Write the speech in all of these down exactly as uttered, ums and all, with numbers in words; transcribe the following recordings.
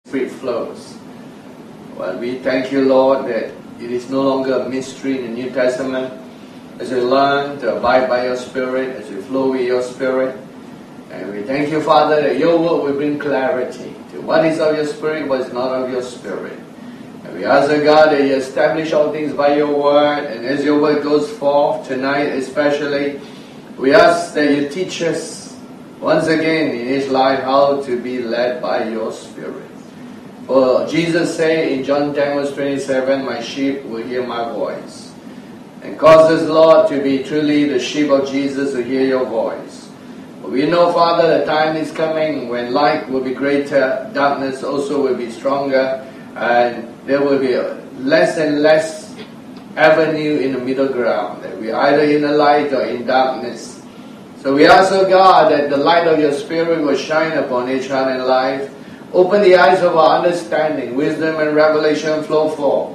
Spirit flows. Well, we thank you, Lord, that it is no longer a mystery in the New Testament. As we learn to abide by your Spirit, as we flow with your Spirit. And we thank you, Father, that your word will bring clarity to what is of your Spirit, what is not of your Spirit. And we ask, O God, that you establish all things by your word. And as your word goes forth tonight especially, we ask that you teach us once again in his life how to be led by your Spirit. For Jesus said in John ten verse twenty-seven, my sheep will hear my voice. And cause us, Lord, to be truly the sheep of Jesus who hear your voice. For we know, Father, the time is coming when light will be greater, darkness also will be stronger, and there will be less and less avenue in the middle ground. That we are either in the light or in darkness. So we ask, O God, that the light of your Spirit will shine upon each heart and life. Open the eyes of our understanding, wisdom and revelation flow forth.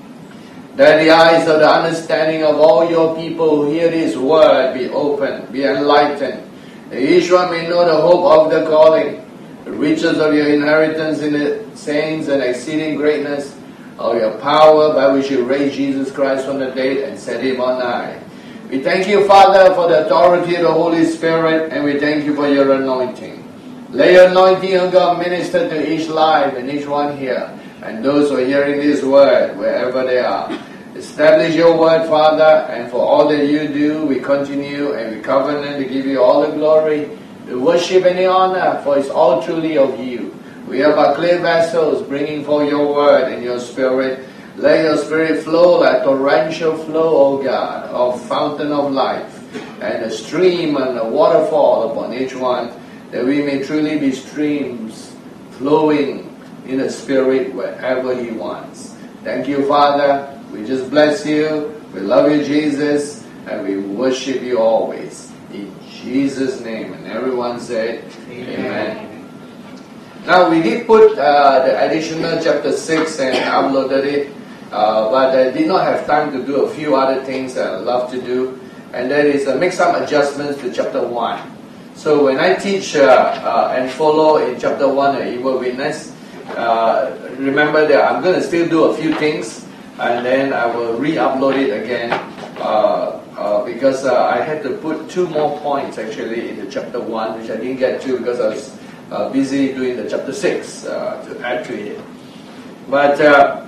That the eyes of the understanding of all your people who hear this word be opened, be enlightened. That each one may know the hope of the calling, the riches of your inheritance in the saints, and exceeding greatness of your power by which you raised Jesus Christ from the dead and set him on high. We thank you, Father, for the authority of the Holy Spirit, and we thank you for your anointing. Let your anointing, O God, minister to each life and each one here, and those who are hearing this word, wherever they are. Establish your word, Father, and for all that you do, we continue and we covenant to give you all the glory, the worship and the honor, for it's all truly of you. We are but clay vessels bringing forth your word and your Spirit. Let your Spirit flow like torrential flow, O God, of fountain of life, and a stream and a waterfall upon each one, that we may truly be streams flowing in the Spirit wherever he wants. Thank you, Father. We just bless you. We love you, Jesus, and we worship you always. In Jesus' name. And everyone said, Amen. Amen. Now, we did put uh, the additional chapter six and uploaded it, uh, but I did not have time to do a few other things that I love to do, and that is uh, make some adjustments to chapter one. So when I teach uh, uh, and follow in chapter one, uh, Evil Witness, uh, remember that I'm going to still do a few things, and then I will re-upload it again, uh, uh, because uh, I had to put two more points actually in the chapter one, which I didn't get to because I was uh, busy doing the chapter six uh, to add to it. But uh,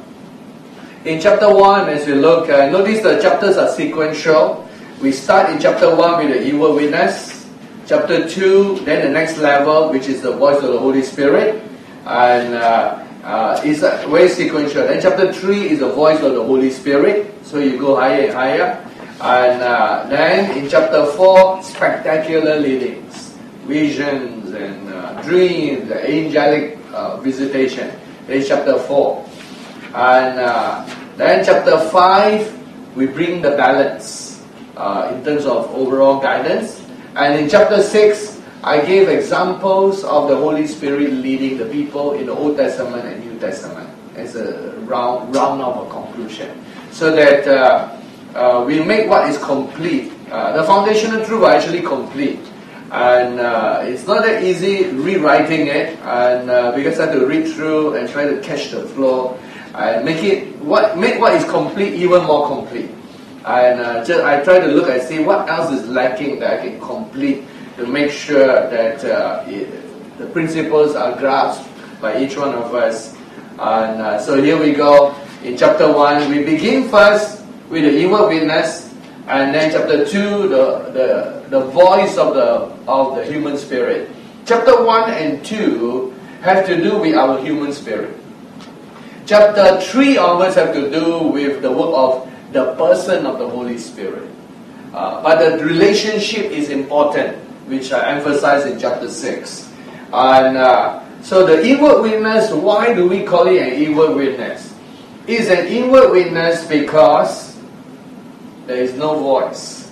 in chapter one, as we look, uh, notice the chapters are sequential. We start in chapter one with the Evil Witness. Chapter two, then the next level, which is the voice of the Holy Spirit, and uh, uh, it's uh, very sequential. Then chapter three is the voice of the Holy Spirit, so you go higher and higher. And uh, then in chapter four, spectacular leadings, visions and uh, dreams, the angelic uh, visitation. Then chapter four. And uh, then chapter five, we bring the balance uh, in terms of overall guidance. And in chapter six, I gave examples of the Holy Spirit leading the people in the Old Testament and New Testament as a round, round of a conclusion. So that uh, uh, we make what is complete. Uh, the foundational truth are actually complete. And uh, it's not that easy rewriting it, and uh, because I have to read through and try to catch the flow and make it what make what is complete even more complete. And uh, just, I try to look and see what else is lacking that I can complete to make sure that uh, it, the principles are grasped by each one of us. And uh, so here we go in chapter one. We begin first with the evil witness, and then chapter two, the the, the voice of the of the human spirit. Chapter one and two have to do with our human spirit. Chapter three onwards have to do with the work of the person of the Holy Spirit. Uh, but the relationship is important, which I emphasize in chapter six. And uh, so the inward witness, why do we call it an inward witness? It's an inward witness because there is no voice.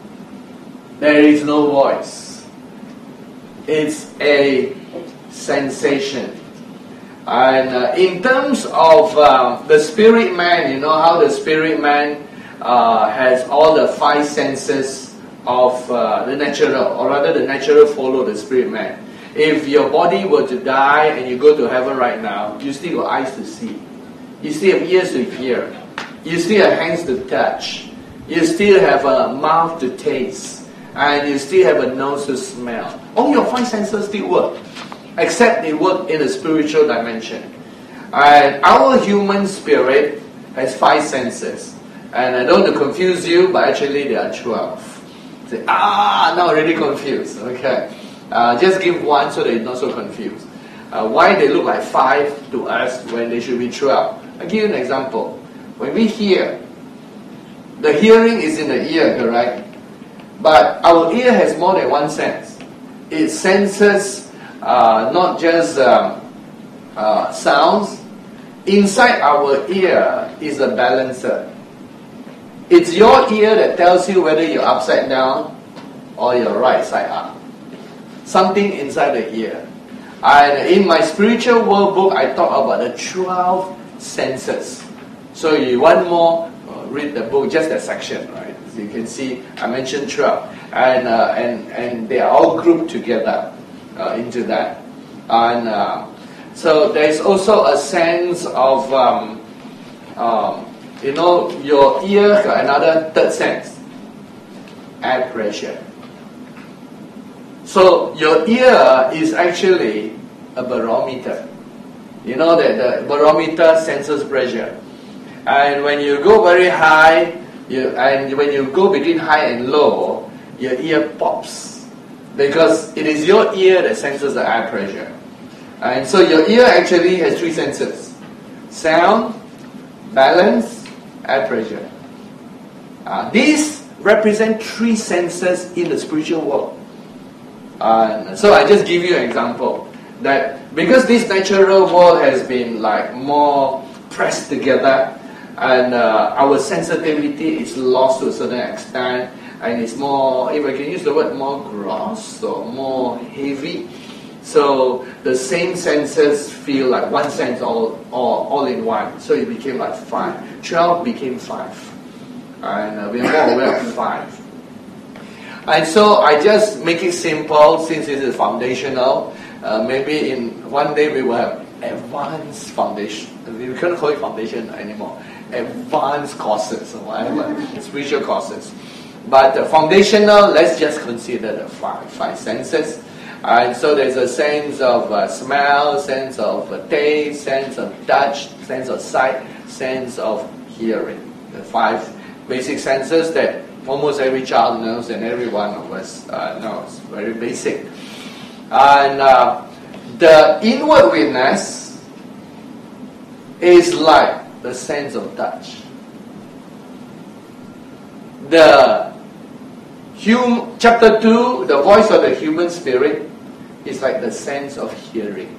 There is no voice. It's a sensation. And uh, in terms of uh, the spirit man, you know how the spirit man uh, has all the five senses of uh, the natural, or rather the natural follow the spirit man. If your body were to die and you go to heaven right now, you still got eyes to see. You still have ears to hear. You still have hands to touch. You still have a mouth to taste. And you still have a nose to smell. All your five senses still work. Except they work in a spiritual dimension. And our human spirit has five senses. And I don't want to confuse you, but actually there are twelve. Say, ah, now already confused. Okay. Uh, just give one so that you're not so confused. Uh, why they look like five to us when they should be twelve? I'll give you an example. When we hear, the hearing is in the ear, correct? But our ear has more than one sense. It senses uh, not just um, uh, sounds. Inside our ear is a balancer. It's your ear that tells you whether you're upside down or you're right side up. Something inside the ear. And in my spiritual world book, I talk about the twelve senses. So you want more, uh, read the book, just that section, right? As you can see, I mentioned twelve. And, uh, and, and they are all grouped together uh, into that. And uh, so there's also a sense of, um, um, you know, your ear got another third sense. Air pressure. So your ear is actually a barometer. You know that the barometer senses pressure. And when you go very high, you, and when you go between high and low, your ear pops. Because it is your ear that senses the air pressure. And so your ear actually has three senses. Sound, balance, air pressure. Uh, these represent three senses in the spiritual world. Uh, so I just give you an example that because this natural world has been like more pressed together, and uh, our sensitivity is lost to a certain extent, and it's more, if I can use the word, more gross or more heavy. So the same senses feel like one sense all, all, all in one. So it became like five. Twelve became five, and uh, we are more aware of five. And so I just make it simple since this is foundational. Uh, maybe in one day we will have advanced foundation. We can't call it foundation anymore. Advanced courses or whatever, spiritual courses. But uh, foundational, let's just consider the five, five senses. And so there's a sense of uh, smell, sense of uh, taste, sense of touch, sense of sight, sense of hearing. The five basic senses that almost every child knows and every one of us uh, knows. Very basic. And uh, the inward witness is like the sense of touch. The hum, chapter two, the voice of the human spirit, is like the sense of hearing.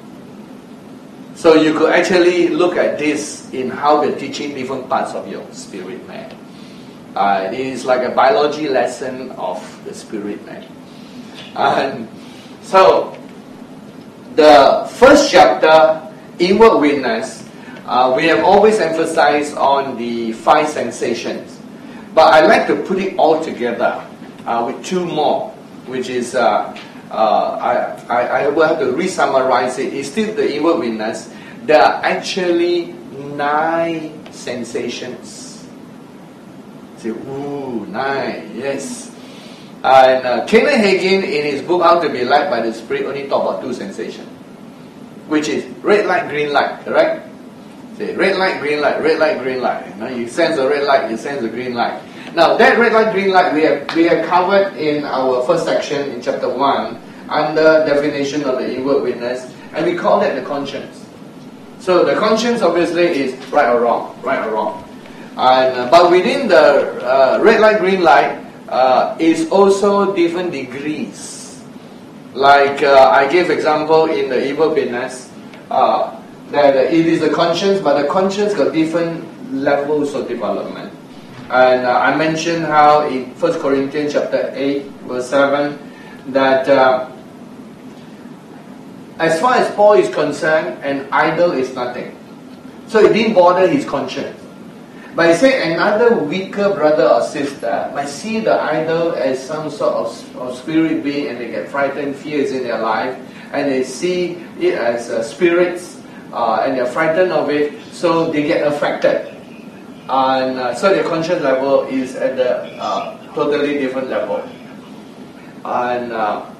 So you could actually look at this in how they're teaching different parts of your spirit man. Uh, it is like a biology lesson of the spirit man. And so, the first chapter, inward witness, uh, we have always emphasized on the five sensations. But I like to put it all together uh, with two more, which is, uh, uh, I, I, I will have to re-summarize it. It's still the inward witness. There are actually nine sensations. Say, ooh, nine, yes. And uh, Kenneth Hagin, in his book How to Be Led by the Spirit, only talk about two sensations, which is red light, green light, correct? Say, red light, green light, red light, green light. You know, you sense the red light, you sense the green light. Now, that red light, green light, we have, we have covered in our first section in chapter one, under definition of the inward witness, and we call that the conscience. So the conscience obviously is right or wrong, right or wrong. And, uh, but within the uh, red light, green light uh, is also different degrees. Like uh, I gave example in the inward witness uh, that it is the conscience, but the conscience got different levels of development. And uh, I mentioned how in First Corinthians chapter eight, verse seven, that uh, as far as Paul is concerned, an idol is nothing. So it didn't bother his conscience. But he said another weaker brother or sister might see the idol as some sort of, of spirit being and they get frightened, fears in their life. and they see it as uh, spirits, uh, and they're frightened of it, so they get affected. And uh, so their conscience level is at the uh, totally different level. And uh,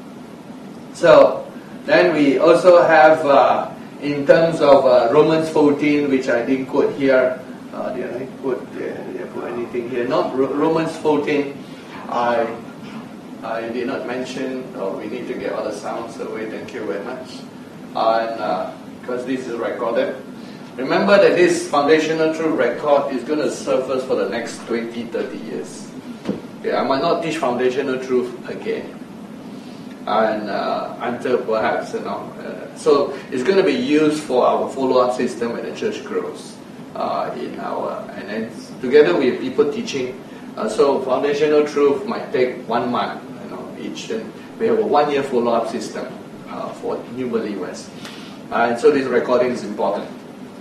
so then we also have, uh, in terms of uh, Romans fourteen, which I didn't quote here, uh, did I put, uh, did I put anything here? Not Romans fourteen, I, I did not mention, oh, we need to get all the sounds away, thank you very much. And because uh, this is recorded. Remember that this foundational truth record is going to serve us for the next twenty, thirty years. Okay, I might not teach foundational truth again. And uh, until perhaps, you know, uh, so it's going to be used for our follow-up system when the church grows. Uh, in our, and then together with people teaching. Uh, so foundational truth might take one month, you know, each. And we have a one-year follow-up system uh, for new believers. Uh, and so this recording is important.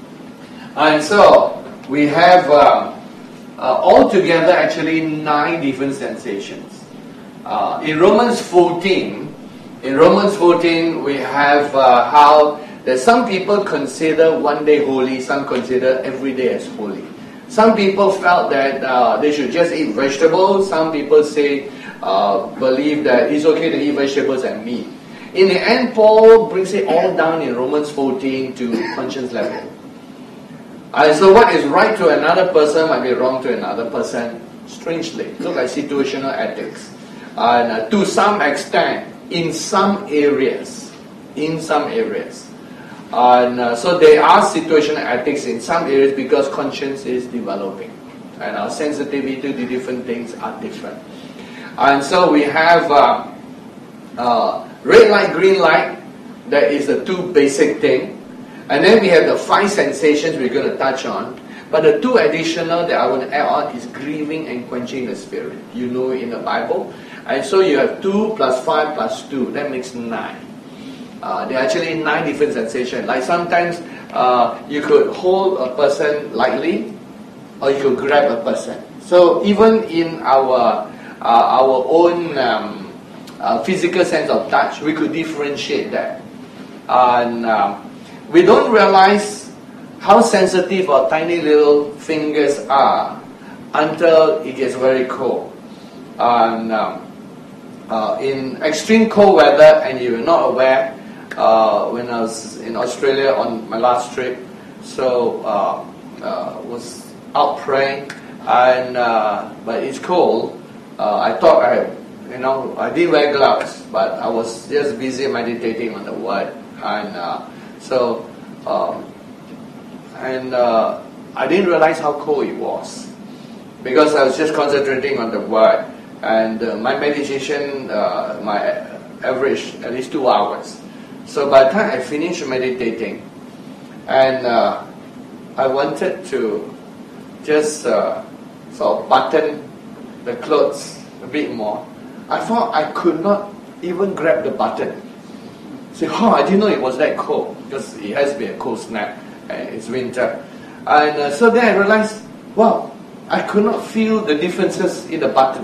And so we have um, uh, altogether actually nine different sensations. Uh, in Romans fourteen, in Romans fourteen we have uh, how that some people consider one day holy, some consider every day as holy. Some people felt that uh, they should just eat vegetables. Some people say uh, believe that it's okay to eat vegetables and meat. In the end, Paul brings it all down in Romans fourteen to conscience level. And so what is right to another person might be wrong to another person, strangely. Look like situational ethics. And uh, to some extent, in some areas, in some areas. And uh, so there are situational ethics in some areas because conscience is developing. And our sensitivity to the different things are different. And so we have uh, uh, red light, green light. That is the two basic things. And then we have the five sensations we're going to touch on. But the two additional that I want to add on is grieving and quenching the spirit. You know it in the Bible. And so you have two plus five plus two. That makes nine. Uh, there are actually nine different sensations. Like sometimes uh, you could hold a person lightly or you could grab a person. So even in our, uh, our own um, uh, physical sense of touch, we could differentiate that. And um, we don't realize how sensitive our tiny little fingers are until it gets very cold. And um, uh, in extreme cold weather, and you're not aware, uh, when I was in Australia on my last trip, so uh, uh, was out praying, and uh, but it's cold. Uh, I thought I, you know, I didn't wear gloves, but I was just busy meditating on the Word, and. Uh, So, um, and uh, I didn't realize how cold it was because I was just concentrating on the Word, and uh, my meditation, uh, my average at least two hours. So by the time I finished meditating, and uh, I wanted to just uh, sort of button the clothes a bit more, I thought I could not even grab the button. Say, oh, I didn't know it was that cold because it has been a cold snap and it's winter. And uh, so then I realized, wow, I could not feel the differences in the button.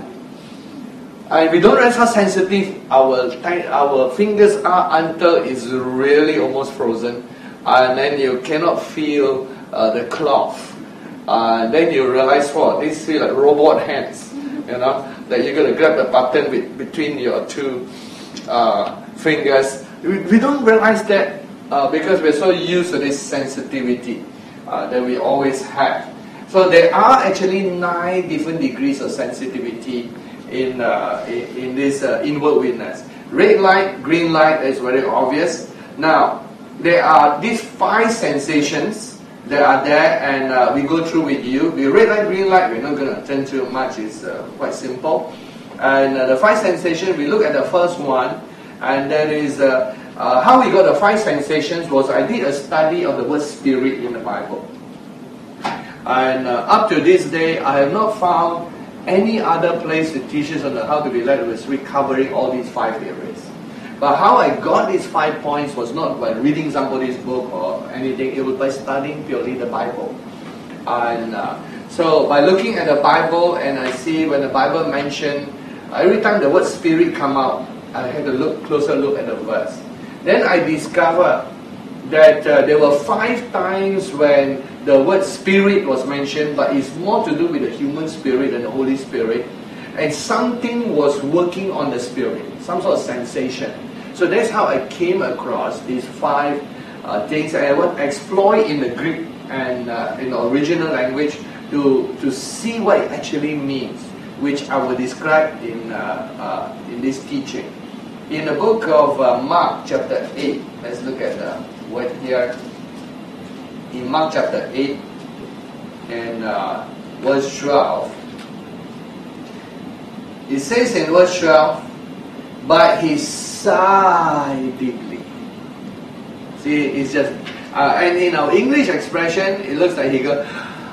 And we don't realize how sensitive our our fingers are until it's really almost frozen. And then you cannot feel uh, the cloth. Uh, and then you realize, wow, these feel like robot hands, you know, that you're going to grab the button with, between your two uh, fingers. We don't realize that uh, because we're so used to this sensitivity uh, that we always have. So there are actually nine different degrees of sensitivity in uh, in, in this uh, inward witness. Red light, green light is very obvious. Now there are these five sensations that are there, and uh, we go through with you. The red light, green light, we're not going to attend to much. It's uh, quite simple. And uh, the five sensations, we look at the first one. And that is uh, uh, how we got the five sensations was I did a study of the word spirit in the Bible. And uh, up to this day, I have not found any other place that teaches on how to be led with spirit covering all these five areas. But how I got these five points was not by reading somebody's book or anything. It was by studying purely the Bible. And uh, so by looking at the Bible, and I see when the Bible mentioned, every time the word spirit come out, I had to look closer look at the verse. then I discovered that uh, there were five times when the word spirit was mentioned, but it's more to do with the human spirit than the Holy Spirit. And something was working on the spirit, some sort of sensation. So that's how I came across these five uh, things, and I want to explore in the Greek and uh, in the original language to, to see what it actually means, which I will describe in, uh, uh, in this teaching. In the book of uh, Mark chapter eight, let's look at the word here. In Mark chapter eight and uh, verse twelve, it says in verse twelve, but he sighed deeply. See, it's just, uh, and in our English expression, it looks like he goes,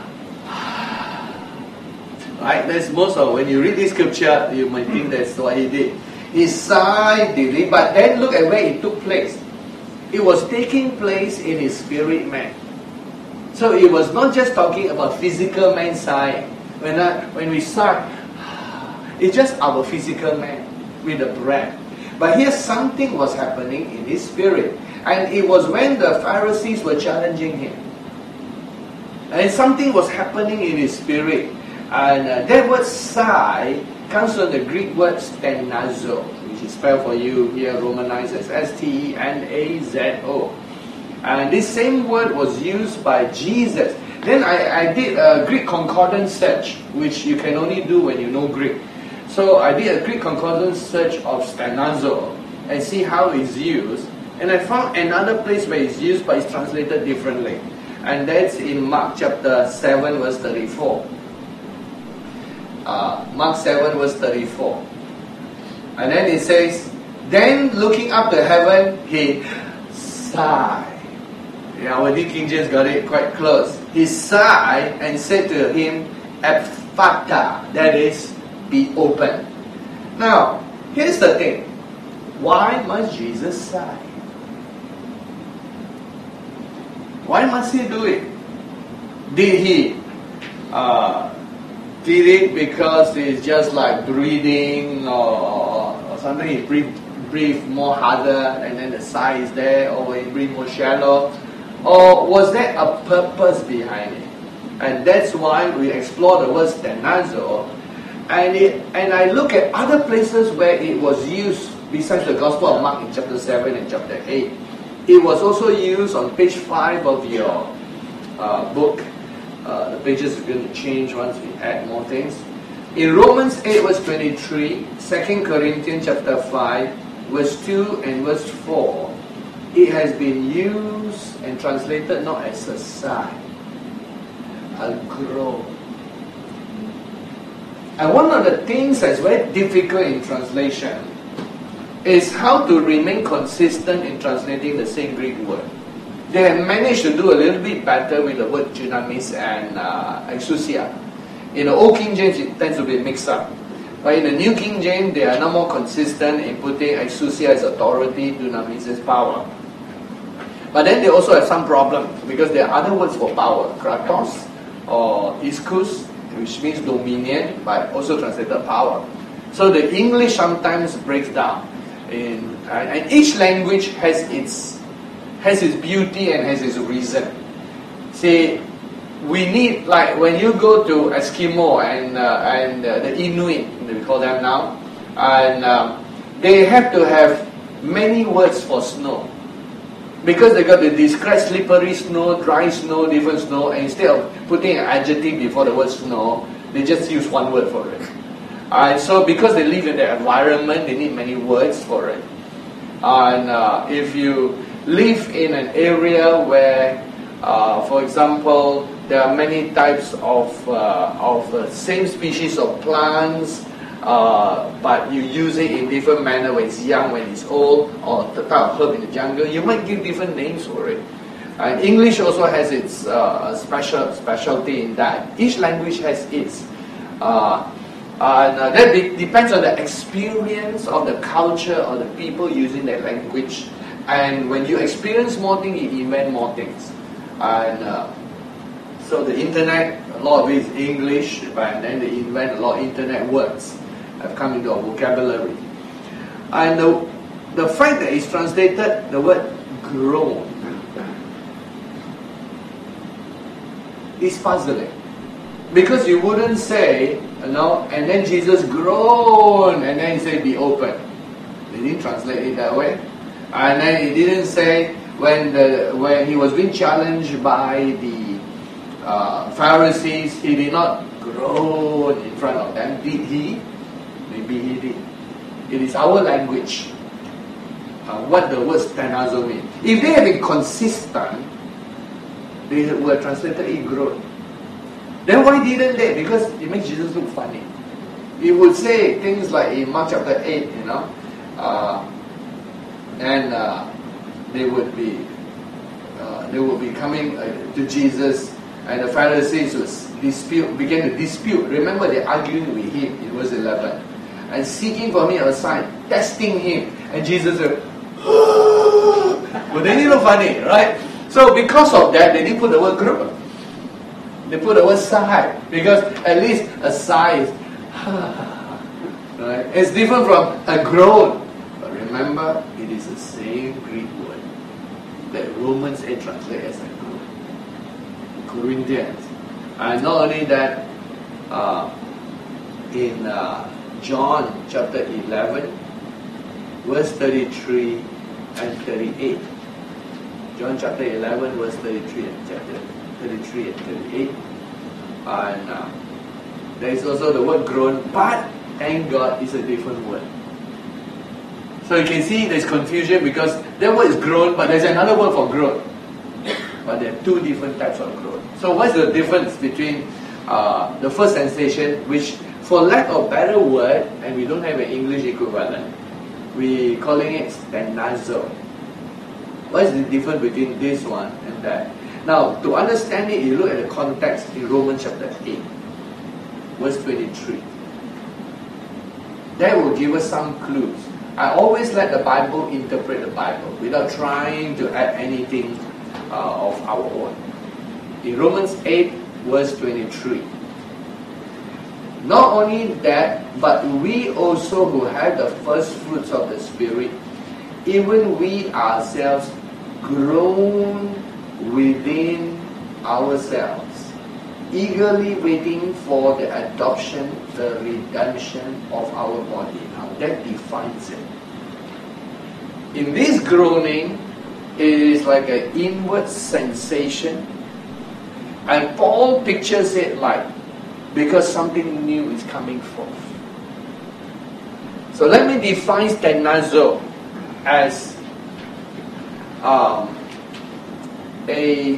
right? That's most of, when you read this scripture, you might think that's what he did. He sighed deeply, but then look at where it took place. It was taking place in his spirit man. So it was not just talking about physical man sighing. When, I, when we sigh, it's just our physical man with the breath. But here something was happening in his spirit. And it was when the Pharisees were challenging him. And something was happening in his spirit. And uh, that word sigh comes from the Greek word stenazo, which is spelled for you here, romanized as S T E N A Z O. And this same word was used by Jesus. Then I, I did a Greek concordance search, which you can only do when you know Greek. So I did a Greek concordance search of stenazo and see how it's used. And I found another place where it's used, but it's translated differently. And that's in Mark chapter seven, verse thirty-four. Uh, Mark seven, verse thirty-four. And then it says, then looking up to heaven, he sighed. Yeah, our New King James got it quite close. He sighed and said to him, Ephphatha, that is, be open. Now, here's the thing. Why must Jesus sigh? Why must he do it? Did he uh, did it because it's just like breathing or, or something? He breathe, breathe more harder and then the sigh is there, or he breathe more shallow? Or was there a purpose behind it? And that's why we explore the word stenazo. And, it, and I look at other places where it was used besides the Gospel of Mark in chapter seven and chapter eight. It was also used on page five of your uh, book. Uh, the pages are going to change once we add more things. In Romans eight verse twenty-three, Second Corinthians chapter five, verse two and verse four, it has been used and translated not as a sigh, a groan. And one of the things that's very difficult in translation is how to remain consistent in translating the same Greek word. They have managed to do a little bit better with the word dunamis and uh, exousia. In the Old King James, it tends to be mixed up. But in the New King James, they are now more consistent in putting exousia as authority, dunamis as power. But then they also have some problems because there are other words for power, kratos or ischus, which means dominion, but also translated power. So the English sometimes breaks down. In, and each language has its has its beauty and has its reason. See, we need, like when you go to Eskimo and uh, and uh, the Inuit, we call them now, and um, they have to have many words for snow because they got to describe slippery snow, dry snow, different snow, and instead of putting an adjective before the word snow, they just use one word for it. And so because they live in their environment, they need many words for it. And uh, if you live in an area where, uh, for example, there are many types of uh, of the same species of plants, uh, but you use it in different manner when it's young, when it's old, or the type of herb in the jungle, you might give different names for it. And English also has its uh, special specialty in that. Each language has its. Uh, And uh, that de- depends on the experience of the culture or the people using that language. And when you experience more things, you invent more things. And uh, so the internet, a lot of it is English, but then they invent a lot of internet words have come into our vocabulary. And the, the fact that it's translated the word groan is puzzling. Because you wouldn't say, you know, and then Jesus groaned, and then he said, be open. They didn't translate it that way. And then he didn't say, when the when he was being challenged by the uh, Pharisees, he did not groan in front of them. Did he? Maybe he did. It is our language. Uh, what the word stenazo means. If they had been consistent, they would have translated it groan. Then why didn't they? Because it makes Jesus look funny. He would say things like in Mark chapter eight, you know, uh, and uh, they would be uh, they would be coming uh, to Jesus, and the Pharisees would dispute, began to dispute. Remember, they're arguing with him in verse eleven, and seeking for him a sign, testing him, and Jesus said, well, they didn't look funny, right? So because of that, they didn't put the word groan. They put the word sigh, because at least a sigh is, right? It's different from a groan. But remember, it is the same Greek word that Romans eight translates as a groan. Corinthians. And not only that, uh, in uh, John chapter eleven, verse thirty-three and thirty-eight. John chapter eleven, verse thirty-three and chapter thirty-three and thirty-eight. And uh, there is also the word groan, but thank God it's a different word. So you can see there's confusion because that word is groan, but there's another word for groan. But there are two different types of groan. So what's the difference between uh, the first sensation, which for lack of better word, and we don't have an English equivalent, we calling it stenazo. What is the difference between this one and that? Now, to understand it, you look at the context in Romans chapter eight, verse twenty-three. That will give us some clues. I always let the Bible interpret the Bible without trying to add anything uh, of our own. In Romans eight, verse twenty-three. Not only that, but we also who have the first fruits of the Spirit, even we ourselves groan within ourselves, eagerly waiting for the adoption, the redemption of our body. Now that defines it. In this groaning, it is like an inward sensation, and Paul pictures it like, because something new is coming forth. So let me define stenazo as um, a,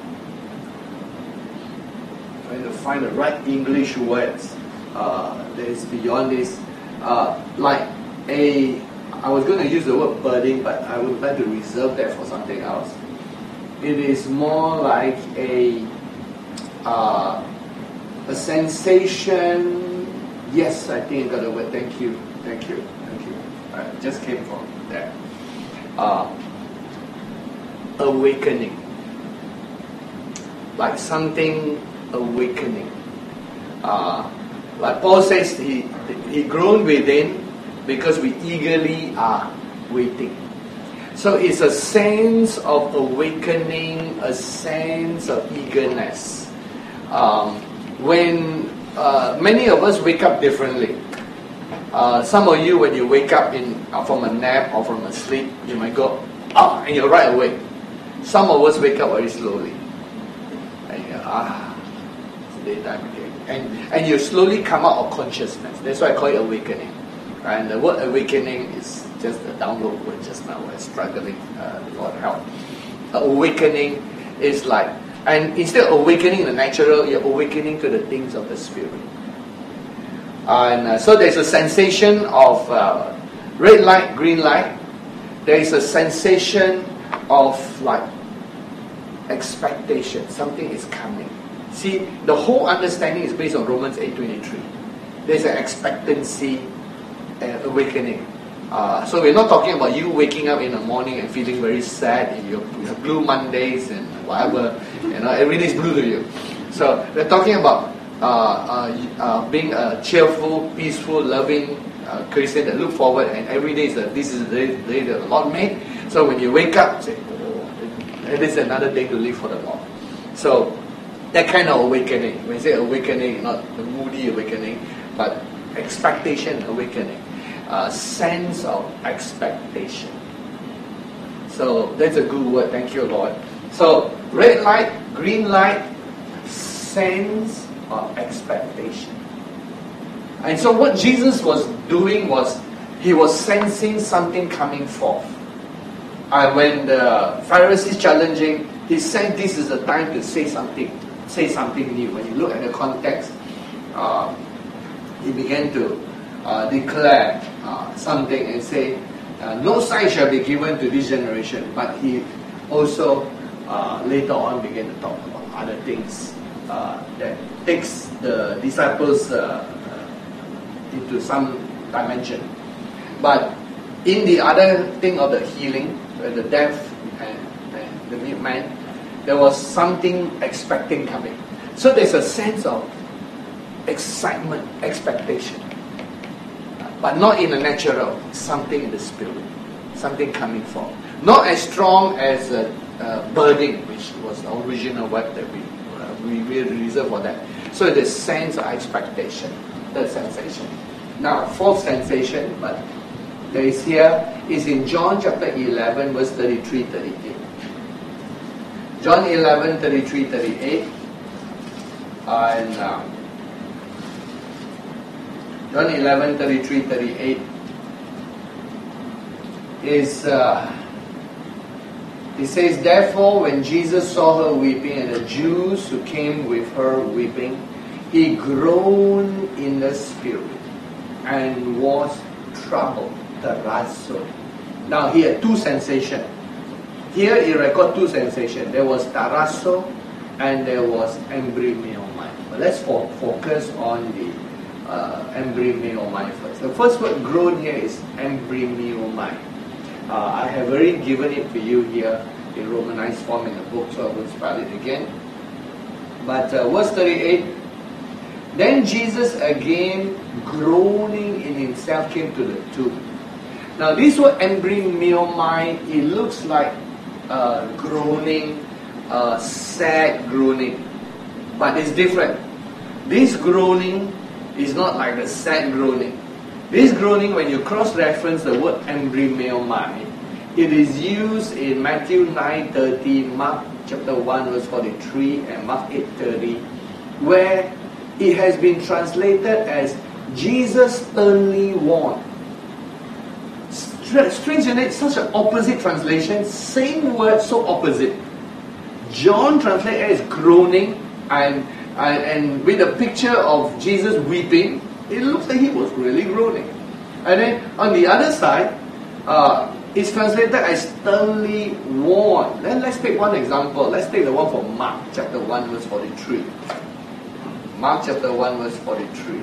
trying to find the right English words uh, that is beyond this, uh, like a, I was going to use the word burden, but I would like to reserve that for something else. It is more like a uh, a sensation. Yes, I think I got the word. Thank you, thank you, thank you. I just came from there. Uh, awakening. Like something awakening. Uh, like Paul says, he, he groaned within because we eagerly are waiting. So it's a sense of awakening, a sense of eagerness. Um, when uh, many of us wake up differently. Uh, some of you, when you wake up in uh, from a nap or from a sleep, you might go, ah, and you're right awake. Some of us wake up very slowly. And you go, ah, it's daytime again. And, and you slowly come out of consciousness. That's why I call it awakening. And the word awakening is just a download word just now. We're struggling uh, for help. Awakening is like, and instead of awakening the natural, you're awakening to the things of the Spirit. And uh, so there's a sensation of uh, red light, green light. There is a sensation of like expectation. Something is coming. See, the whole understanding is based on Romans eight twenty-three. There's an expectancy, uh, awakening. Uh, so we're not talking about you waking up in the morning and feeling very sad in your, your blue Mondays and whatever, you know, every day is blue to you. So we're talking about uh, uh, uh, being a cheerful, peaceful, loving, uh, uh, Christian that look forward, and every day is a, this is the day, the day that the Lord made. So when you wake up, say, oh, it is another day to live for the Lord. So that kind of awakening. When you say awakening, not the moody awakening, but expectation awakening. A sense of expectation. So that's a good word. Thank you, Lord. So red light, green light, sense of expectation. And so what Jesus was doing was he was sensing something coming forth. And when the Pharisees challenging, he said this is the time to say something, say something new. When you look at the context, uh, he began to uh, declare uh, something and say, uh, no sign shall be given to this generation. But he also uh, later on began to talk about other things uh, that takes the disciples uh, into some dimension. But in the other thing of the healing, the deaf and, and the mute man, there was something expecting coming. So there's a sense of excitement, expectation. But not in the natural, something in the spirit, something coming forth. Not as strong as a, a birding, which was the original word that we, uh, we really reserve for that. So the sense of expectation, the sensation. Now, fourth sensation, but there is here, is in John chapter eleven, verse thirty-three, thirty-eight. John eleven, thirty-three, thirty-eight. And um, John eleven, thirty-three, thirty-eight is, uh, it says, therefore when Jesus saw her weeping and the Jews who came with her weeping, he groaned in the spirit and was troubled. Tarasso. Now he had two sensations. Here he recorded two sensations. There was tarasso and there was embryomai. But let's fo- focus on the uh, embryomai first. The first word groan here is embryomai. Uh, I have already given it to you here in Romanized form in the book, so I will spell it again. But uh, verse thirty-eight, then Jesus again groaning in himself came to the tomb. Now this word embryomai, it looks like uh, groaning, uh, sad groaning, but it's different. This groaning is not like the sad groaning. This groaning, when you cross-reference the word embryomai, it is used in Matthew nine thirty, Mark chapter one verse forty-three, and Mark eight thirty, where it has been translated as Jesus sternly warned. Strange, isn't it? Such an opposite translation. Same word, so opposite. John translated as groaning, and, and and with a picture of Jesus weeping, it looks like he was really groaning. And then on the other side, uh, it's translated as sternly warned. Then let's take one example. Let's take the one from Mark chapter one verse forty-three. Mark chapter one verse forty-three.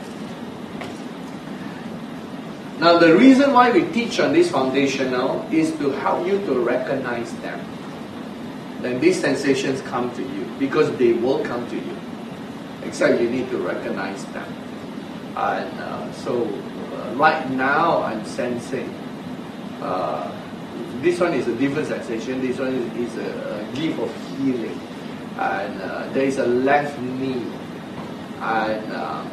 Now the reason why we teach on this foundational is to help you to recognize them. Then these sensations come to you, because they will come to you. Except you need to recognize them. And uh, so uh, right now I'm sensing, uh, this one is a different sensation, this one is, is a, a gift of healing. And uh, there is a left knee. And um,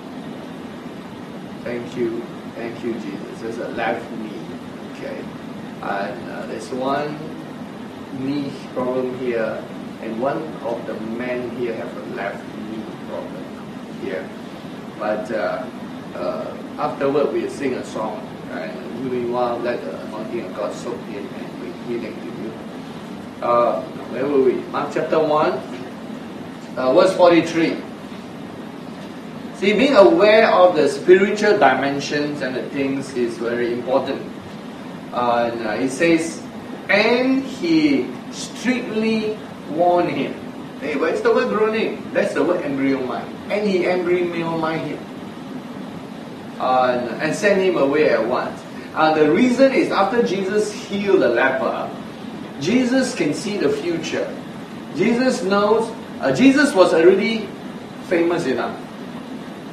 thank you. Thank you, Jesus. There's a left knee, okay? And uh, there's one knee problem here, and one of the men here have a left knee problem here. But uh, uh, afterward, we'll sing a song, and meanwhile, let the anointing of God soak in and bring healing to you. Uh, where were we? Mark chapter one, uh, verse forty-three. See, being aware of the spiritual dimensions and the things is very important. Uh, and uh, it says, and he strictly warned him. Hey, where's the word groaning? That's the word embryomai. And he embryomai him. Uh, and, and sent him away at once. Uh, the reason is after Jesus healed the leper, Jesus can see the future. Jesus knows, uh, Jesus was already famous enough.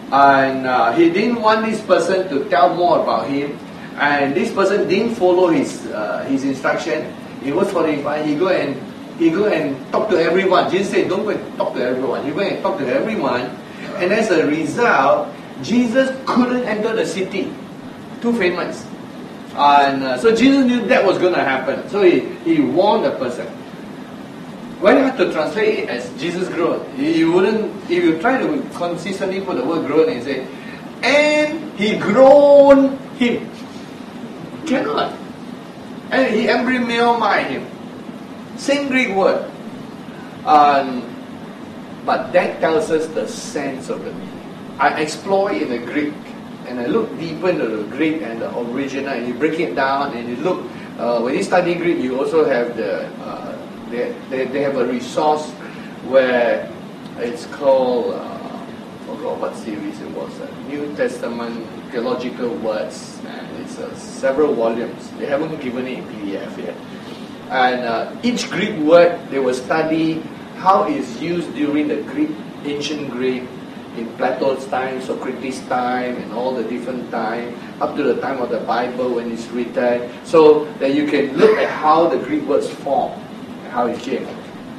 And uh, he didn't want this person to tell more about him. And this person didn't follow his uh, his instruction. In verse forty-five, he go and he go and talk to everyone. Jesus said, don't go and talk to everyone. He go and talk to everyone. And as a result, Jesus couldn't enter the city. Too famous. And uh, so Jesus knew that was going to happen. So he, he warned the person. When you have to translate it as Jesus groaned, you wouldn't, if you try to consistently put the word groan and say, and he groaned him. Cannot. And he embryomized him. Same Greek word. Um, but that tells us the sense of the meaning. I explore in the Greek and I look deeper into the Greek and the original, and you break it down and you look, uh, when you study Greek, you also have the, uh, they, they, they have a resource where it's called, uh, I forgot what series it was, uh, New Testament Theological Words, and it's uh, several volumes. They haven't given it in P D F yet. And uh, each Greek word, they will study how it's used during the Greek, ancient Greek, in Plato's time, Socrates' time, and all the different time, up to the time of the Bible when it's written, so that you can look at how the Greek words form, and how it came.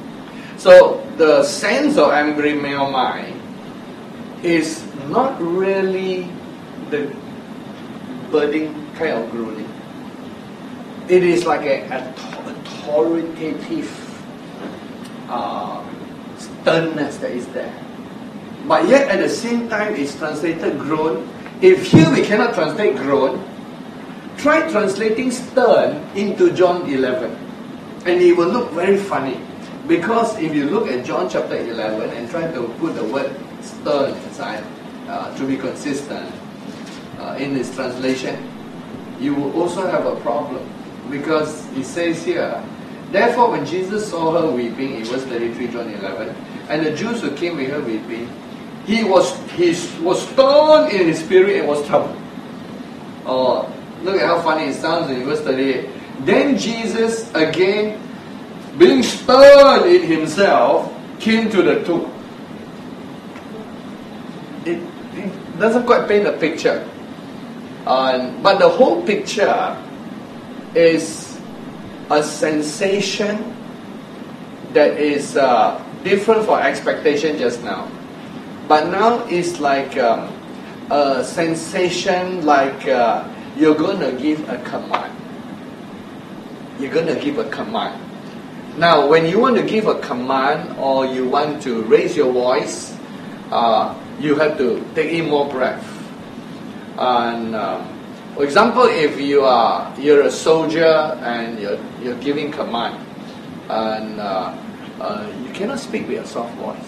So the sense of embryomai is not really the budding kind of groaning. It is like an authoritative uh, sternness that is there. But yet at the same time it's translated groan. If here we cannot translate groan, try translating stern into John eleven. And it will look very funny. Because if you look at John chapter eleven and try to put the word stern inside uh, to be consistent uh, in this translation, you will also have a problem. Because it says here, therefore when Jesus saw her weeping, in verse thirty-three, John eleven, and the Jews who came with her weeping, he was he was stern in his spirit and was troubled. Oh, look at how funny it sounds in verse thirty-eight. Then Jesus, again, being stern in himself, came to the tomb. It, it doesn't quite paint a picture. Uh, but the whole picture is a sensation that is uh, different from expectation just now. But now it's like um, a sensation like uh, you're going to give a command. You're going to give a command. Now, when you want to give a command or you want to raise your voice, uh, you have to take in more breath. And um, for example, if you are you're a soldier and you're you're giving command, and uh, uh, you cannot speak with a soft voice.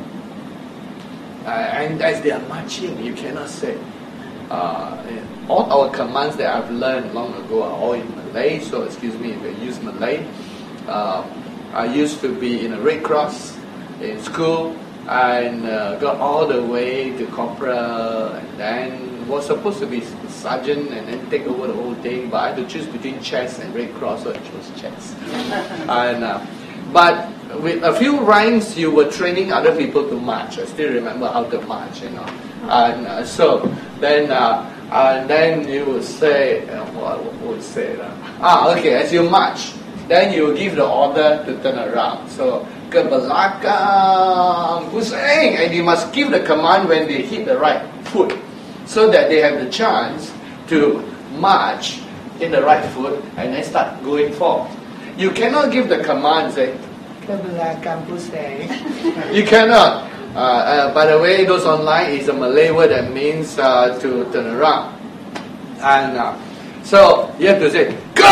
Uh, and as they are marching, you cannot say. Uh, all our commands that I've learned long ago are all in Malay, so excuse me if I use Malay. Uh, I used to be in a Red Cross in school and uh, got all the way to corporal, and then was supposed to be sergeant and then take over the whole thing, but I had to choose between chess and Red Cross, so I chose chess. and uh, But with a few rhymes, you were training other people to march. I still remember how to march, you know. And uh, so then, uh, and then you would say, uh, what would say? Uh, ah, okay. As you march, then you give the order to turn around. So ke belakang, pusing, and you must give the command when they hit the right foot, so that they have the chance to march in the right foot and then start going forward. You cannot give the command, say, ke belakang, pusing. You cannot. Uh, uh, by the way, those online is a Malay word that means uh, to turn around. And uh, so you have to say, ke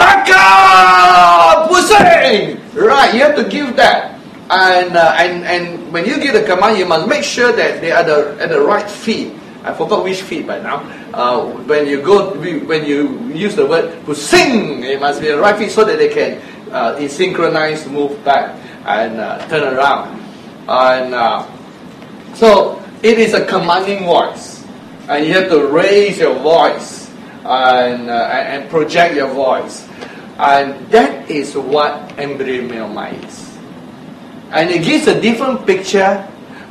belakang, pusing. Right, you have to give that. And, uh, and and when you give the command, you must make sure that they are the, at the right feet. I forgot which feet by now. Uh, when you go, when you use the word pusing, it must be the right feet so that they can uh, in synchronized move back and uh, turn around. And uh, so it is a commanding voice, and you have to raise your voice and uh, and project your voice, and that is what embryomai is. And it gives a different picture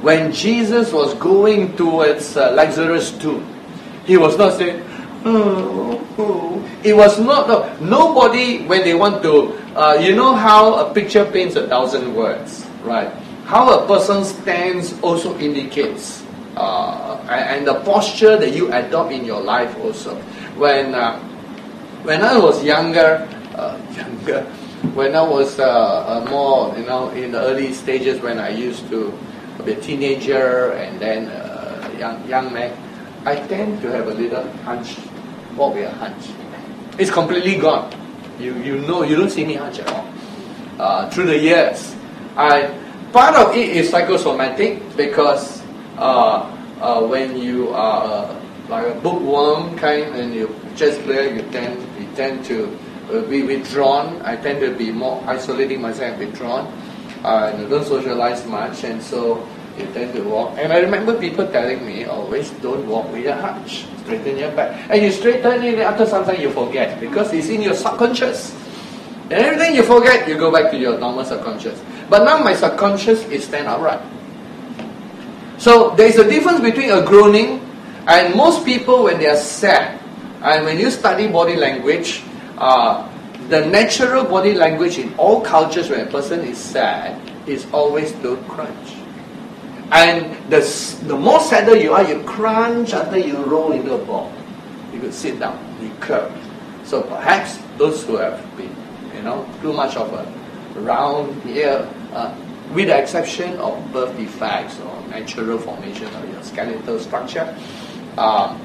when Jesus was going towards uh, Lazarus' tomb, he was not saying, oh, oh. It was not, no, nobody, when they want to, uh, you know how a picture paints a thousand words, right? How a person's stance also indicates, uh, and, and the posture that you adopt in your life also. When, uh, when I was younger, uh, younger, when I was uh, uh, more, you know, in the early stages when I used to be a teenager and then a uh, young, young man, I tend to have a little hunch, walk with a hunch. It's completely gone. You you know, you don't see me hunch at all. Uh, through the years, I part of it is psychosomatic because uh, uh, when you are uh, like a bookworm kind and you chess player, you tend you tend to uh, be withdrawn. I tend to be more isolating myself, withdrawn. Uh, and I don't socialize much, and so you tend to walk. And I remember people telling me, always don't walk with a hunch. Straighten your back. And you straighten it, after some time you forget because it's in your subconscious. And everything you forget, you go back to your normal subconscious. But now my subconscious is stand upright. So there is a difference between a groaning, and most people when they are sad, and when you study body language, uh, the natural body language in all cultures when a person is sad is always to crunch. And the, the more sadder you are, you crunch until you roll into a ball. You could sit down, you curve. So perhaps those who have been, you know, too much of a round here, uh, with the exception of birth defects or natural formation of your skeletal structure, um,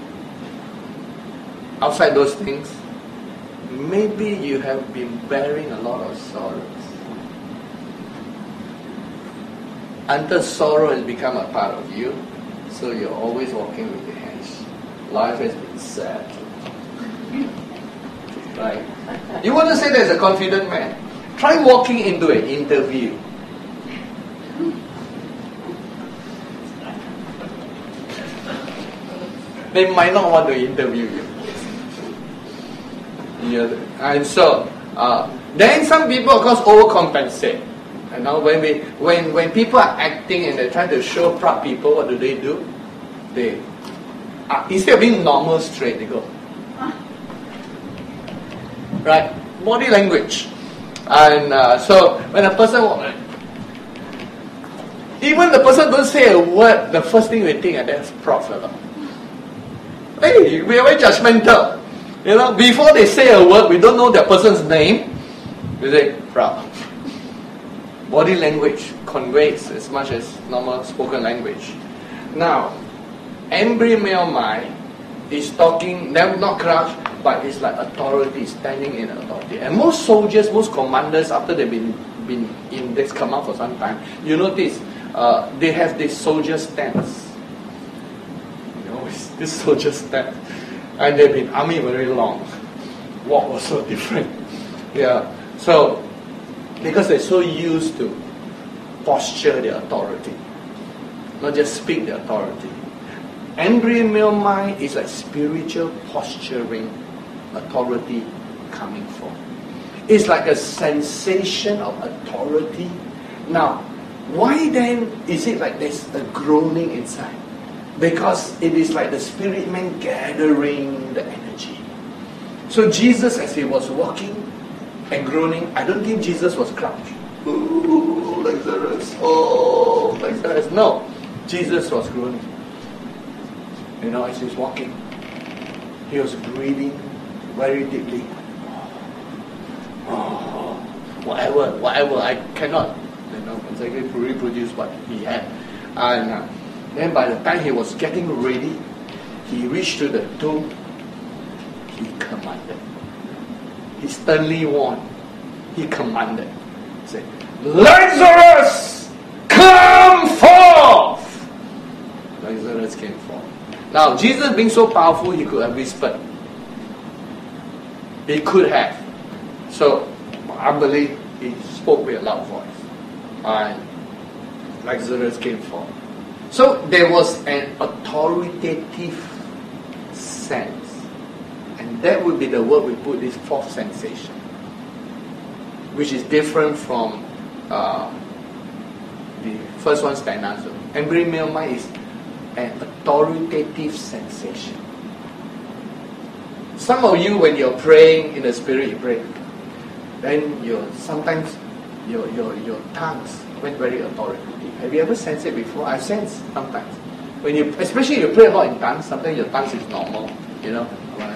outside those things, maybe you have been bearing a lot of sorrows. Until sorrow has become a part of you, so you're always walking with your hands. Life has been sad. Right? You want to say there's a confident man? Try walking into an interview. They might not want to interview you. Yeah. And so, uh, then some people, of course, overcompensate. And now, when we, when when people are acting and they're trying to show proud people, what do they do? They, uh, instead of being normal straight, they go, right? Body language. And uh, so when a person walks, even the person don't say a word, the first thing we think, and that's proud fellow. Hey, we are very judgmental. You know, before they say a word, we don't know that person's name. We say proud. Body language conveys as much as normal spoken language. Now, embryo male mind is talking, not crouch, but it's like authority, standing in authority. And most soldiers, most commanders, after they've been, been in this command for some time, you notice uh, they have this soldier stance. You know, it's this soldier stance. And they've been army very long. Walk was so different. Yeah. So, because they're so used to posture their authority, not just speak the authority. Embryo male mind is like spiritual posturing, authority coming forth. It's like a sensation of authority. Now, why then is it like there's a groaning inside? Because it is like the spirit man gathering the energy. So Jesus, as he was walking and groaning, I don't think Jesus was crouched. Ooh, Lazarus. Oh, Lazarus. No, Jesus was groaning. You know, as he's walking, he was breathing very deeply. Oh, whatever, whatever. I cannot, you know, exactly reproduce what he had. And uh, then by the time he was getting ready, he reached to the tomb. He commanded. He sternly warned. He commanded. He said, Lazarus, come forth! Lazarus came forth. Now, Jesus being so powerful, he could have whispered. He could have. So, I believe he spoke with a loud voice. And Lazarus came forth. So, there was an authoritative sense. And that would be the word we put, this fourth sensation, which is different from uh, the first one, sternazo. Embryomai is an authoritative sensation. Some of you, when you're praying in the spirit, you pray, then you sometimes your your your tongues went very authoritative. Have you ever sensed it before? I've sensed sometimes. When you, especially you pray a lot in tongues, sometimes your tongues is normal, you know.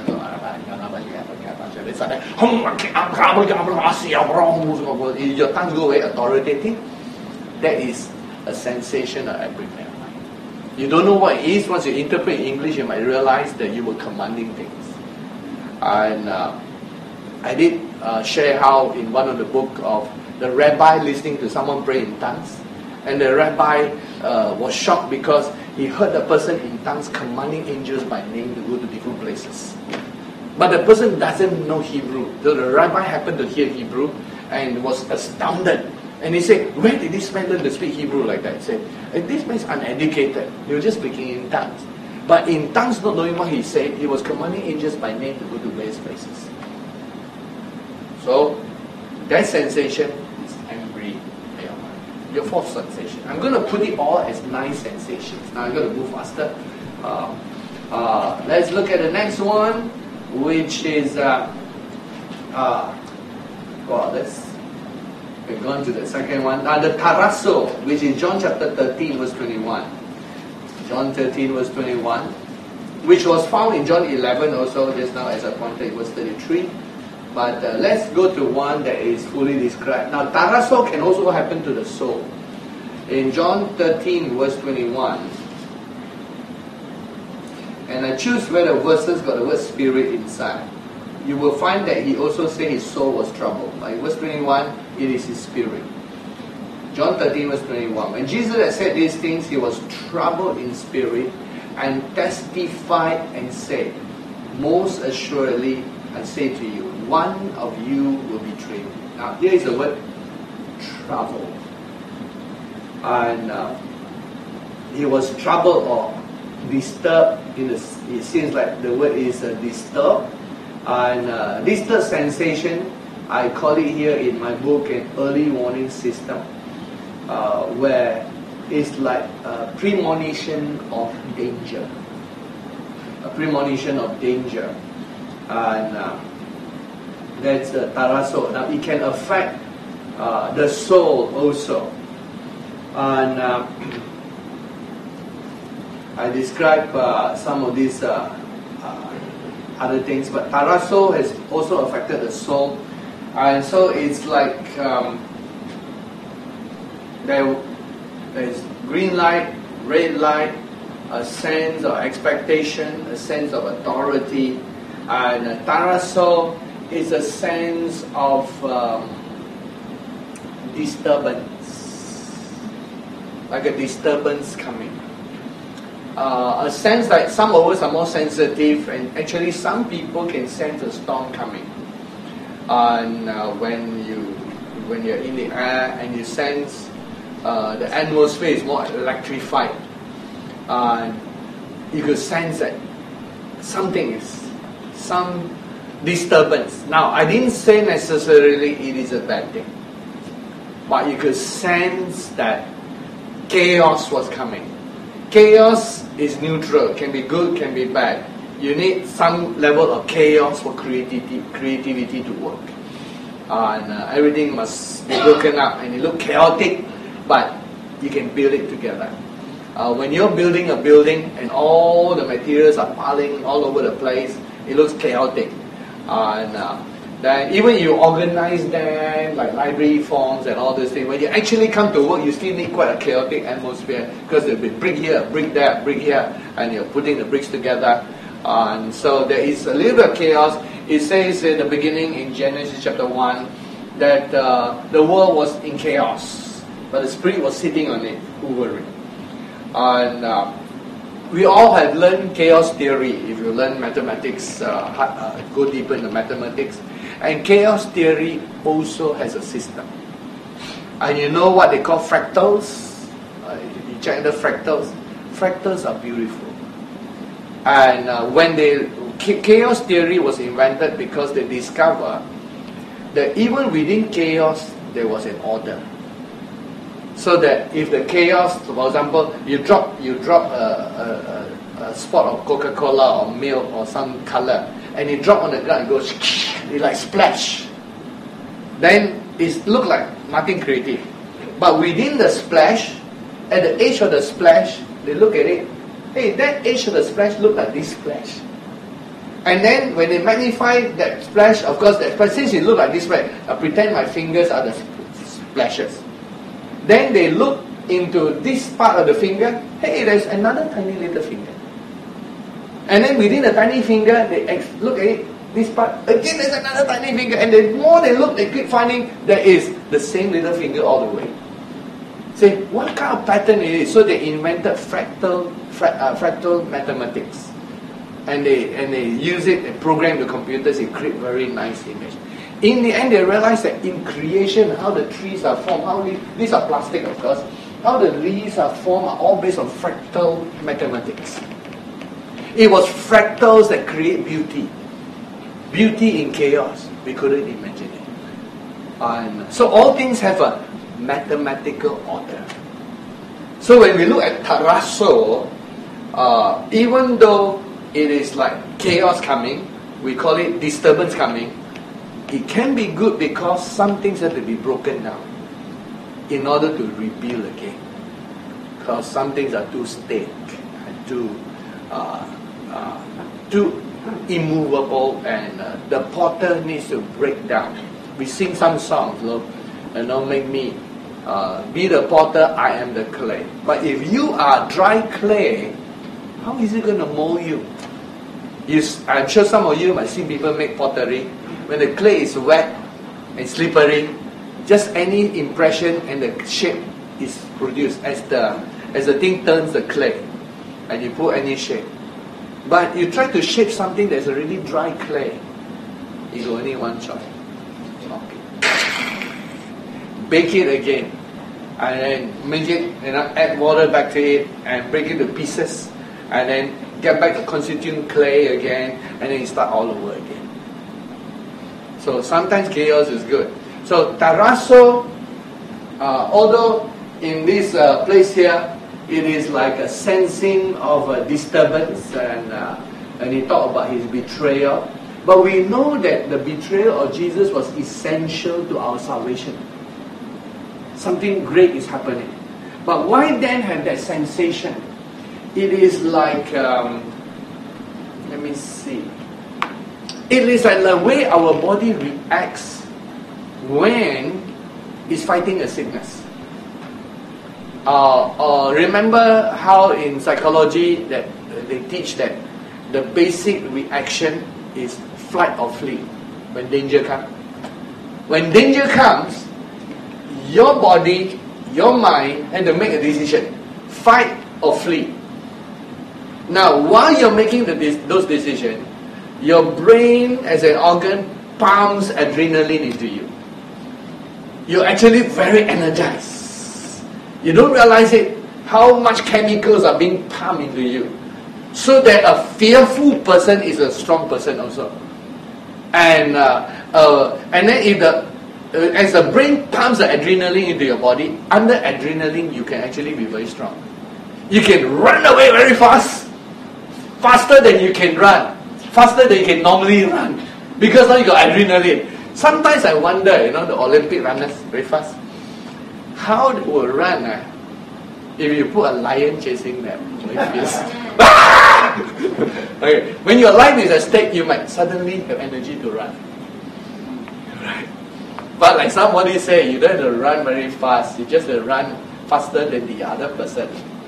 It's like your tongues go very authoritative. That is a sensation of embryomai. You don't know what it is. Once you interpret in English, you might realize that you were commanding things. And uh, I did uh, share how in one of the book of the rabbi listening to someone pray in tongues, and the rabbi uh, was shocked because he heard the person in tongues commanding angels by name to go to different places. But the person doesn't know Hebrew. So the rabbi happened to hear Hebrew and was astounded. And he said, where did this man learn to speak Hebrew like that? He said, this man is uneducated. He was just speaking in tongues. But in tongues, not knowing what he said, he was commanding angels by name to go to various places. So, that sensation is embryomai. Your fourth sensation. I'm going to put it all as nine sensations. Now I'm going to move faster. Uh, uh, let's look at the next one, which is, uh, uh, well, let's, we've gone to the second one. Uh, the tarasso, which is John chapter thirteen, verse twenty-one. John thirteen, verse twenty-one, which was found in John eleven also, just now as I pointed, it was thirty-three. But uh, let's go to one that is fully described. Now, tarasso can also happen to the soul. In John thirteen, verse twenty-one, and I choose where the verses got the word spirit inside. You will find that he also said his soul was troubled. Like verse twenty-one, it is his spirit. John thirteen, verse twenty-one. When Jesus had said these things, he was troubled in spirit and testified and said, most assuredly, I say to you, one of you will betray me. Now, here is the word troubled. And uh, he was troubled or disturbed. In the, it seems like the word is uh, disturbed. And uh, disturbed sensation, I call it here in my book an early warning system, uh, where it's like a premonition of danger. A premonition of danger. And uh, that's the tarasso. Now it can affect uh, the soul also. And uh, I describe uh, some of these uh, uh, other things, but tarasso has also affected the soul. And so it's like um, there, there's green light, red light, a sense of expectation, a sense of authority. And uh, tarasso is a sense of um, disturbance, like a disturbance coming. Uh, a sense like some of us are more sensitive, and actually some people can sense a storm coming. And uh, when you when you're in the air and you sense uh, the atmosphere is more electrified, and you could sense that something is some disturbance. Now, I didn't say necessarily it is a bad thing, but you could sense that chaos was coming. Chaos is neutral, can be good, can be bad. You need some level of chaos for creativity, creativity to work. Uh, and uh, everything must be broken up, and it looks chaotic, but you can build it together. Uh, when you're building a building and all the materials are piling all over the place, it looks chaotic. Uh, and uh, then even you organize them like library forms and all those things, when you actually come to work, you still need quite a chaotic atmosphere, because there'll be brick here, brick there, brick here, and you're putting the bricks together. Uh, and so there is a little bit of chaos. It says in the beginning in Genesis chapter one that uh, the world was in chaos, but the Spirit was sitting on it, hovering. And uh, we all have learned chaos theory. If you learn mathematics, uh, uh, go deeper into mathematics. And chaos theory also has a system. And you know what they call fractals? Uh, you check the fractals. Fractals are beautiful. And uh, when they, chaos theory was invented because they discovered that even within chaos, there was an order. So that if the chaos, for example, you drop you drop a, a, a, a spot of Coca-Cola or milk or some color, and you drop on the ground, it goes, it like splash. Then it look like nothing creative. But within the splash, at the edge of the splash, they look at it. Hey, that edge of the splash look like this splash. And then when they magnify that splash, of course, that splash, since it look like this splash, I pretend my fingers are the splashes. Then they look into this part of the finger. Hey, there's another tiny little finger. And then within the tiny finger, they ex- look at it. This part, again there's another tiny finger. And the more they look, they keep finding there is the same little finger all the way. Say, what kind of pattern it is? So they invented fractal, fra- uh, fractal mathematics. And they and they use it, they program the computers, they create very nice image. In the end, they realize that in creation, how the trees are formed, how we, these are plastic, of course, how the leaves are formed are all based on fractal mathematics. It was fractals that create beauty. Beauty in chaos. We couldn't imagine it. And so all things have a mathematical order. So when we look at Tarasso, uh, even though it is like chaos coming, we call it disturbance coming, it can be good because some things have to be broken down in order to rebuild again. Because some things are too stale and too, uh, uh, too immovable, and uh, the potter needs to break down. We sing some songs, look, you know, make me uh, be the potter, I am the clay. But if you are dry clay, how is it going to mold you? you? I'm sure some of you might see people make pottery. When the clay is wet and slippery, just any impression and the shape is produced as the as the thing turns the clay, and you put any shape. But you try to shape something that's already dry clay, you got only one choice. Okay. Bake it again, and then make it, you know, add water back to it, and break it to pieces, and then get back the constituent clay again, and then you start all over again. So sometimes chaos is good. So Tarasso, uh, although in this uh, place here, it is like a sensing of a disturbance, and uh, and he talked about his betrayal. But we know that the betrayal of Jesus was essential to our salvation. Something great is happening. But why then have that sensation? It is like, um, let me see. It is like the way our body reacts when it's fighting a sickness. Uh, uh, remember how in psychology that uh, they teach that the basic reaction is flight or flee when danger comes. When danger comes, your body, your mind had to make a decision, fight or flee. Now, while you're making the, those decisions, your brain as an organ pumps adrenaline into you. You're actually very energized. You don't realize it, how much chemicals are being pumped into you. So that a fearful person is a strong person also. And uh, uh, and then if the uh, as the brain pumps the adrenaline into your body, under adrenaline you can actually be very strong. You can run away very fast, faster than you can run, faster than you can normally run, because now you got adrenaline. Sometimes I wonder, you know, the Olympic runners very fast, how they will run uh, if you put a lion chasing them like this. Okay. When your life is at stake, you might suddenly have energy to run. Right. But like somebody say, you don't have to run very fast, you just have to run faster than the other person.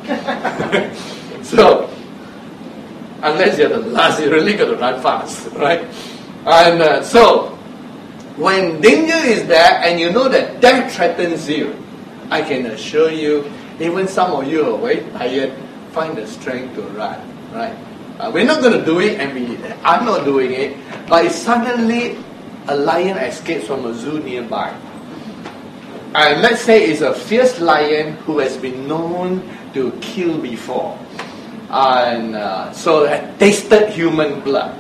So, unless you're the last, you really got to run fast, right? And uh, so, when danger is there and you know that death threatens you, I can assure you, even some of you are very tired, find the strength to run, right? Uh, we're not going to do it, and we, I'm not doing it, but if suddenly a lion escapes from a zoo nearby, and let's say it's a fierce lion who has been known to kill before, and uh, so had tasted human blood,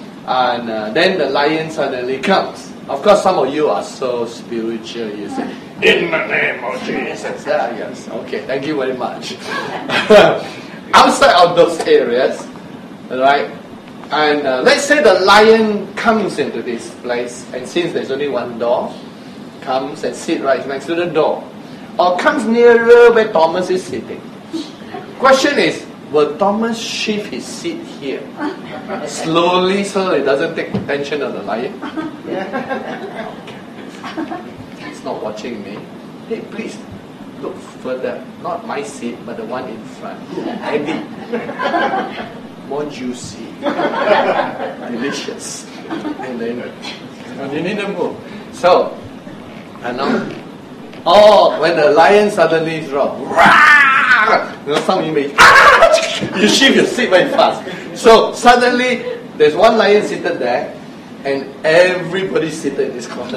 and uh, then the lion suddenly comes. Of course, some of you are so spiritual, you say, In the name of Jesus. Yeah, yes. Okay, thank you very much. Outside of those areas, right? And uh, let's say the lion comes into this place, and since there's only one door, comes and sit right next to the door, or comes nearer where Thomas is sitting. Question is, will Thomas shift his seat here slowly so it doesn't take attention of the lion? Okay. He's not watching me. Hey, please look further. Not my seat, but the one in front. Heavy. More juicy. Delicious. And then you need to move. So, I know. Oh, when the lion suddenly drops, you know, some of you may, you shift your seat very fast. So suddenly, there's one lion seated there, and everybody seated in this corner.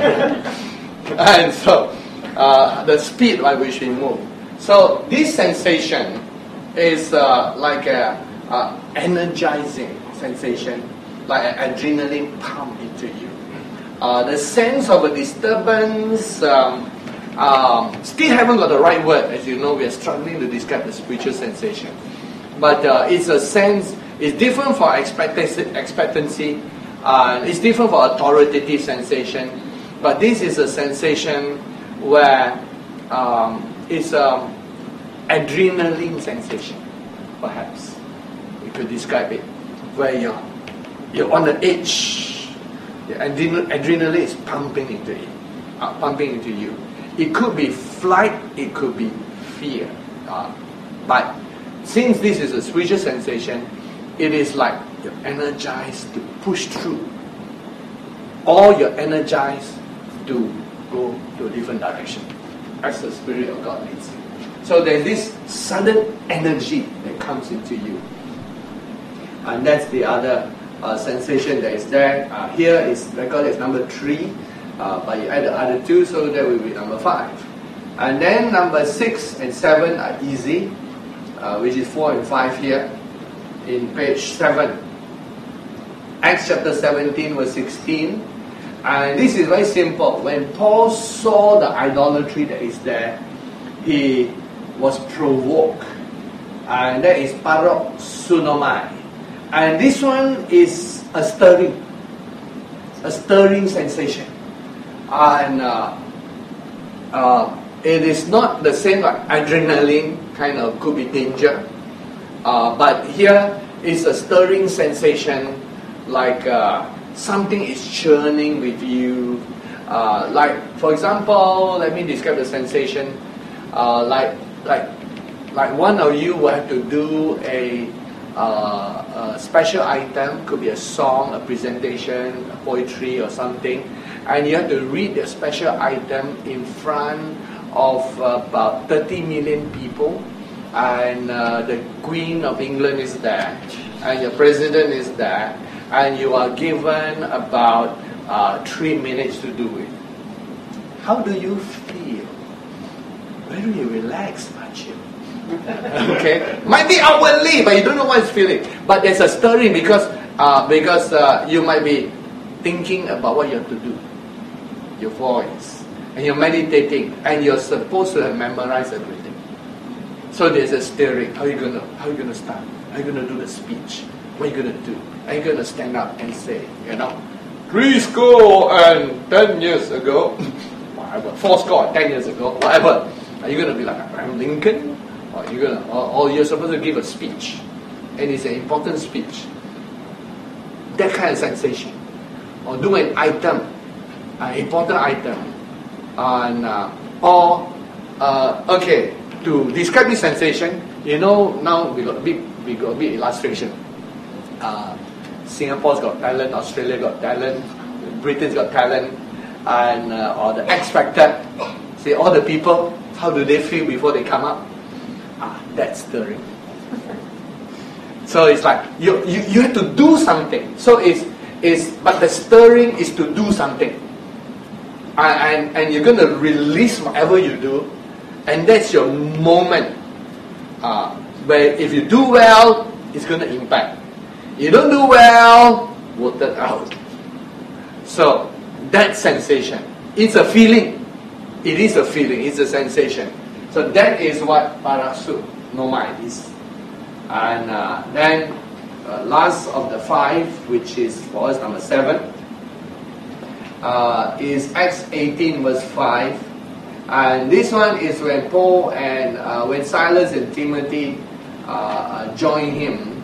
And so, uh, the speed by which we move. So this sensation is uh, like a, a energizing sensation, like an adrenaline pump into you. Uh, the sense of a disturbance, um, um, still haven't got the right word. As you know, we are struggling to describe the spiritual sensation. But uh, it's a sense, it's different for expectancy, expectancy uh, it's different for authoritative sensation. But this is a sensation where um, it's an adrenaline sensation, perhaps. We could describe it, where you're, you're on the edge. The adrenal, adrenaline is pumping into it, uh, pumping into you. It could be flight, it could be fear. Uh, but since this is a spiritual sensation, it is like you're energized to push through. Or you're energized to go to a different direction as the Spirit of God leads you. So there's this sudden energy that comes into you. And that's the other uh, sensation that is there. Uh, here is recorded as number three. Uh, but you add the other two, so that will be number five. And then number six and seven are easy, uh, which is four and five here in page seven. Acts chapter seventeen verse sixteen. And this is very simple. When Paul saw the idolatry that is there, he was provoked. And that is paroxunomai. And this one is a stirring, a stirring sensation. And uh, uh, it is not the same like adrenaline, kind of could be danger. Uh, but here is a stirring sensation, like uh, something is churning with you. Uh, like, for example, let me describe the sensation. Uh, like, like, like one of you will have to do a, uh, a special item, could be a song, a presentation, a poetry or something. And you have to read the special item in front of uh, about thirty million people. And uh, the Queen of England is there. And your President is there. And you are given about uh, three minutes to do it. How do you feel? Very relaxed, aren't you? Okay? Might be outwardly, but you don't know what it's feeling. But there's a stirring because, uh, because uh, you might be thinking about what you have to do. Your voice, and you're meditating, and you're supposed to have memorized everything. So there's a stirring. How are you gonna? How are you gonna start? How are you gonna do the speech? What are you gonna do? Are you gonna stand up and say, you know, three score and ten years ago, whatever, four score ten years ago, whatever? Are you gonna be like Abraham Lincoln, or are you gonna, or, or you're supposed to give a speech, and it's an important speech? That kind of sensation, or do an item. An important item, and uh, or uh, okay, to describe this sensation, you know, now we got a bit, we got a bit illustration. Uh, Singapore's got talent, Australia got talent, Britain's got talent, and uh, or the X Factor. See, all the people, how do they feel before they come up? Ah, that's stirring. So it's like you you you have to do something. So it's it's but the stirring is to do something. And, and you're going to release whatever you do, and that's your moment uh, where if you do well, it's going to impact. You don't do well, voted out. So that sensation, it's a feeling. It is a feeling, it's a sensation. So that is what parasu, no mind is. And uh, then uh, last of the five, which is for us number seven, uh, is Acts eighteen verse five. And this one is when Paul and uh, when Silas and Timothy uh, join him.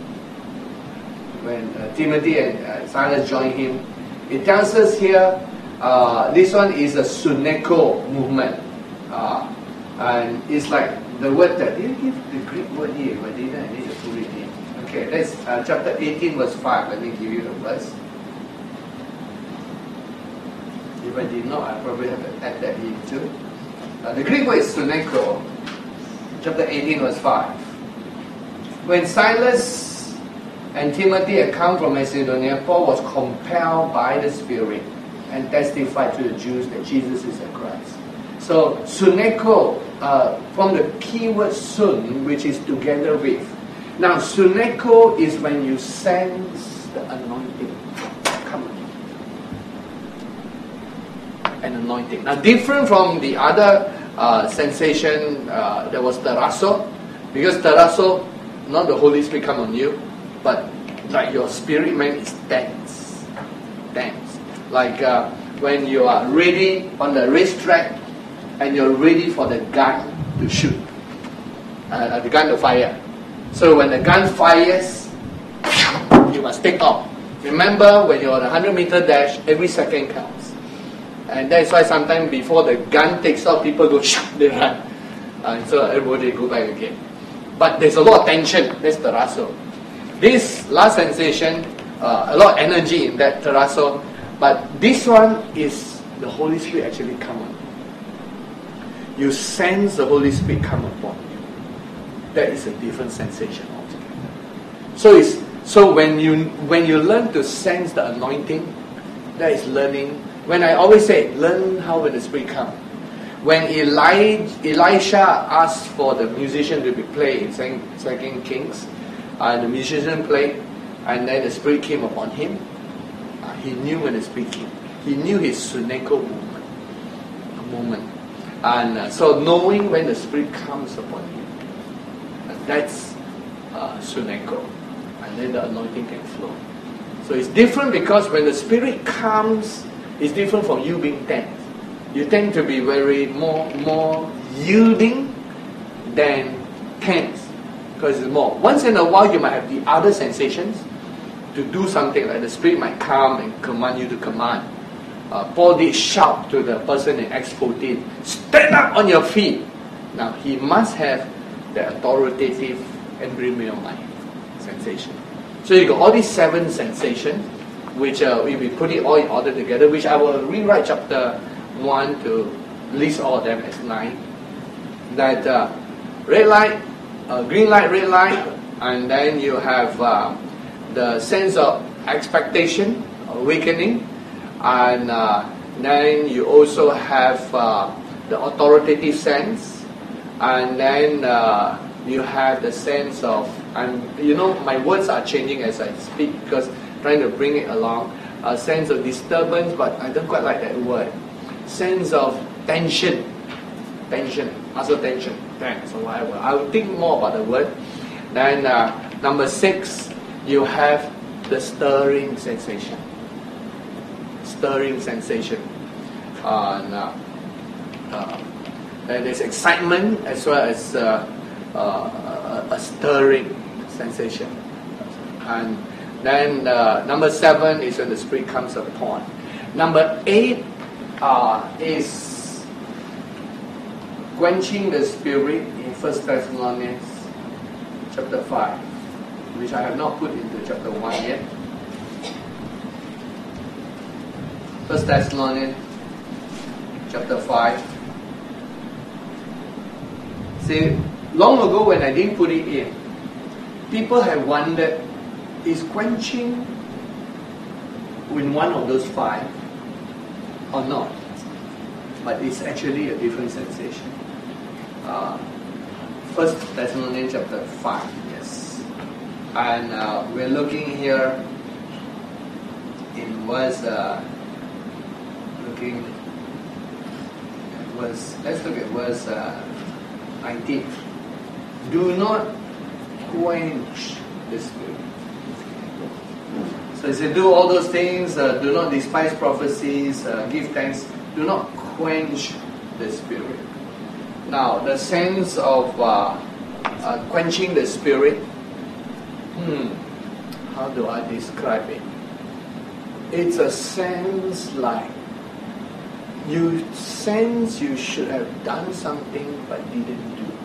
When uh, Timothy and uh, Silas join him, it tells us here, uh, this one is a suneko movement. Uh, and it's like the word that, did you give the Greek word here? But didn't I need to put it in? Okay, that's uh, chapter eighteen verse five. Let me give you the verse. If I did not, I probably have to add that in too. Uh, the Greek word is suneko, chapter eighteen verse five. When Silas and Timothy had come from Macedonia, Paul was compelled by the Spirit and testified to the Jews that Jesus is the Christ. So, suneko, uh, from the keyword sun, which is together with. Now, suneko is when you sense the anointing coming. An anointing. Now, different from the other uh, sensation, uh, there was teraso, because teraso, not the Holy Spirit come on you, but like your spirit man is tense, tense. Like uh, when you are ready on the racetrack and you're ready for the gun to shoot, uh, the gun to fire. So when the gun fires, you must take off. Remember, when you're on a hundred meter dash, every second counts, and that's why sometimes before the gun takes off, people go shoot, they run, and so everybody go back again. But there's a lot of tension. That's the teraso. This last sensation, uh, a lot of energy in that teraso, but this one is the Holy Spirit actually come on. You sense the Holy Spirit come upon you. That is a different sensation altogether. So it's so when you when you learn to sense the anointing, that is learning. When I always say, learn how when the Spirit come. When Eli, Elisha asked for the musician to be played in Second Kings, and uh, the musician played, and then the Spirit came upon him, uh, he knew when the Spirit came. He knew his suneko movement, a moment. And uh, so knowing when the Spirit comes upon you, uh, that's uh, suneko. And then the anointing can flow. So it's different because when the Spirit comes, it's different from you being tense. You tend to be very more more yielding than tense, because it's more. Once in a while you might have the other sensations to do something, like the Spirit might come and command you to command. Uh, Paul did shout to the person in Acts fourteen, stand up on your feet. Now he must have the authoritative embryonic mind sensation. So you got all these seven sensations, which uh, we will put it all in order together, which I will rewrite chapter one to list all of them as nine. That uh, red light, uh, green light, red light, and then you have uh, the sense of expectation, awakening, and uh, then you also have uh, the authoritative sense, and then uh, you have the sense of, and you know my words are changing as I speak because trying to bring it along, a sense of disturbance, but I don't quite like that word. Sense of tension, tension, muscle tension, tense or whatever. I will think more about the word. Then uh, number six, you have the stirring sensation. Stirring sensation. Uh, and, uh, uh, and there's excitement as well as uh, uh, a, a stirring sensation. And then uh, number seven is when the Spirit comes upon. Number eight uh, is quenching the Spirit in First Thessalonians chapter five, which I have not put into chapter one yet. First Thessalonians chapter five. See, long ago when I didn't put it in, people have wondered, is quenching in one of those five or not? But it's actually a different sensation. Uh, First Thessalonians chapter five, yes. And uh, we're looking here in verse, uh, looking verse, let's look at verse uh, nineteen. Do not quench the Spirit. So he said, do all those things, uh, do not despise prophecies, uh, give thanks, do not quench the Spirit. Now, the sense of uh, uh, quenching the Spirit, hmm, how do I describe it? It's a sense like you sense you should have done something but didn't do.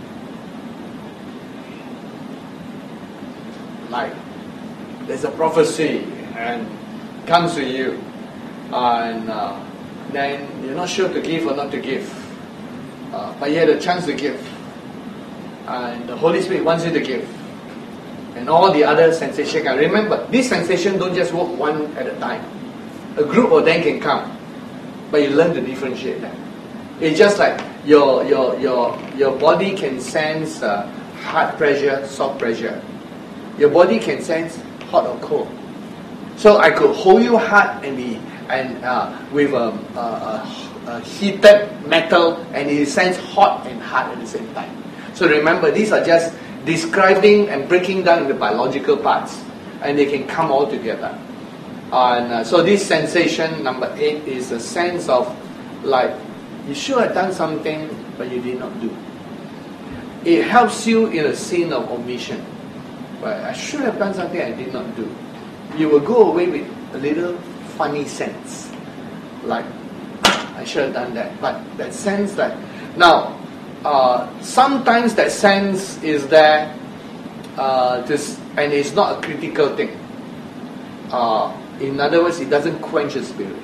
Like, there's a prophecy and comes to you, and uh, then you're not sure to give or not to give, uh, but you had a chance to give, and the Holy Spirit wants you to give, and all the other sensation can remember. These sensations don't just work one at a time. A group of them can come, but you learn to differentiate them. It's just like your your your your body can sense uh, heart pressure, soft pressure. Your body can sense hot or cold. So I could hold you hard and be and uh, with a, a, a, a heated metal, and it sense hot and hard at the same time. So remember, these are just describing and breaking down the biological parts, and they can come all together. And uh, so this sensation number eight is a sense of like you should have done something but you did not do. It helps you in a scene of omission. But I should have done something I did not do. You will go away with a little funny sense, like I should have done that. But that sense that now uh, sometimes that sense is there, uh, just and it's not a critical thing. Uh, in other words, it doesn't quench the Spirit.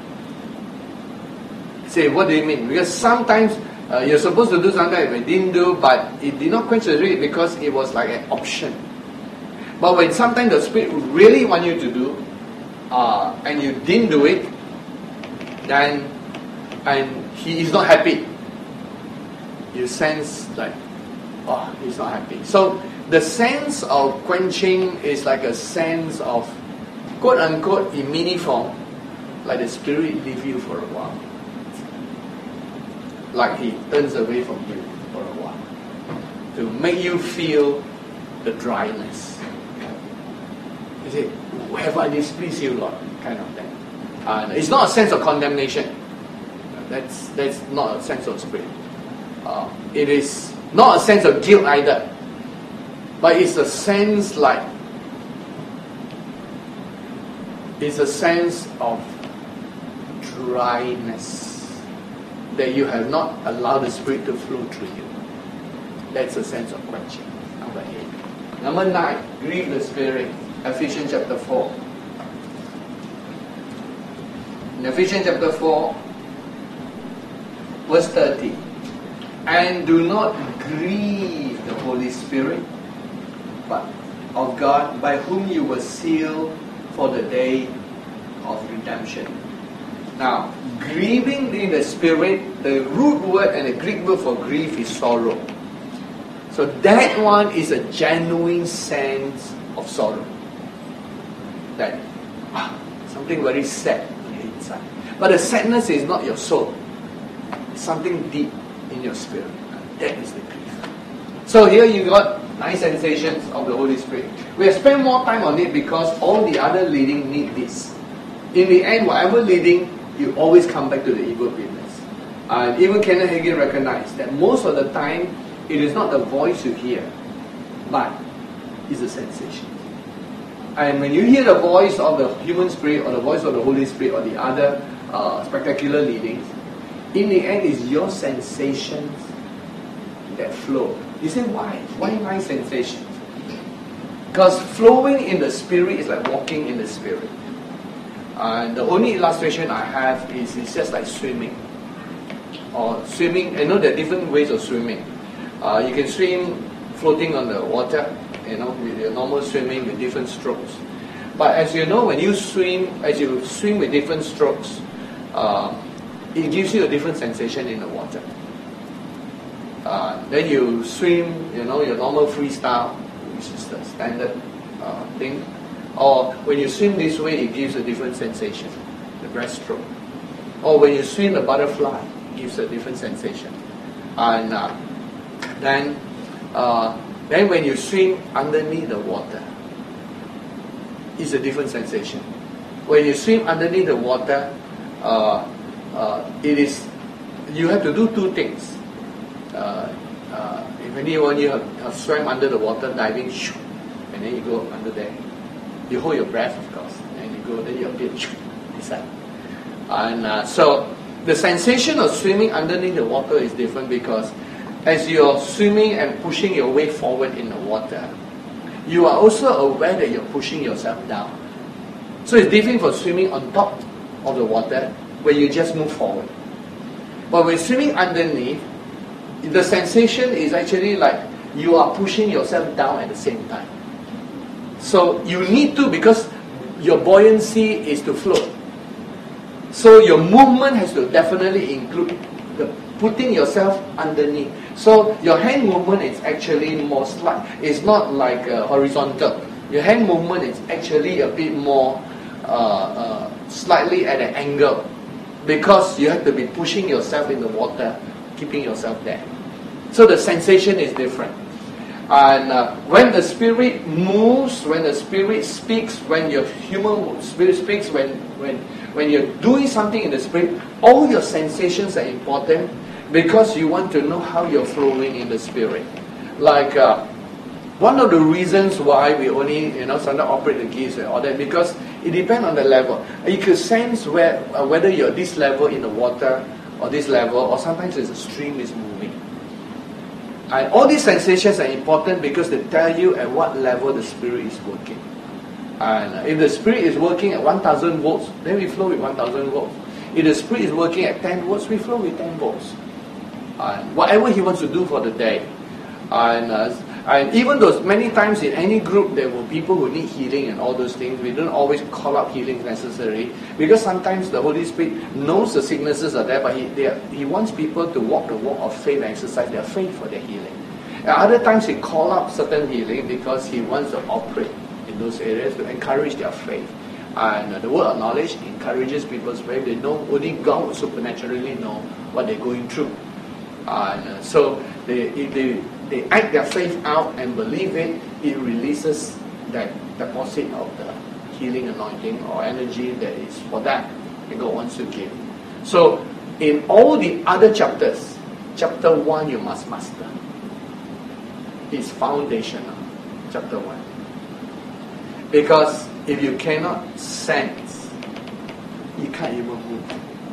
Say, what do you mean? Because sometimes uh, you're supposed to do something that you didn't do, but it did not quench the Spirit because it was like an option. But when sometimes the Spirit really want you to do, uh, and you didn't do it, then and He is not happy. You sense like, oh, He's not happy. So the sense of quenching is like a sense of, quote unquote, in mini form, like the Spirit leave you for a while, like He turns away from you for a while, to make you feel the dryness. You say, have I displeased you, Lord? Kind of thing. And it's not a sense of condemnation. That's that's not a sense of Spirit. Uh, it is not a sense of guilt either. But it's a sense like, it's a sense of dryness, that you have not allowed the Spirit to flow through you. That's a sense of quenching. Number eight. Number nine, grieve the Spirit. Ephesians chapter four. In Ephesians chapter four, verse thirty. And do not grieve the Holy Spirit, but of God, by whom you were sealed for the day of redemption. Now, grieving in the Spirit, the root word and the Greek word for grief is sorrow. So that one is a genuine sense of sorrow. That ah, something very sad on the inside. But the sadness is not your soul. It's something deep in your spirit. That is the grief. So here you got nine sensations of the Holy Spirit. We have spent more time on it because all the other leading need this. In the end, whatever leading, you always come back to the ego witness. And even Kenneth Hagin recognized that most of the time, it is not the voice you hear, but it's a sensation. And when you hear the voice of the human spirit or the voice of the Holy Spirit or the other uh, spectacular leadings, in the end it's your sensations that flow. You say, why? Why my sensations? Because flowing in the Spirit is like walking in the Spirit. And the only illustration I have is it's just like swimming. Or swimming, I know there are different ways of swimming. Uh, you can swim floating on the water, you know, with your normal swimming with different strokes. But as you know, when you swim, as you swim with different strokes, uh, it gives you a different sensation in the water. Uh, then you swim, you know, your normal freestyle, which is the standard uh, thing. Or when you swim this way, it gives a different sensation, the breaststroke. Or when you swim the butterfly, gives a different sensation. And uh, then, uh, then when you swim underneath the water, it's a different sensation. When you swim underneath the water, uh, uh, it is you have to do two things. Uh, uh, if anyone you have, have swam under the water, diving, shoo, and then you go under there. You hold your breath, of course, and you go, then you appear, shoo, this side. And uh, so the sensation of swimming underneath the water is different because as you're swimming and pushing your way forward in the water, you are also aware that you're pushing yourself down. So it's different from swimming on top of the water where you just move forward. But when swimming underneath, the sensation is actually like you are pushing yourself down at the same time. So you need to, because your buoyancy is to float. So your movement has to definitely include the putting yourself underneath. So your hand movement is actually more slight. It's not like uh, horizontal. Your hand movement is actually a bit more uh, uh, slightly at an angle because you have to be pushing yourself in the water, keeping yourself there. So the sensation is different. And uh, when the spirit moves, when the spirit speaks, when your human spirit speaks, when when when you're doing something in the spirit, all your sensations are important because you want to know how you're flowing in the spirit. Like uh, one of the reasons why we only you know sometimes operate the gifts and all that, because it depends on the level. You can sense where uh, whether you're this level in the water or this level, or sometimes the stream is moving. And all these sensations are important because they tell you at what level the spirit is working. And if the spirit is working at one thousand volts, then we flow with one thousand volts. If the spirit is working at ten volts, we flow with ten volts. And whatever he wants to do for the day. And, uh, and even though many times in any group there were people who need healing and all those things, we don't always call out healing necessary because sometimes the Holy Spirit knows the sicknesses are there, but he, they are, he wants people to walk the walk of faith and exercise their faith for their healing. At other times he calls out certain healing because he wants to operate in those areas to encourage their faith. And uh, the word of knowledge encourages people's faith. They know only God will supernaturally know what they're going through. And uh, so they, if they they act their faith out and believe it, it releases that deposit of the healing anointing or energy that is for that that God wants to give. So in all the other chapters, chapter one you must master. It's foundational, chapter one. Because if you cannot sense, you can't even move.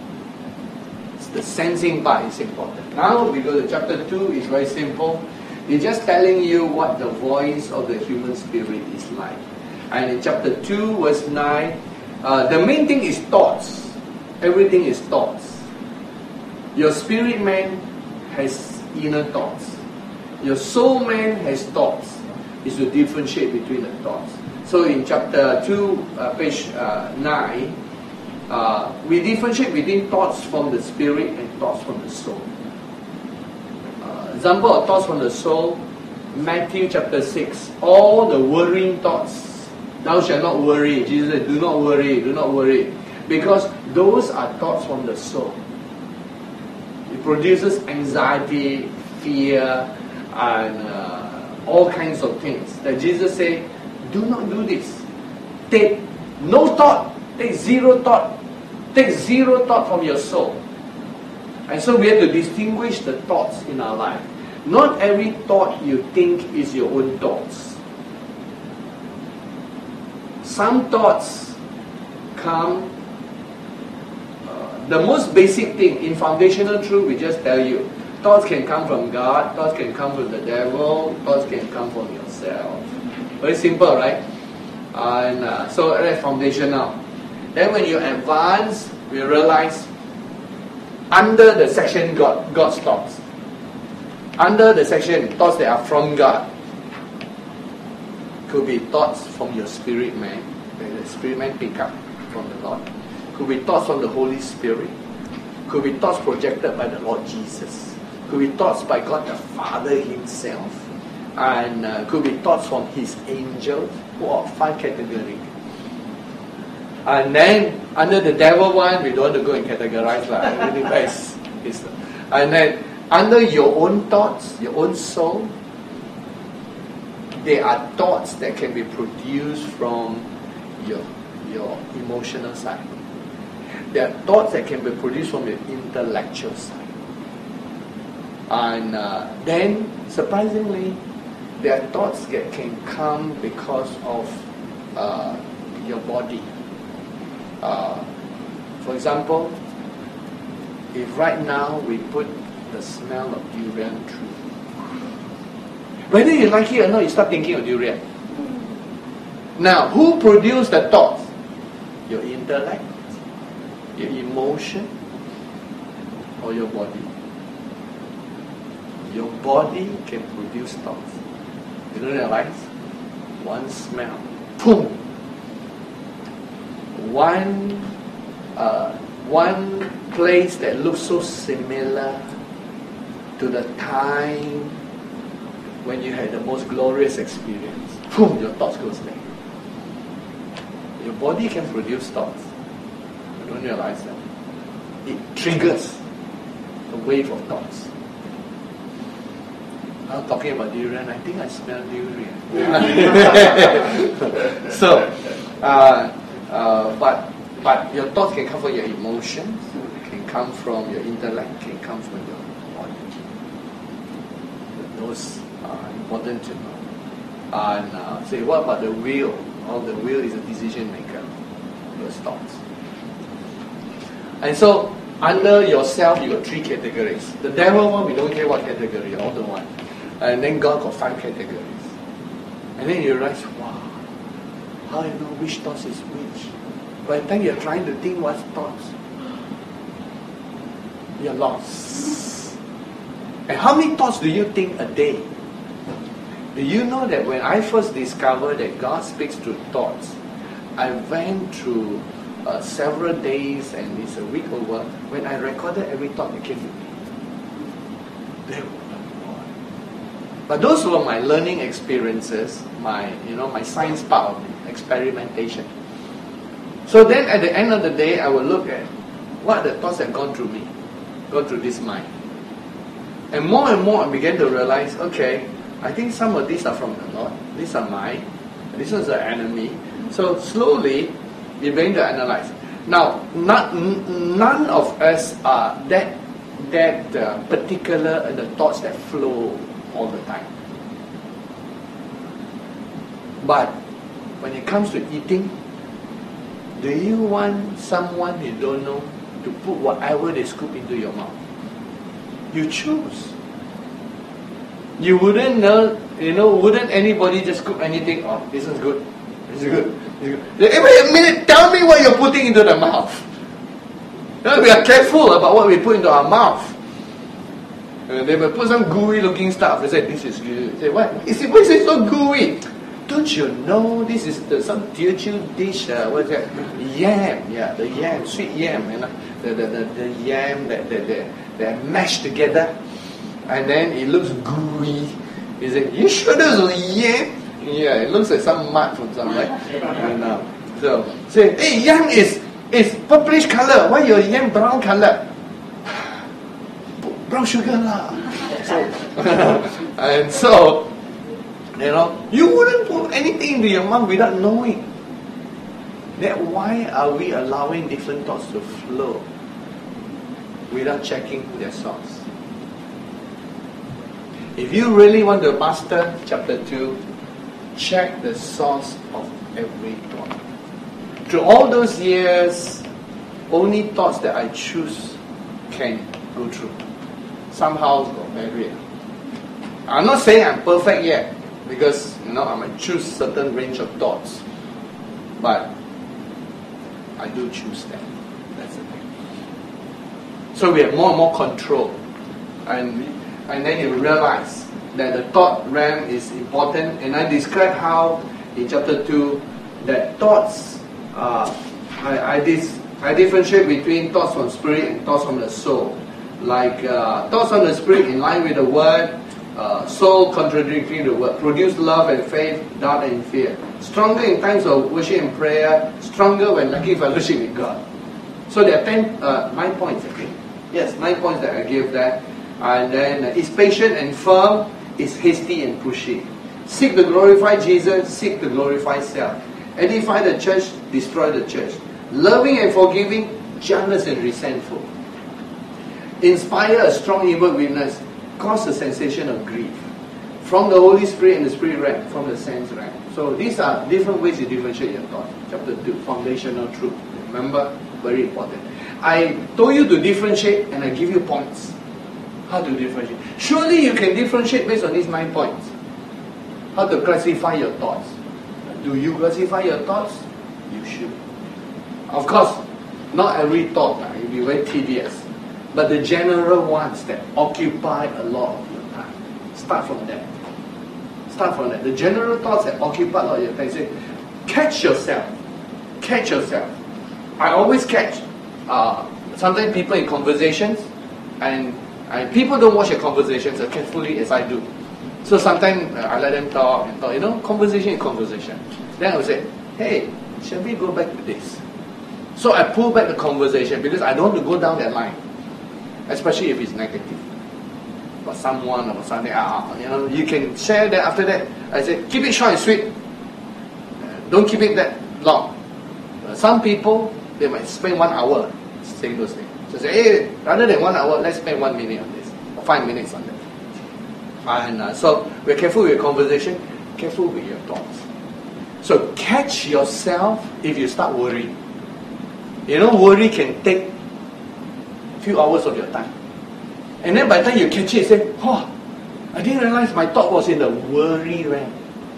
The sensing part is important. Now we go to chapter two. It's very simple. It's just telling you what the voice of the human spirit is like. And in chapter two, verse nine, uh, the main thing is thoughts. Everything is thoughts. Your spirit man has inner thoughts. Your soul man has thoughts. It's to differentiate between the thoughts. So in chapter two, uh, page uh, nine, Uh, we differentiate between thoughts from the spirit and thoughts from the soul. Uh, example of thoughts from the soul, Matthew chapter six. All the worrying thoughts. Thou shalt not worry. Jesus said, do not worry, do not worry. Because those are thoughts from the soul. It produces anxiety, fear, and uh, all kinds of things. That Jesus said, do not do this. Take no thought. Take zero thought. Take zero thought from your soul. And so we have to distinguish the thoughts in our life. Not every thought you think is your own thoughts. Some thoughts come, uh, the most basic thing in foundational truth, we just tell you, thoughts can come from God, thoughts can come from the devil, thoughts can come from yourself. Very simple, right? And uh, so that's foundational. Then when you advance, we realize under the section God, God's thoughts. Under the section thoughts that are from God. Could be thoughts from your spirit man. That the spirit man pick up from the Lord. Could be thoughts from the Holy Spirit. Could be thoughts projected by the Lord Jesus. Could be thoughts by God the Father Himself. And uh, could be thoughts from His angels. Wow, five categories. And then, under the devil one, we don't want to go and categorize. Like, it depends. And then under your own thoughts, your own soul, there are thoughts that can be produced from your, your emotional side. There are thoughts that can be produced from your intellectual side. And uh, then, surprisingly, there are thoughts that can come because of uh, your body. Uh, for example, if right now we put the smell of durian through, whether you like it or not, you start thinking of durian. Now, who produced the thoughts? Your intellect, your emotion, or your body? Your body can produce thoughts. You don't realize? One smell, boom. One, uh, one place that looks so similar to the time when you had the most glorious experience, boom, your thoughts goes there. Your body can produce thoughts. You don't realize that. It triggers a wave of thoughts. I'm talking about durian. I think I smell durian. so, uh, uh, but but your thoughts can come from your emotions, can come from your intellect, can come from your body. Those are important to know. And uh, say, what about the will? Well, the will is a decision maker. Those thoughts. And so, under yourself, you got three categories. The devil one, we don't care what category, all the one. And then God got five categories. And then you realize, wow, how do you know which thoughts is which? By the time you're trying to think what's thoughts, you're lost. And how many thoughts do you think a day? Do you know that when I first discovered that God speaks through thoughts, I went through uh, several days, and it's a week over, when I recorded every thought that came to me. There But those were my learning experiences, my you know my science part of it, experimentation. So then at the end of the day, I will look at what are the thoughts that have gone through me, gone through this mind. And more and more I began to realize, okay, I think some of these are from the Lord, these are mine, this is the enemy. So slowly, you begin to analyze. Now, not, none of us are that, that uh, particular in the thoughts that flow all the time. But when it comes to eating, do you want someone you don't know to put whatever they scoop into your mouth? You choose. You wouldn't know, you know, wouldn't anybody just scoop anything? Oh, this is good. This is good. This is good. Every minute, tell me what you're putting into the mouth. You know, we are careful about what we put into our mouth. Uh, they will put some gooey looking stuff. They say, this is good. They say, what? Is it, why is it so gooey? Don't you know this is the, some Teochew dish? Uh, what is that? Yam. Yeah, the yam, sweet yam. You know, the, the, the, the yam that that that they're mashed together. And then it looks gooey. He said, you sure this is yam? Yeah, it looks like some mud from somewhere. And, uh, so, say, hey, yam is, is purplish color. Why your yam brown color? Brown sugar lah. So, and so, you know, you wouldn't put anything into your mouth without knowing. That why are we allowing different thoughts to flow without checking their source? If you really want to master chapter two, check the source of every thought. Through all those years, only thoughts that I choose can go through. Somehow got married. I'm not saying I'm perfect yet, because you know I might choose certain range of thoughts, but I do choose them. That's the thing. So we have more and more control, and and then you realize that the thought realm is important. And I describe how in chapter two that thoughts, uh, I I, dis, I differentiate between thoughts from spirit and thoughts from the soul. Like uh, thoughts from the spirit in line with the word. Uh, soul contradicting the word, produce love and faith, doubt and fear. Stronger in times of worship and prayer, stronger when lacking fellowship with God. So there are ten, uh, nine points, okay? Yes, nine points that I gave that. And then uh, is patient and firm, is hasty and pushy. Seek to glorify Jesus, seek to glorify self. Edify the church, destroy the church. Loving and forgiving, jealous and resentful. Inspire a strong evil witness, cause a sensation of grief. From the Holy Spirit and the Spirit realm, from the sense realm. So these are different ways to differentiate your thoughts. Chapter two, foundational truth. Remember, very important. I told you to differentiate and I give you points. How to differentiate? Surely you can differentiate based on these nine points. How to classify your thoughts. Do you classify your thoughts? You should. Of course, not every thought uh, will be very tedious. But the general ones that occupy a lot of your time. Start from that. Start from that. The general thoughts that occupy a lot of your time. Say, catch yourself. Catch yourself. I always catch. Uh, sometimes people in conversations, and, and people don't watch your conversations as carefully as I do. So sometimes uh, I let them talk and talk. You know, conversation is conversation. Then I will say, hey, shall we go back to this? So I pull back the conversation because I don't want to go down that line. Especially if it's negative. About someone or something. Uh, you know, you can share that after that. I say, keep it short and sweet. Uh, don't keep it that long. Uh, some people, they might spend one hour saying those things. So say, hey, rather than one hour, let's spend one minute on this. Or five minutes on that. And uh, so we're careful with your conversation, careful with your thoughts. So catch yourself if you start worrying. You know, worry can take a few hours of your time. And then by the time you catch it, you say, oh, I didn't realize my thought was in the worry realm.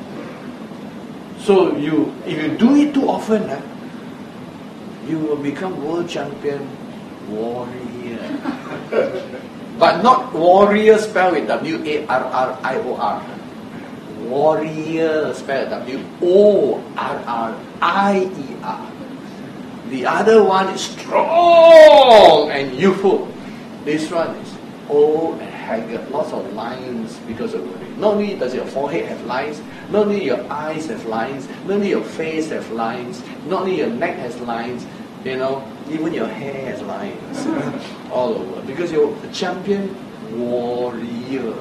So you, if you do it too often, uh, you will become world champion warrior. But not warrior spelled with W A R R I O R. Warrior spelled W O R R I E R. The other one is strong and youthful. This one is old and haggard. Lots of lines because of worry. Not only does your forehead have lines, not only your eyes have lines, not only your face has lines, not only your neck has lines, you know, even your hair has lines all over. Because you're a champion warrior.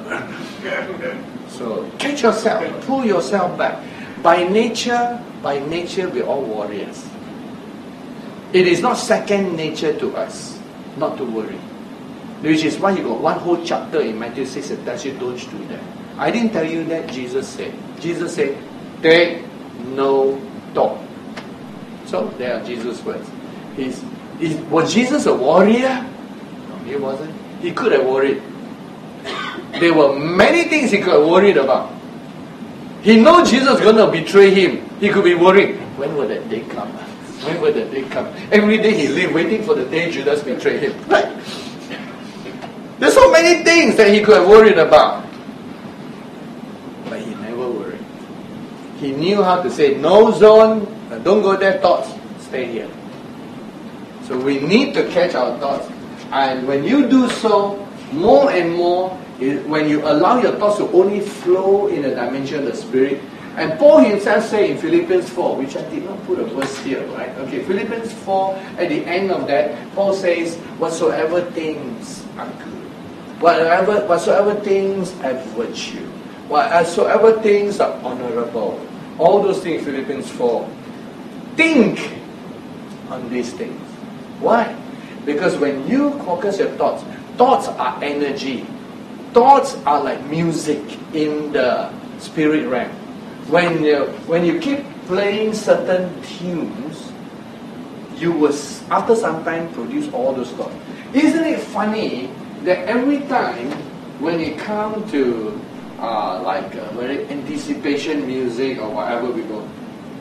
So catch yourself, pull yourself back. By nature, by nature we're all warriors. It is not second nature to us not to worry. Which is why you got one whole chapter in Matthew six that tells you don't do that. I didn't tell you that, Jesus said. Jesus said, take no thought. So there are Jesus' words. He's, is, was Jesus a warrior? No, he wasn't. He could have worried. There were many things he could have worried about. He knows Jesus is going to betray him. He could be worried. When will that day come? When will that day come? Every day he lived waiting for the day Judas betrayed him. Right? There's so many things that he could have worried about. But he never worried. He knew how to say, no zone, don't go there, thoughts, stay here. So we need to catch our thoughts. And when you do so, more and more, when you allow your thoughts to only flow in the dimension of the Spirit. And Paul himself said in Philippians four, which I did not put a verse here, right? Okay, Philippians four, at the end of that, Paul says, whatsoever things are good, whatever, whatsoever things have virtue, whatsoever things are honorable, all those things, Philippians four, think on these things. Why? Because when you focus your thoughts, thoughts are energy. Thoughts are like music in the spirit realm. When you, when you keep playing certain tunes, you will, after some time, produce all those thoughts. Isn't it funny that every time when it comes to uh, like uh, very anticipation music or whatever we go,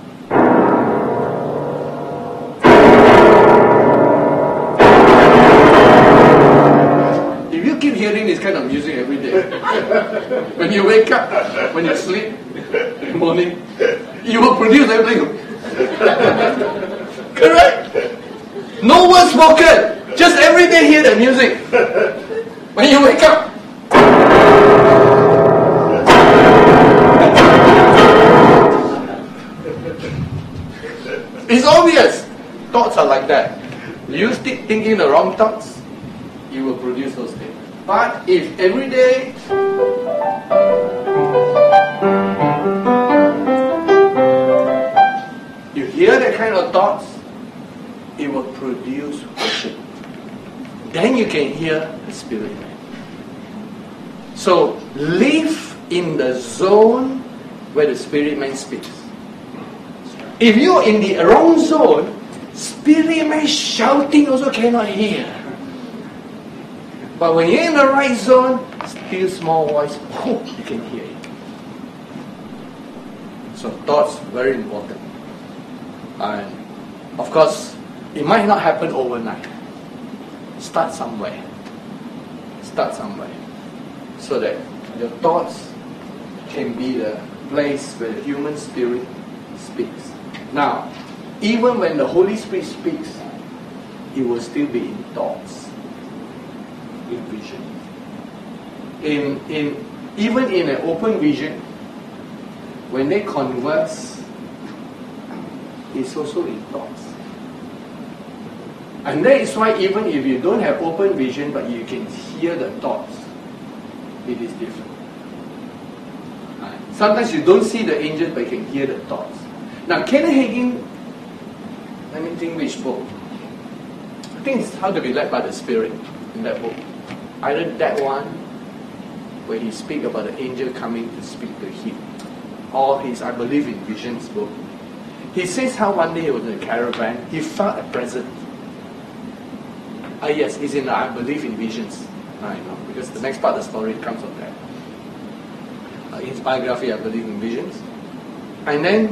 if you keep hearing this kind of music every day, when you wake up, when you sleep, in the morning, you will produce everything. Correct? No word spoken. Just every day hear the music. When you wake up. It's obvious. Thoughts are like that. You stick thinking the wrong thoughts, it will produce those statements. But if every day you hear that kind of thoughts, it will produce worship. Then you can hear the Spirit man. So live in the zone where the Spirit man speaks. If you're in the wrong zone, Spirit man shouting also cannot hear. But when you're in the right zone, still small voice, whoo, you can hear it. So thoughts, very important. And of course, it might not happen overnight. Start somewhere. Start somewhere. So that your thoughts can be the place where the human spirit speaks. Now, even when the Holy Spirit speaks, it will still be in thoughts, in vision. In, in, even in an open vision, when they converse, it's also in thoughts. And that is why even if you don't have open vision, but you can hear the thoughts, it is different. Sometimes you don't see the angels, but you can hear the thoughts. Now, Kenneth Hagin, let me think which book. I think it's How to Be Led by the Spirit in that book. Either that one, where he speaks about the angel coming to speak to him, or his I Believe in Visions book. He says how one day he was in a caravan, he felt a presence. Ah yes, it's in the I Believe in Visions. I know, because the next part of the story comes from that. Uh, his biography, I Believe in Visions. And then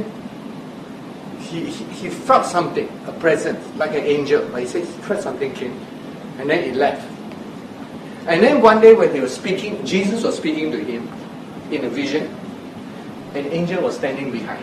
he, he, he felt something, a presence, like an angel. But he says he felt something came. And then it left. And then one day when he was speaking, Jesus was speaking to him in a vision. An angel was standing behind.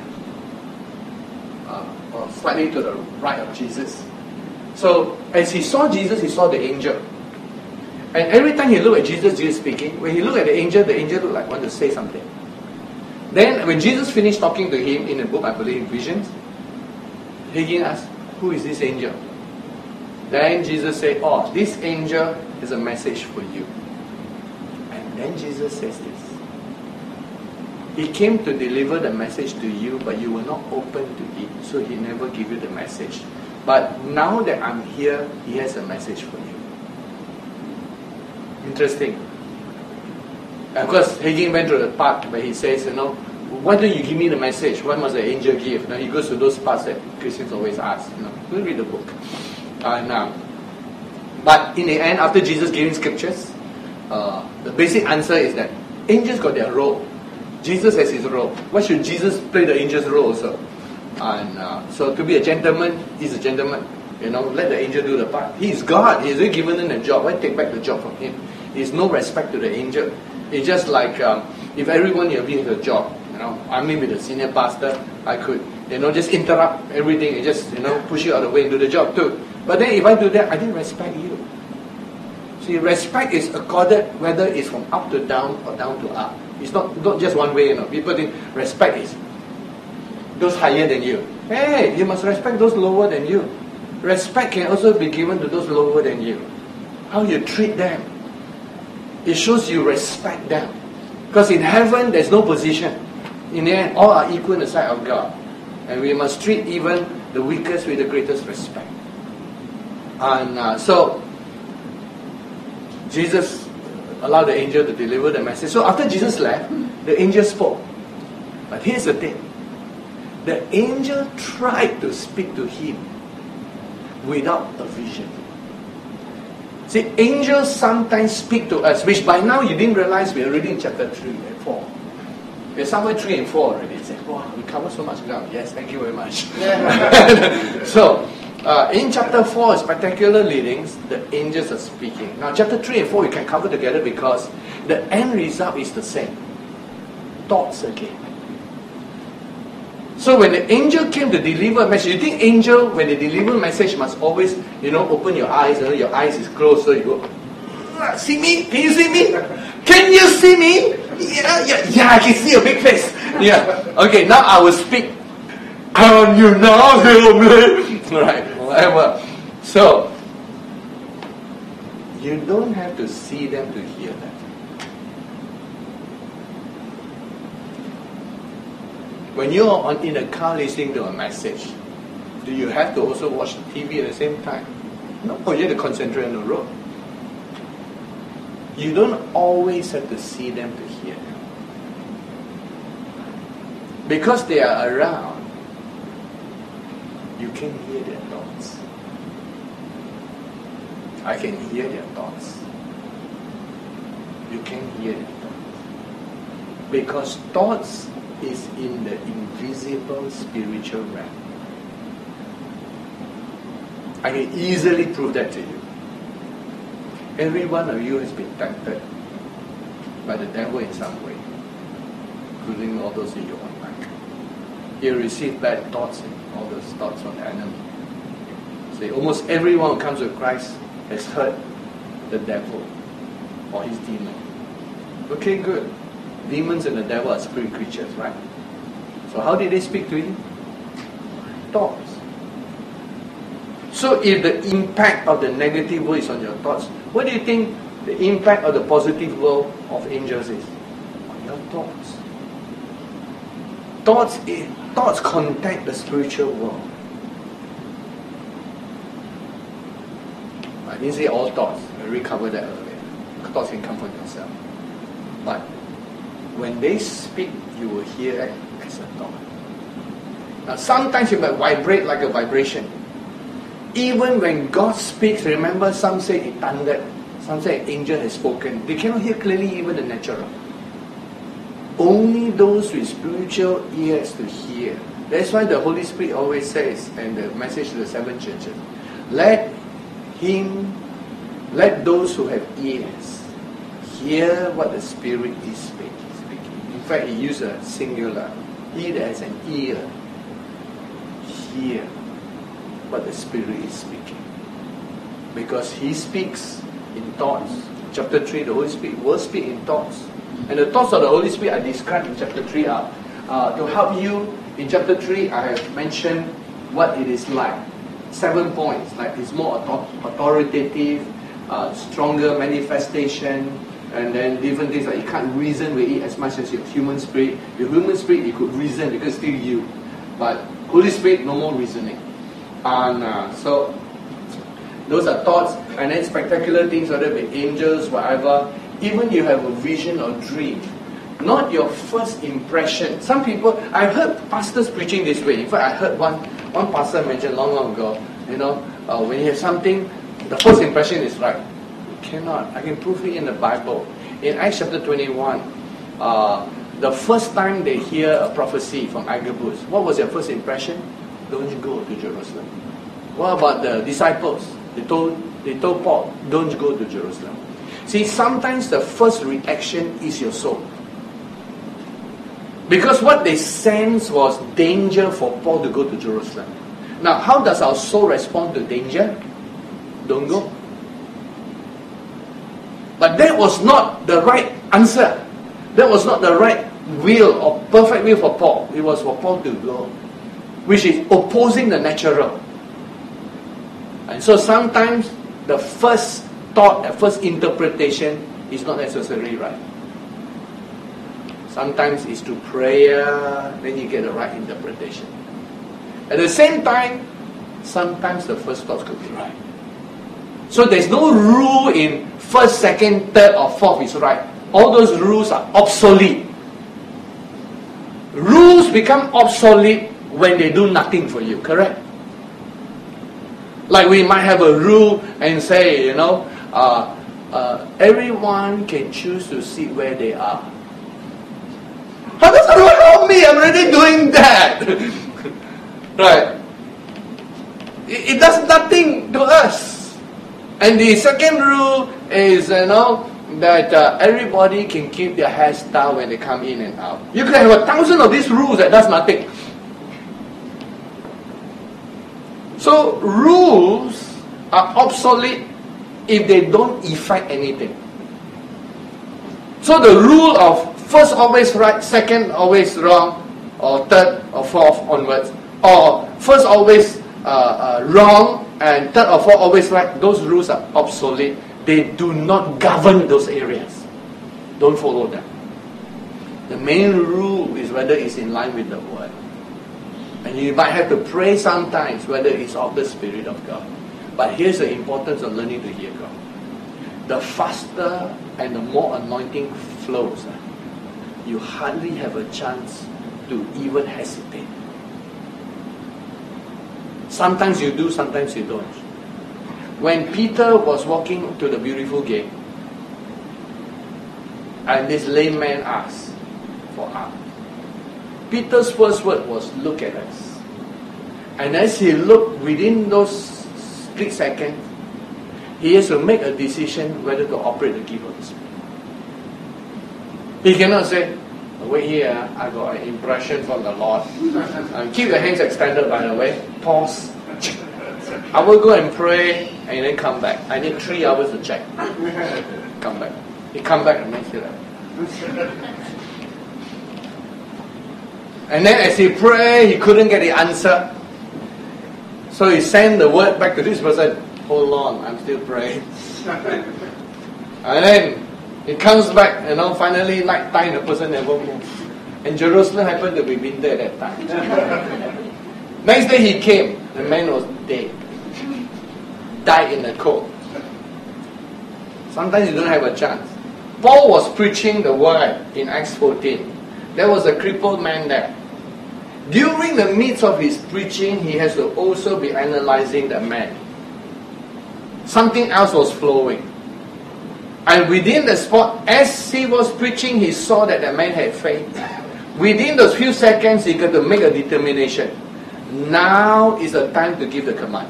Uh, or slightly to the right of Jesus. So as he saw Jesus, he saw the angel. And every time he looked at Jesus, Jesus speaking. When he looked at the angel, the angel looked like want to say something. Then when Jesus finished talking to him in the book, I Believe in Visions, Hagin asked, who is this angel? Then Jesus said, oh, this angel is a message for you. And then Jesus says this. He came to deliver the message to you, but you were not open to it. So he never gave you the message. But now that I'm here, he has a message for you. Interesting. Of course, Hagin went to the part where he says, you know, why don't you give me the message? What must the angel give? Now he goes to those parts that Christians always ask. You know, we'll read the book. Uh, now, but in the end, after Jesus giving scriptures, uh, the basic answer is that angels got their role. Jesus has his role. Why should Jesus play the angel's role also? And uh, so to be a gentleman, he's a gentleman. You know, let the angel do the part. He's God. He's already given him the job. Why take back the job from him? There's no respect to the angel. It's just like um, if everyone here has a job. You know, I mean, with the senior pastor, I could, you know, just interrupt everything and just, you know, push you out of the way and do the job too. But then if I do that, I didn't respect you. See, respect is accorded whether it's from up to down or down to up. It's not, not just one way, you know. People think respect is those higher than you. Hey, you must respect those lower than you. Respect can also be given to those lower than you. How you treat them. It shows you respect them. Because in heaven, there's no position. In the end, all are equal in the sight of God. And we must treat even the weakest with the greatest respect. And uh, so, Jesus allowed the angel to deliver the message. So after Jesus left, the angel spoke. But here's the thing. The angel tried to speak to him without a vision. See, angels sometimes speak to us, which by now you didn't realize we're already in chapter three and four. We're somewhere three and four already. It's like, wow, we cover so much ground. Yes, thank you very much. So, uh, in chapter four, spectacular leadings, the angels are speaking. Now, chapter three and four you can cover together because the end result is the same. Thoughts again. So when the angel came to deliver a message, you think angel, when they deliver a message, must always, you know, open your eyes, you know, your eyes is closed, so you go, see me? Can you see me? Can you see me? Yeah, yeah, yeah, I can see your big face. Yeah. Okay, now I will speak. Can you now hear me? Right, whatever. So, You don't have to see them to hear them. When you're on, in a car listening to a message, do you have to also watch T V at the same time? No, you have to concentrate on the road. You don't always have to see them to hear them. Because they are around, you can hear their thoughts. I can hear their thoughts. You can hear their thoughts. Because thoughts is in the invisible spiritual realm. I can easily prove that to you. Every one of you has been tempted by the devil in some way, including all those in your own life. You receive bad thoughts and all those thoughts from the enemy. See, almost everyone who comes to Christ has heard the devil or his demon. Okay, good. Demons and the devil are spirit creatures, right? So how did they speak to you? Thoughts. So if the impact of the negative world is on your thoughts, what do you think the impact of the positive world of angels is? On your thoughts. Thoughts, thoughts contact the spiritual world. I didn't say all thoughts. I already covered that earlier. Thoughts can come from yourself. But when they speak, you will hear it as a thought. Now sometimes it might vibrate like a vibration. Even when God speaks, remember some say it thundered, some say an angel has spoken. They cannot hear clearly even the natural. Only those with spiritual ears to hear. That's why the Holy Spirit always says, and the message to the seven churches, let him, let those who have ears hear what the Spirit is speaking. In fact, he used a singular. He that has an ear, hear what the Spirit is speaking. Because he speaks in thoughts. Chapter three, the Holy Spirit will speak in thoughts. And the thoughts of the Holy Spirit are described in chapter three. Are, uh, to help you, in chapter three, I have mentioned what it is like. Seven points. Like it's more authoritative, uh, stronger manifestation, and then different things like you can't reason with it as much as your human spirit. Your human spirit, you could reason because it's still you. But Holy Spirit, no more reasoning. And uh, so, those are thoughts, and then spectacular things, whether it be angels, whatever. Even you have a vision or dream, not your first impression. Some people, I've heard pastors preaching this way. In fact, I heard one one pastor mention long, long ago, you know, uh, when you have something, the first impression is right. You cannot. I can prove it in the Bible. In Acts chapter twenty-one, uh, the first time they hear a prophecy from Agabus, what was their first impression? Don't you go to Jerusalem. What about the disciples? They told, they told Paul, don't go to Jerusalem. See, sometimes the first reaction is your soul. Because what they sensed was danger for Paul to go to Jerusalem. Now, how does our soul respond to danger? Don't go. But that was not the right answer. That was not the right will or perfect will for Paul. It was for Paul to go, which is opposing the natural. And so sometimes the first thought, the first interpretation is not necessarily right. Sometimes it's through prayer, then you get the right interpretation. At the same time, sometimes the first thoughts could be right. So there's no rule in first, second, third, or fourth is right. All those rules are obsolete. Rules become obsolete when they do nothing for you, correct? Like we might have a rule and say, you know, uh, uh, everyone can choose to sit where they are. How does that help me? I'm already doing that. Right? It, it does nothing to us. And the second rule is, you know, that uh, everybody can keep their hairstyle when they come in and out. You can have a thousand of these rules that does nothing. So rules are obsolete if they don't affect anything. So the rule of first always right, second always wrong, or third or fourth onwards, or first always uh, uh, wrong and third or fourth always right, those rules are obsolete they do not govern those areas. Don't follow them. The main rule is whether it's in line with the Word. And you might have to pray sometimes whether it's of the Spirit of God. But here's the importance of learning to hear God. The faster and the more anointing flows, you hardly have a chance to even hesitate. Sometimes you do, sometimes you don't. When Peter was walking to the beautiful gate, and this lame man asked for alms, Peter's first word was, look at us. And as he looked, within those split seconds, he has to make a decision whether to operate the gift of the Spirit. He cannot say, wait here, I got an impression from the Lord. And keep your hands extended, by the way. Pause. I will go and pray and then come back. I need three hours to check. Come back. He come back and makes it up. And then as he prayed, he couldn't get the answer. So he sent the word back to this person. Hold on, I'm still praying. And then he comes back, you know, finally night time, the person never moved. And Jerusalem happened to be winter at that time. Next day he came, the man was dead. Died in the cold. Sometimes you don't have a chance. Paul was preaching the word in Acts fourteen. There was a crippled man there. During the midst of his preaching, he has to also be analyzing the man. Something else was flowing. And within the spot, as he was preaching, he saw that the man had faith. Within those few seconds, he got to make a determination. Now is the time to give the command.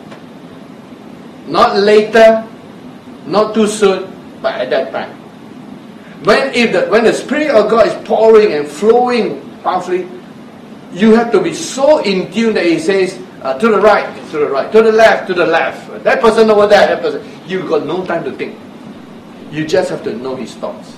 Not later, not too soon, but at that time. When, if the, when the Spirit of God is pouring and flowing powerfully, you have to be so in tune that He says, uh, to the right, to the right, to the left, to the left. That person over there, that person. You've got no time to think. You just have to know His thoughts.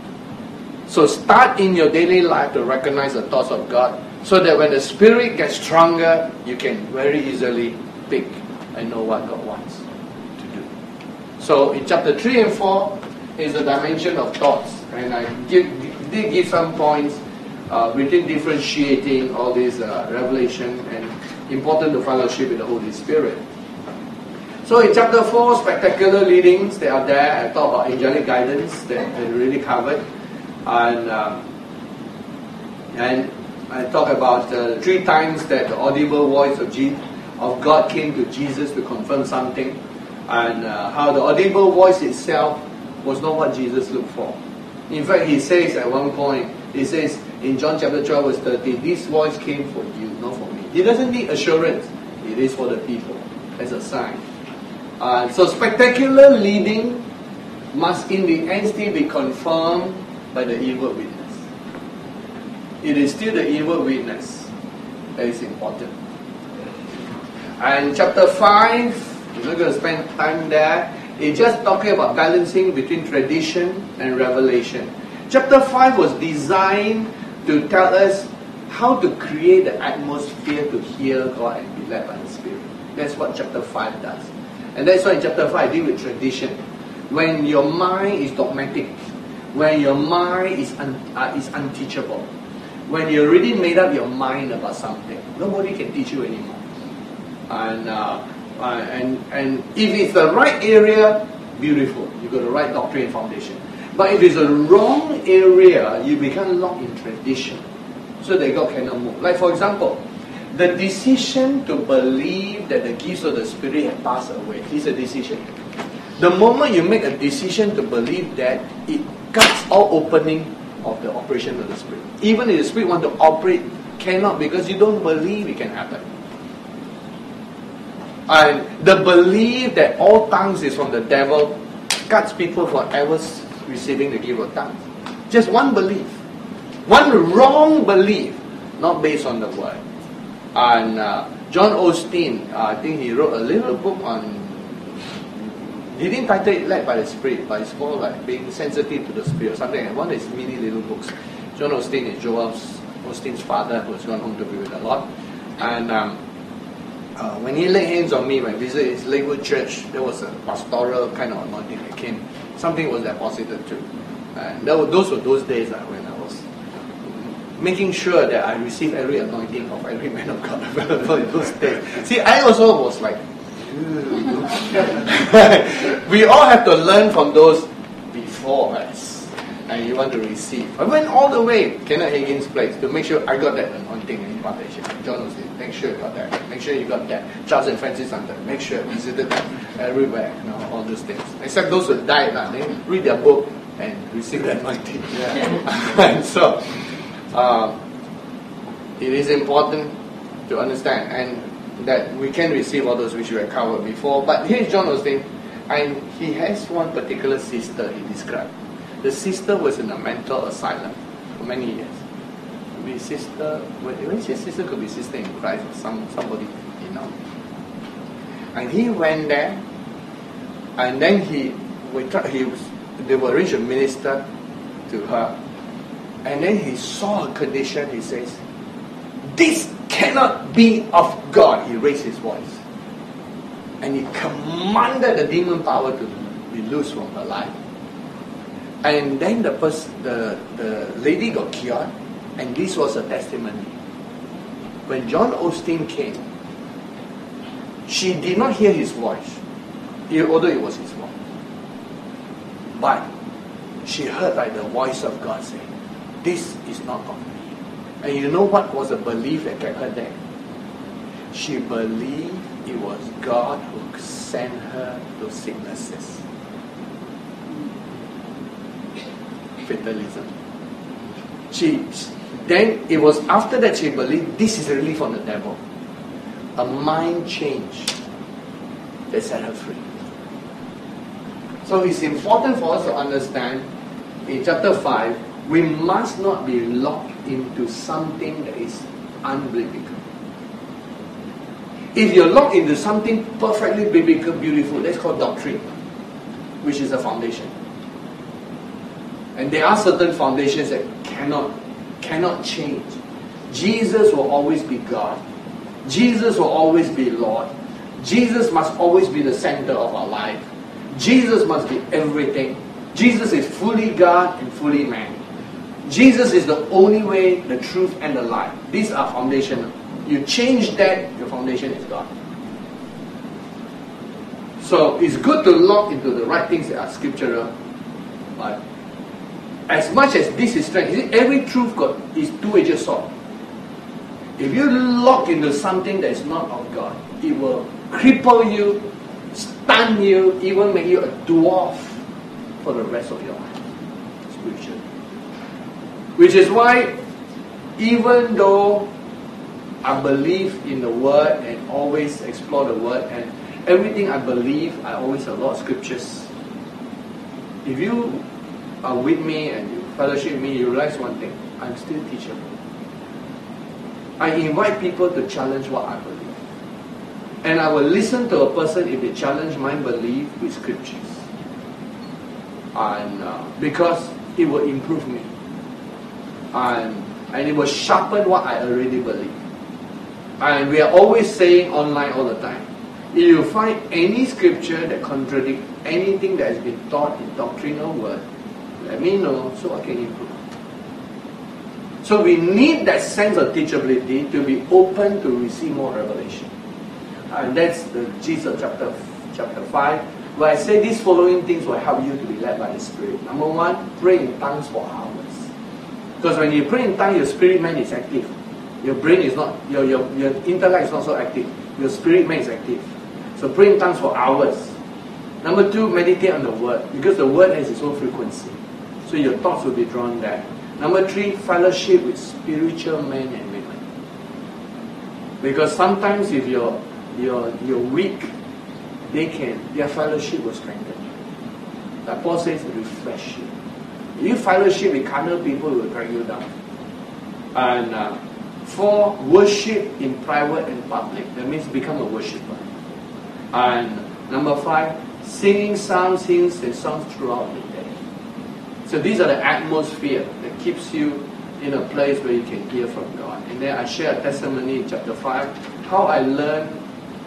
So start in your daily life to recognize the thoughts of God, so that when the Spirit gets stronger, you can very easily pick and know what God wants to do. So in chapter three and four is the dimension of thoughts. And I give, did give some points uh, between differentiating all this uh, revelation and important to fellowship with the Holy Spirit. So in chapter four, spectacular leadings, they are there. I talk about angelic guidance that I really covered. And um, and I talk about uh, three times that the audible voice of, Je- of God came to Jesus to confirm something. And uh, how the audible voice itself was not what Jesus looked for. In fact, He says at one point, He says in John chapter twelve verse thirty, this voice came for you, not for me. He doesn't need assurance. It is for the people as a sign. Uh, so spectacular leading must in the end still be confirmed by the evil witness. It is still the evil witness that is important. And chapter five, we're not going to spend time there. It's just talking about balancing between tradition and revelation. Chapter five was designed to tell us how to create the atmosphere to hear God and be led by the Spirit. That's what chapter five does. And that's why in chapter five I deal with tradition. When your mind is dogmatic, when your mind is, un, uh, is unteachable, when you already made up your mind about something, nobody can teach you anymore. And uh, uh, and and if it's the right area, beautiful. You got the right doctrine foundation. But if it's a wrong area, you become locked in tradition, so that God cannot move. Like for example, the decision to believe that the gifts of the Spirit have passed away is a decision. The moment you make a decision to believe that, it cuts all opening of the operation of the Spirit. Even if the Spirit want to operate, cannot, because you don't believe it can happen. And the belief that all tongues is from the devil cuts people from ever receiving the gift of tongues. Just one belief. One wrong belief, not based on the Word. And uh, John Osteen, uh, I think he wrote a little book on, he didn't title it Led by the Spirit, but it's more like being sensitive to the Spirit, something like that. One is many little books. John Osteen is Joel Osteen's father, who has gone home to be with the Lord. And um, uh, when he laid hands on me, when I visited his Lakewood church, there was a pastoral kind of anointing that came. Something was deposited too. And that was, those were those days uh, when I was making sure that I received every anointing of every man of God available in those days. See, I also was like, we all have to learn from those before us, and you want to receive. I went all the way Kenneth Hagin's place to make sure I got that anointing and impartation. John was saying, make sure you got that. Make sure you got that. Charles and Francis Hunter, make sure you visited them everywhere. You know, all those things. Except those who died, like, they read their book and receive the anointing. Yeah. And so, um, it is important to understand and that we can receive all those which we have covered before. But here's John was saying, and he has one particular sister he described. The sister was in a mental asylum for many years. Could be sister, when you say sister, could be sister in Christ or some, somebody, you know. And he went there, and then he, we tried, he was, they were arranged to minister to her. And then he saw her condition, he says, this cannot be of God. He raised his voice. And he commanded the demon power to be loose from her life. And then the person, the, the lady got cured, and this was a testimony. When John Osteen came, she did not hear his voice, although it was his voice. But she heard like the voice of God saying, this is not of me. And you know what was the belief that kept her there? She believed it was God who sent her those sicknesses. Fatalism. She, then it was after that she believed this is really from the devil. A mind change that set her free. So it's important for us to understand in chapter five, we must not be locked into something that is unbiblical. If you're locked into something perfectly biblical, beautiful, that's called doctrine, which is a foundation. And there are certain foundations that cannot, cannot change. Jesus will always be God. Jesus will always be Lord. Jesus must always be the center of our life. Jesus must be everything. Jesus is fully God and fully man. Jesus is the only way, the truth, and the life. These are foundational. You change that, your foundation is gone. So it's good to lock into the right things that are scriptural. But as much as this is strength, you see, every truth got is two-edged sword. If you lock into something that is not of God, it will cripple you, stun you, even make you a dwarf for the rest of your life, spiritually. Which is why, even though I believe in the Word and always explore the Word, and everything I believe, I always have a lot of scriptures. If you are with me and you fellowship with me, you realize one thing, I'm still teachable. I invite people to challenge what I believe. And I will listen to a person if they challenge my belief with scriptures. And uh, because it will improve me. And, and it will sharpen what I already believe. And we are always saying online all the time, if you find any scripture that contradicts anything that has been taught in doctrinal word, let me know so I can improve. So we need that sense of teachability to be open to receive more revelation. And that's the gist of chapter, chapter five, where I say these following things will help you to be led by the Spirit. Number one, pray in tongues for hours. Because when you pray in tongues, your spirit man is active. Your brain is not, your, your, your intellect is not so active. Your spirit man is active. So pray in tongues for hours. Number two, meditate on the Word. Because the Word has its own frequency. So your thoughts will be drawn there. Number three, fellowship with spiritual men and women. Because sometimes if you're, you're, you're weak, they can, their fellowship will strengthen you. Like Paul says, refresh you. If you fellowship with carnal people, it will drag you down. And uh, four, worship in private and public. That means become a worshipper. And number five, singing psalms, hymns, and songs throughout the day. So these are the atmosphere that keeps you in a place where you can hear from God. And then I share a testimony in chapter five, how I learned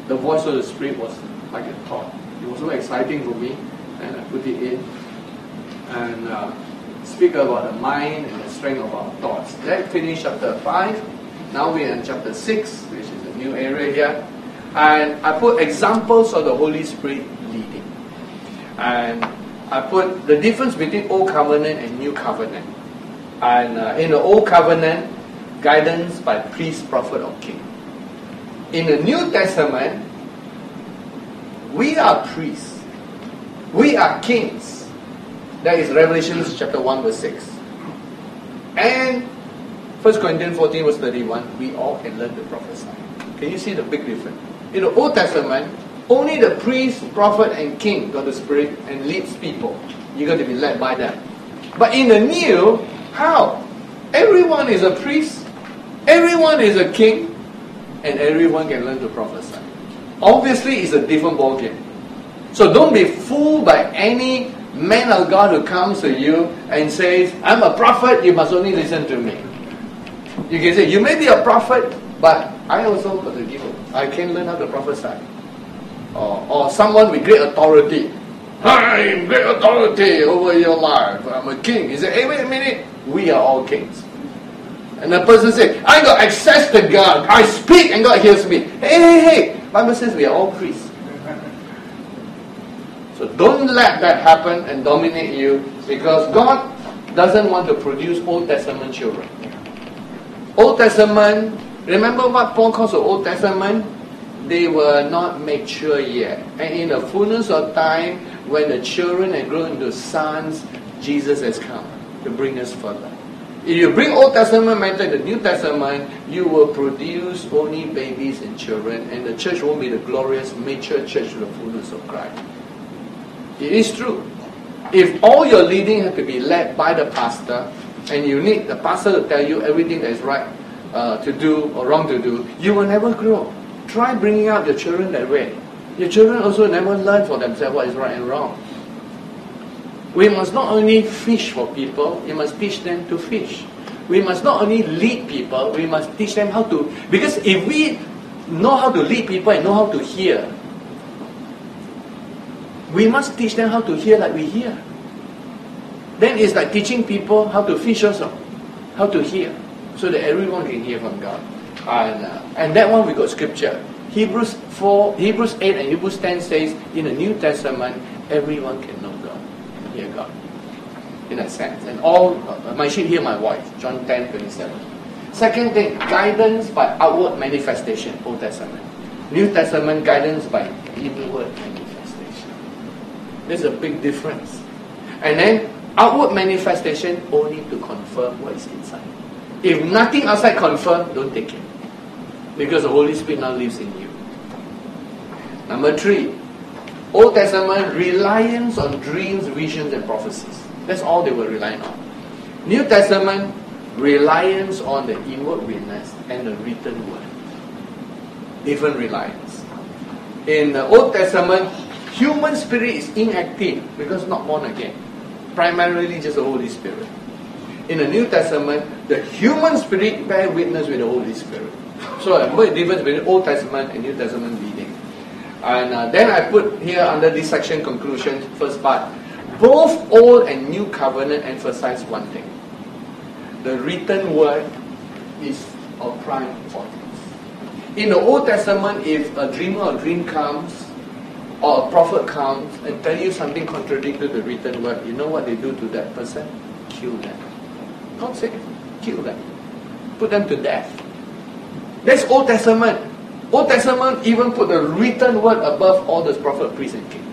the voice of the Spirit was like a thought. It was so exciting for me, and I put it in. And uh, speak about the mind and the strength of our thoughts. That finished chapter five. Now we're in chapter six, which is a new area here. And I put examples of the Holy Spirit leading. And I put the difference between Old Covenant and New Covenant. And uh, in the Old Covenant, guidance by priest, prophet, or king. In the New Testament, we are priests. We are kings. That is Revelation chapter one verse six. And First Corinthians fourteen verse thirty-one, we all can learn to prophesy. Can you see the big difference? In the Old Testament, only the priest, prophet, and king got the Spirit and leads people. You got to be led by them. But in the New, how? Everyone is a priest, everyone is a king, and everyone can learn to prophesy. Obviously, it's a different ballgame. So don't be fooled by any man of God who comes to you and says, I'm a prophet, you must only listen to me. You can say, you may be a prophet, but I also got to give up. I can learn how to prophesy. Or, or someone with great authority. I'm great authority over your life. I'm a king. He said, hey, wait a minute. We are all kings. And the person said, I got access to God. I speak and God hears me. Hey, hey, hey. Bible says we are all priests. So don't let that happen and dominate you, because God doesn't want to produce Old Testament children. Old Testament, remember what Paul calls the Old Testament? They were not mature yet. And in the fullness of time, when the children had grown into sons, Jesus has come to bring us further. If you bring Old Testament method to the New Testament, you will produce only babies and children, and the church won't be the glorious, mature church to the fullness of Christ. It is true. If all your leading has to be led by the pastor, and you need the pastor to tell you everything that is right uh, to do or wrong to do, you will never grow. Try bringing up your children that way. Your children also never learn for themselves what is right and wrong. We must not only fish for people, we must teach them to fish. We must not only lead people, we must teach them how to... Because if we know how to lead people and know how to hear, we must teach them how to hear like we hear. Then it's like teaching people how to fish also, how to hear, so that everyone can hear from God. And, uh, and that one we got scripture. Hebrews four, Hebrews eight and Hebrews ten says, in the New Testament, everyone can know God, can hear God, in a sense. And all, uh, my sheep hear my voice, John ten twenty-seven. Second thing, guidance by outward manifestation, Old Testament. New Testament, guidance by inward manifestation. There's a big difference. And then, outward manifestation only to confirm what is inside. If nothing outside confirm, don't take it. Because the Holy Spirit now lives in you. Number three, Old Testament, reliance on dreams, visions, and prophecies. That's all they were relying on. New Testament, reliance on the inward witness and the written word. Different reliance. In the Old Testament, human spirit is inactive because not born again. Primarily just the Holy Spirit. In the New Testament, the human spirit bear witness with the Holy Spirit. So I put the difference between Old Testament and New Testament leading. And uh, then I put here under this section conclusion, first part, both Old and New Covenant emphasize one thing. The written word is of prime importance. In the Old Testament, if a dreamer or dream comes, or a prophet comes and tell you something contradictory to the written word, you know what they do to that person? Kill them. Not say, kill them. Put them to death. That's Old Testament. Old Testament even put the written word above all the prophet, priest, and king.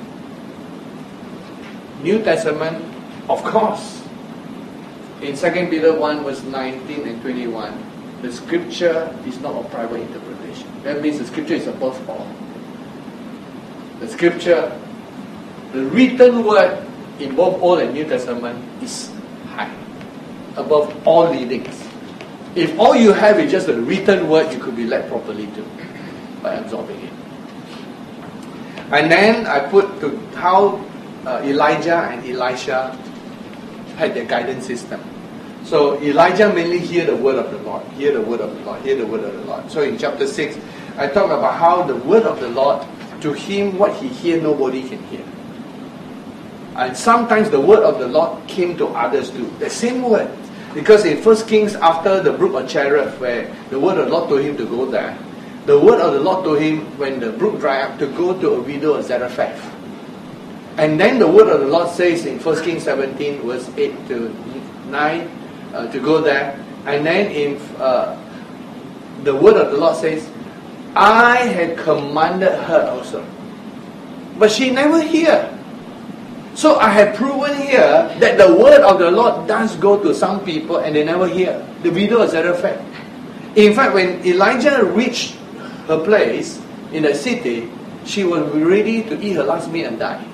New Testament, of course. In Second Peter one verse nineteen and twenty-one, the scripture is not a private interpretation. That means the scripture is above all. The scripture, the written word in both Old and New Testament is high, above all leadings. If all you have is just a written word, you could be led properly too, by absorbing it. And then I put to how uh, Elijah and Elisha had their guidance system. So Elijah mainly hear the word of the Lord, hear the word of the Lord, hear the word of the Lord. So in chapter six, I talk about how the word of the Lord, to him what he hear, nobody can hear. And sometimes the word of the Lord came to others too. The same word. Because in First Kings, after the brook of Cherith, where the word of the Lord told him to go there, the word of the Lord told him, when the brook dried up, to go to a widow of Zarephath. And then the word of the Lord says in First Kings seventeen, verse eight to nine, uh, to go there. And then in uh, the word of the Lord says, I had commanded her also. But she never hear. So I have proven here that the word of the Lord does go to some people and they never hear. The widow of Zarephath. In fact, when Elijah reached her place in the city, she was ready to eat her last meal and die.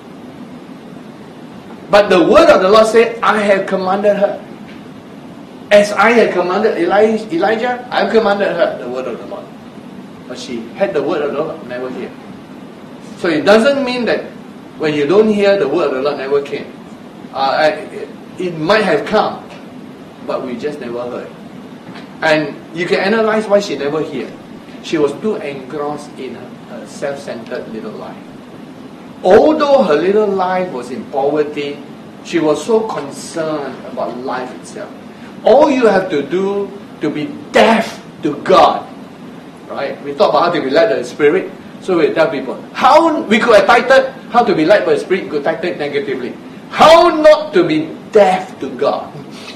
But the word of the Lord said, I have commanded her. As I had commanded Eli- Elijah, I have commanded her the word of the Lord. But she had the word of the Lord, never hear. So it doesn't mean that when you don't hear, the word of the Lord never came. Uh, it, it might have come, but we just never heard. And you can analyze why she never hear. She was too engrossed in her, her self-centered little life. Although her little life was in poverty, she was so concerned about life itself. All you have to do to be deaf to God, right? We talk about how to be led by the Spirit. So we tell people, how we could have titled, how to be led by the Spirit, we could title it negatively. How not to be deaf to God.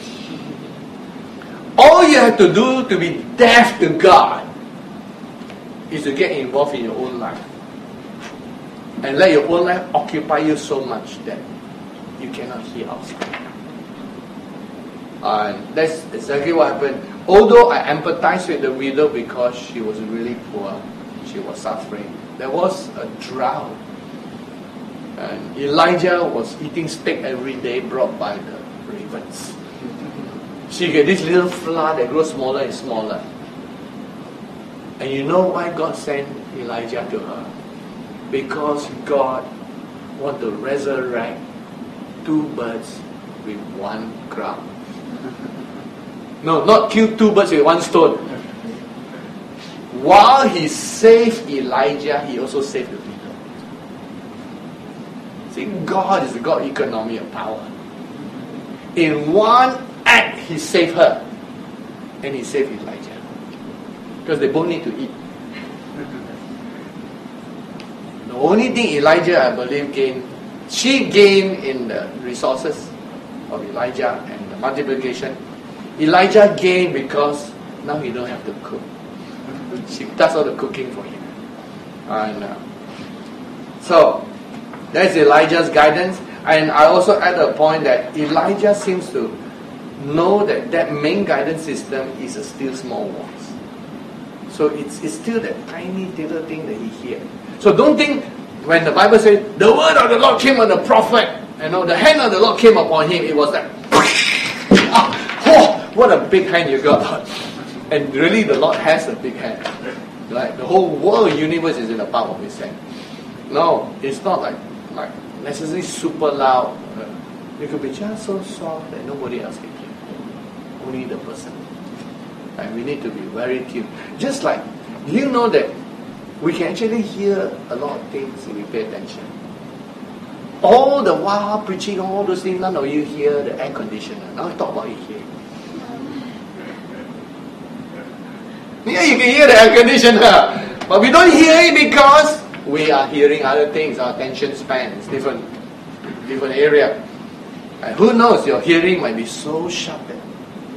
All you have to do to be deaf to God is to get involved in your own life. And let your own life occupy you so much that you cannot hear outside. And that's exactly what happened. Although I empathize with the widow because she was really poor, she was suffering. There was a drought. And Elijah was eating steak every day brought by the ravens. She get this little flower that grows smaller and smaller. And you know why God sent Elijah to her? Because God want to resurrect two birds with one crowd. No, not kill two birds with one stone. While he saved Elijah, he also saved the people. See, God is the God economy of power. In one act, he saved her. And he saved Elijah. Because they both need to eat. The only thing Elijah, I believe, gained, she gained in the resources of Elijah and the multiplication. Elijah gained because now he don't have to cook. She does all the cooking for him. And uh, so, that's Elijah's guidance. And I also add a point that Elijah seems to know that that main guidance system is a still small voice. So it's, it's still that tiny little thing that he hears. So don't think when the Bible says, the word of the Lord came on the prophet, you know, the hand of the Lord came upon him, it was like, oh, what a big hand you got. And really the Lord has a big hand. Like the whole world, universe is in the palm of his hand. No, it's not like, like necessarily super loud. It could be just so soft that nobody else can hear. Only the person. And we need to be very tuned. Just like, you know that we can actually hear a lot of things if we pay attention. All the while preaching all those things, none of you hear the air conditioner. Now talk about it here. Yeah, you can hear the air conditioner, but we don't hear it because we are hearing other things. Our attention span is different, different area. And who knows, your hearing might be so sharp that,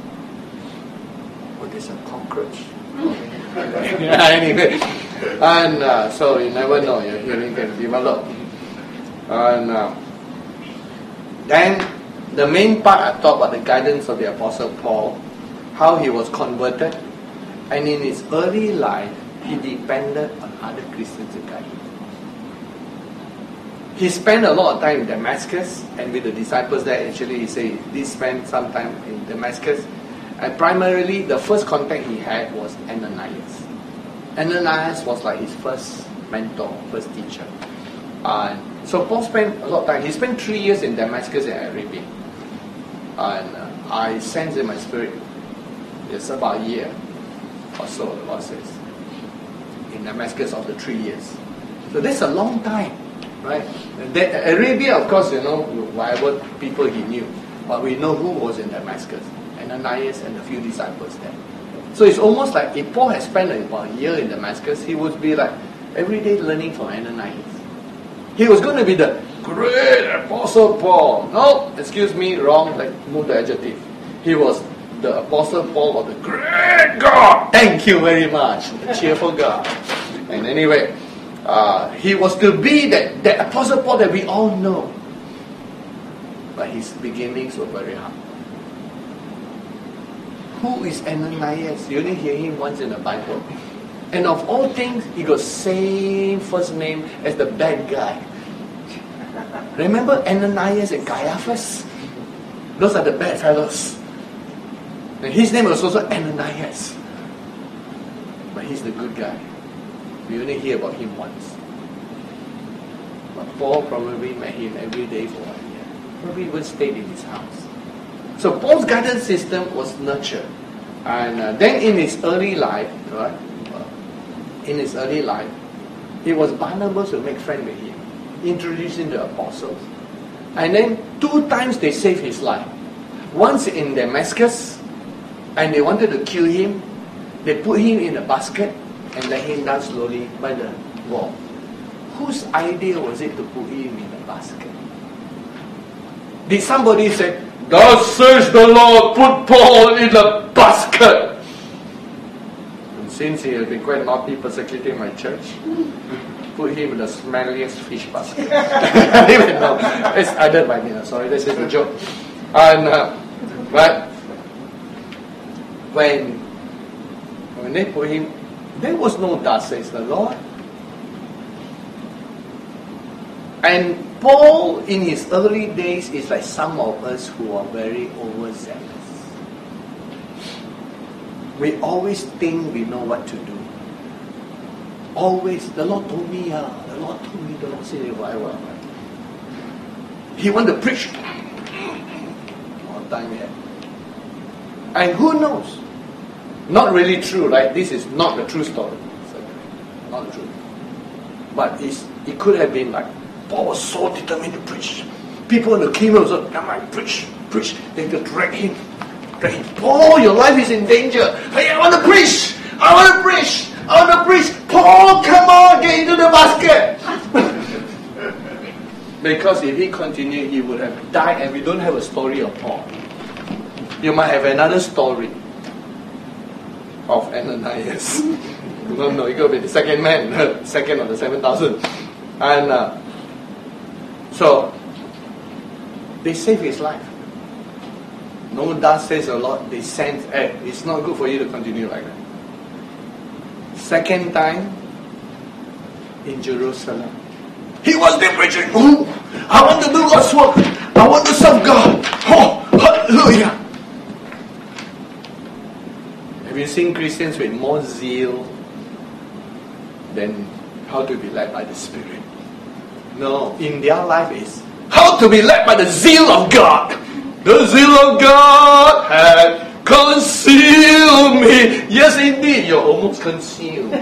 oh, there's a cockroach. Yeah, anyway. And uh, so you never know, your hearing can develop. And uh, then the main part I talk about the guidance of the Apostle Paul, how he was converted, and in his early life he depended on other Christians to guide him. He spent a lot of time in Damascus and with the disciples there. Actually, he said he spent some time in Damascus, and primarily the first contact he had was Ananias. Ananias was like his first mentor, first teacher. And so Paul spent a lot of time. He spent three years in Damascus and Arabia. And uh, I sense in my spirit, it's about a year or so, the Lord says. in Damascus of the three years. So that's a long time, right? And then Arabia, of course, you know, whatever people he knew. But we know who was in Damascus. Ananias and a few disciples there. So it's almost like if Paul had spent about a year in Damascus, he would be like every day learning from Ananias. He was going to be the great Apostle Paul. No, excuse me, wrong, like move the adjective. He was the Apostle Paul of the great God. Thank you very much. The cheerful God. And anyway, uh, he was to be that, that Apostle Paul that we all know. But his beginnings were very hard. Who is Ananias? You only hear him once in the Bible. And of all things, he got same first name as the bad guy. Remember Ananias and Caiaphas? Those are the bad fellows. And his name was also Ananias. But he's the good guy. We only hear about him once. But Paul probably met him every day for one year. Probably even stayed in his house. So Paul's guidance system was nurture. And uh, then in his early life, right? Uh, in his early life, it was Barnabas who made friends with him, introduced him to apostles. And then two times they saved his life. Once in Damascus, and they wanted to kill him. They put him in a basket and let him down slowly by the wall. Whose idea was it to put him in a basket? Did somebody say, "Thus says the Lord, put Paul in a basket"? And since he has been quite naughty persecuting my church, put him in the smelliest fish basket. I don't even know. It's added by me. Sorry, this is a joke. And uh, but when when they put him, there was no "thus says the Lord." And Paul, in his early days, is like some of us who are very overzealous. We always think we know what to do. Always, the Lord told me, uh, the Lord told me, the Lord said, whatever. He want to preach all the time here. And who knows? Not really true, right? This is not the true story. Not true. But it's, it could have been like, Paul was so determined to preach. People in the kingdom said, "Come on, preach, preach." They could drag him. Drag him. Paul, your life is in danger. Hey, I want to preach. I want to preach. I want to preach. Paul, come on, get into the basket. Because if he continued, he would have died, and we don't have a story of Paul. You might have another story of Ananias. No, no, you got to be the second man, second of the seven thousand. And uh, so, they saved his life. No, "thus says the Lord." They sent, hey, it's not good for you to continue like that. Second time, in Jerusalem, he was there preaching. "Oh, I want to do God's work. I want to serve God. Oh, hallelujah." Have you seen Christians with more zeal than how to be led by the Spirit? No, in their life is how to be led by the zeal of God. The zeal of God had concealed me. Yes, indeed, you're almost concealed.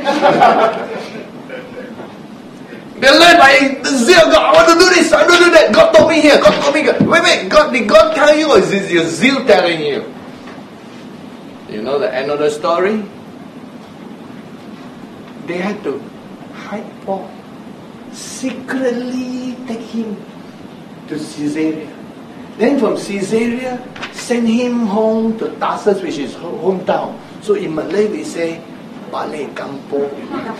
They're led by the zeal of God. I want to do this, I want to do that. God told me here, God told me here. Wait, wait, God, did God tell you, or is this your zeal telling you? You know the end of the story? They had to hide Paul. Secretly take him to Caesarea. Then from Caesarea, send him home to Tarsus, which is hometown. So in Malay we say, balik kampung.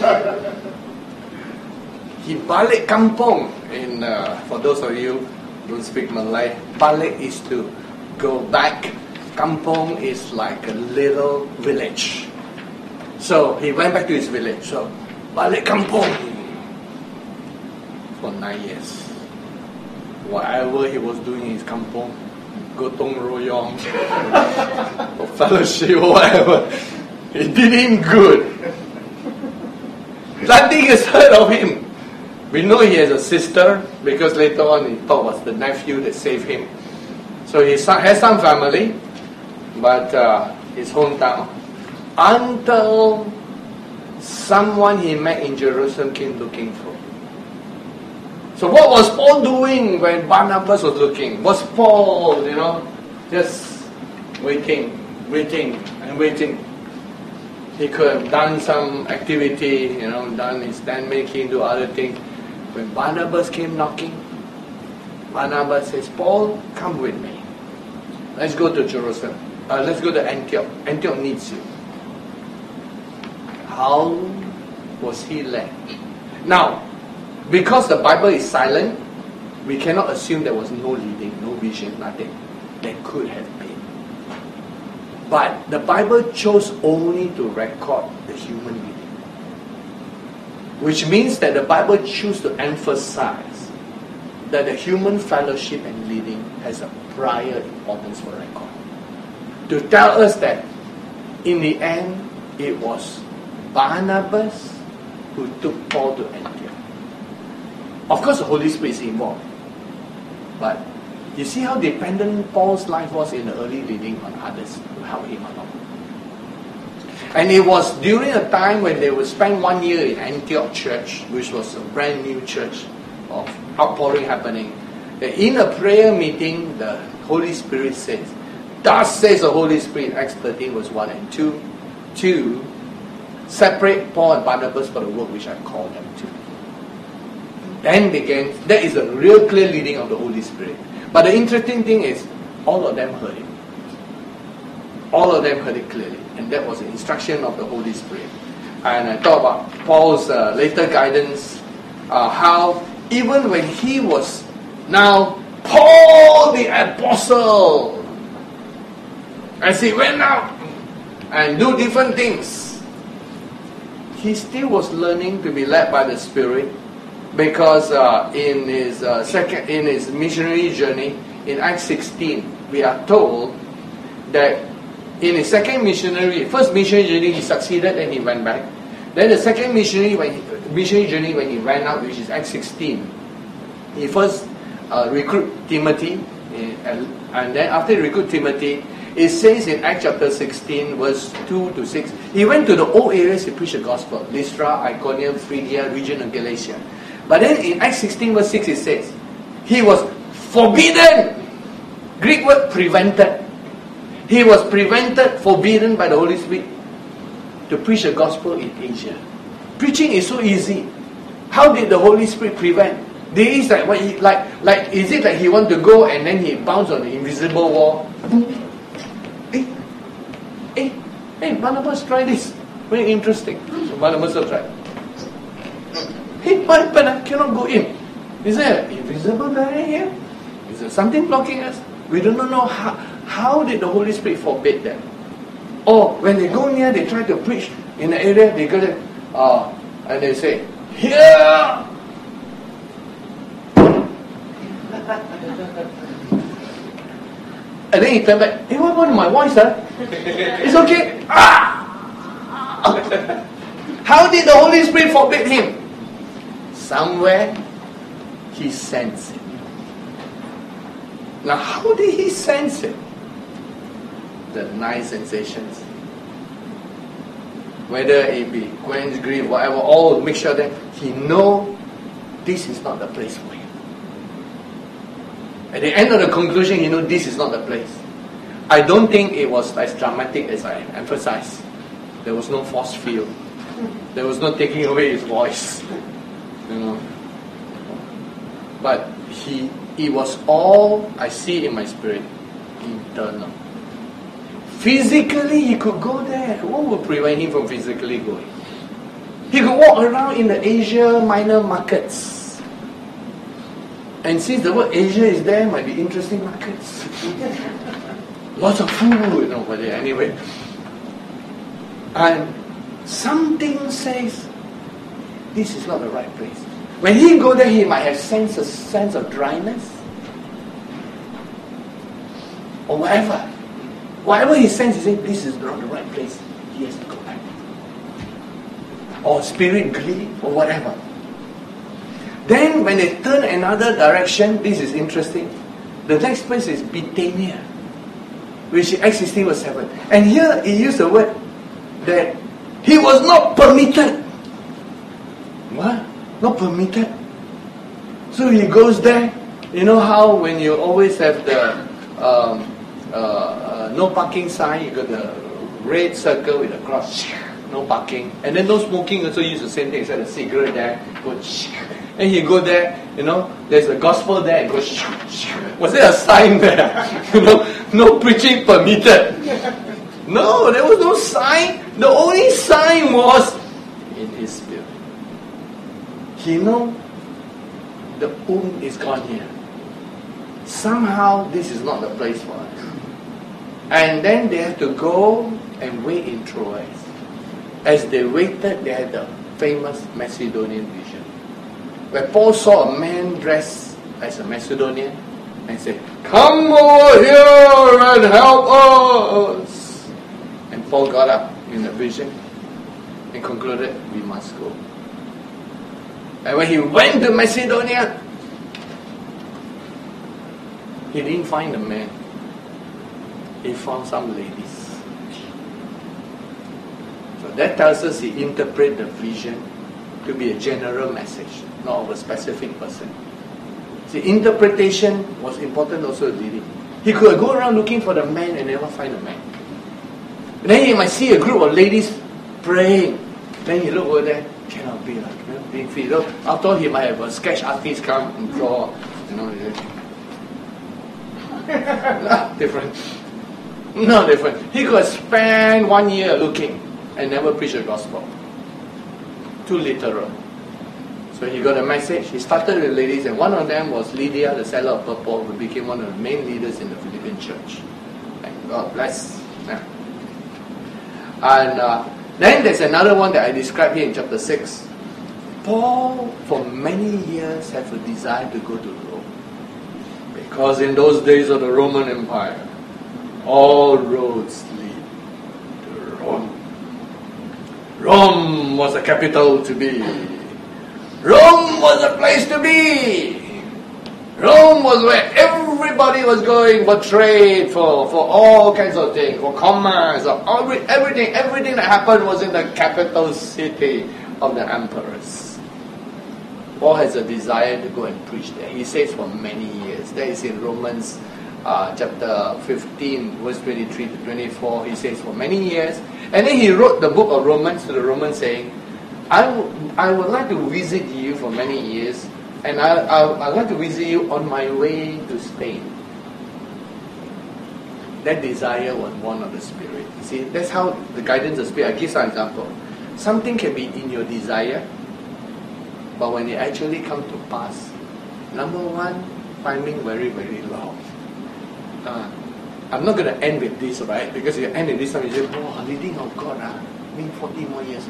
He balik kampung. In, uh, for those of you who don't speak Malay, balik is to go back. Kampung is like a little village. So he went back to his village. So, balik kampung. For nine years. Whatever he was doing in his kampung, gotong royong, or fellowship, or whatever, it did him good. Nothing is heard of him. We know he has a sister, because later on he thought it was the nephew that saved him. So he has some family, but uh, his hometown. Until someone he met in Jerusalem came looking for. So what was Paul doing when Barnabas was looking? Was Paul, you know, just waiting, waiting, and waiting? He could have done some activity, you know, done his stand making, do other things. When Barnabas came knocking, Barnabas says, Paul, come with me. Let's go to Jerusalem. Uh, let's go to Antioch. Antioch needs you. How was he led? Now, because the Bible is silent, we cannot assume there was no leading, no vision, nothing. There could have been. But the Bible chose only to record the human leading. Which means that the Bible chose to emphasize that the human fellowship and leading has a prior importance for record. To tell us that in the end, it was Barnabas who took Paul to Antioch. Of course, the Holy Spirit is involved. But you see how dependent Paul's life was in the early leading on others to help him along. And it was during a time when they would spend one year in Antioch church, which was a brand new church of outpouring happening, that in a prayer meeting, the Holy Spirit says, thus says the Holy Spirit, Acts thirteen verse one and two, to separate Paul and Barnabas for the work which I called them to. Then began, that is a real clear leading of the Holy Spirit. But the interesting thing is, all of them heard it. All of them heard it clearly. And that was the instruction of the Holy Spirit. And I thought about Paul's uh, later guidance, uh, how even when he was now Paul the Apostle, as he went out and do different things, he still was learning to be led by the Spirit. Because uh, in his uh, second, in his missionary journey in Acts sixteen, we are told that in his second missionary, first missionary journey he succeeded and he went back. Then the second missionary when he, missionary journey when he went out, which is Acts sixteen, he first uh, recruit Timothy, and, and then after he recruit Timothy, it says in Acts chapter sixteen, verse two to six, he went to the old areas to preach the gospel, Lystra, Iconium, Phrygia, region of Galatia. But then in Acts sixteen verse six it says, he was forbidden. Greek word prevented. He was prevented, forbidden by the Holy Spirit to preach the gospel in Asia. Preaching is so easy. How did the Holy Spirit prevent? There is like, what he, like, like, is it like he want to go and then he bounce on the invisible wall? Hey, hey, hey, Barnabas, try this. Very interesting. So Barnabas will try. Hey, what happened? I cannot go in. Is there an invisible barrier here? Is there something blocking us? We do not know how, how did the Holy Spirit forbid them. Or when they go near, they try to preach in the area, they go there, uh, and they say, here! And then he turn back, hey, what happened to my voice, huh? It's okay. Ah! How did the Holy Spirit forbid him? Somewhere he sensed it. Now, how did he sense it? The nine sensations. Whether it be quench, grief, whatever, all mixture of them, he know this is not the place for him. At the end of the conclusion, you know this is not the place. I don't think it was as dramatic as I emphasized. There was no force field. There was no taking away his voice. You know. But he it was all I see in my spirit internal. Physically he could go there. What would prevent him from physically going? He could walk around in the Asia minor markets. And since the word Asia is there, might be interesting markets. Lots of food over there anyway. And something says this is not the right place. When he go there, he might have sense a sense of dryness. Or whatever. Whatever he senses, he says, this is not the right place. He has to go back. Or spirit grief, or whatever. Then when they turn another direction, this is interesting. The next place is Bithynia, which is Acts sixteen verse seven. And here he used the word that he was not permitted What? Not permitted? So he goes there. You know how when you always have the um, uh, uh, no parking sign, you got the red circle with a cross, no parking. And then no smoking also use the same thing, it's like a cigarette there, go, and he go there, you know, there's a gospel there, and go, was there a sign there? You know, no preaching permitted. No, there was no sign. The only sign was in his spirit. He know the um is gone here. Somehow this is not the place for us. And then they have to go and wait in Troas. As they waited, they had the famous Macedonian vision, where Paul saw a man dressed as a Macedonian and said, "Come over here and help us." And Paul got up in the vision and concluded, we must go. And when he went to Macedonia, he didn't find a man. He found some ladies. So that tells us he interpreted the vision to be a general message, not of a specific person. See, interpretation was important also to leading. He could go around looking for the man and never find a man. And then he might see a group of ladies praying. Then he look over there, cannot be like, you know, being free. After all, he might have a sketch artist come and draw, you know. No, different. No different. He could spend one year looking and never preach the gospel. Too literal. So he got a message. He started with ladies, and one of them was Lydia, the seller of purple, who became one of the main leaders in the Philippine church. And God bless. Yeah. And uh, then there's another one that I described here in chapter six. Paul, for many years, had a desire to go to Rome. Because in those days of the Roman Empire, all roads lead to Rome. Rome was the capital to be. Rome was the place to be. Rome was where everybody was going for trade, for, for all kinds of things, for commerce, for every, everything. Everything that happened was in the capital city of the emperors. Paul has a desire to go and preach there. He says for many years. That is in Romans uh, chapter fifteen, verse twenty-three to twenty-four. He says for many years. And then he wrote the book of Romans to the Romans saying, I, w- I would like to visit you for many years, and I, I, I'd like to visit you on my way to Spain. That desire was born of the Spirit. You see, that's how the guidance of the Spirit. I give some example. Something can be in your desire, but when it actually comes to pass, number one, timing very, very long. Uh, I'm not going to end with this, right? Because if you end with this time, you say, oh, leading of God, ah, mean forty more years.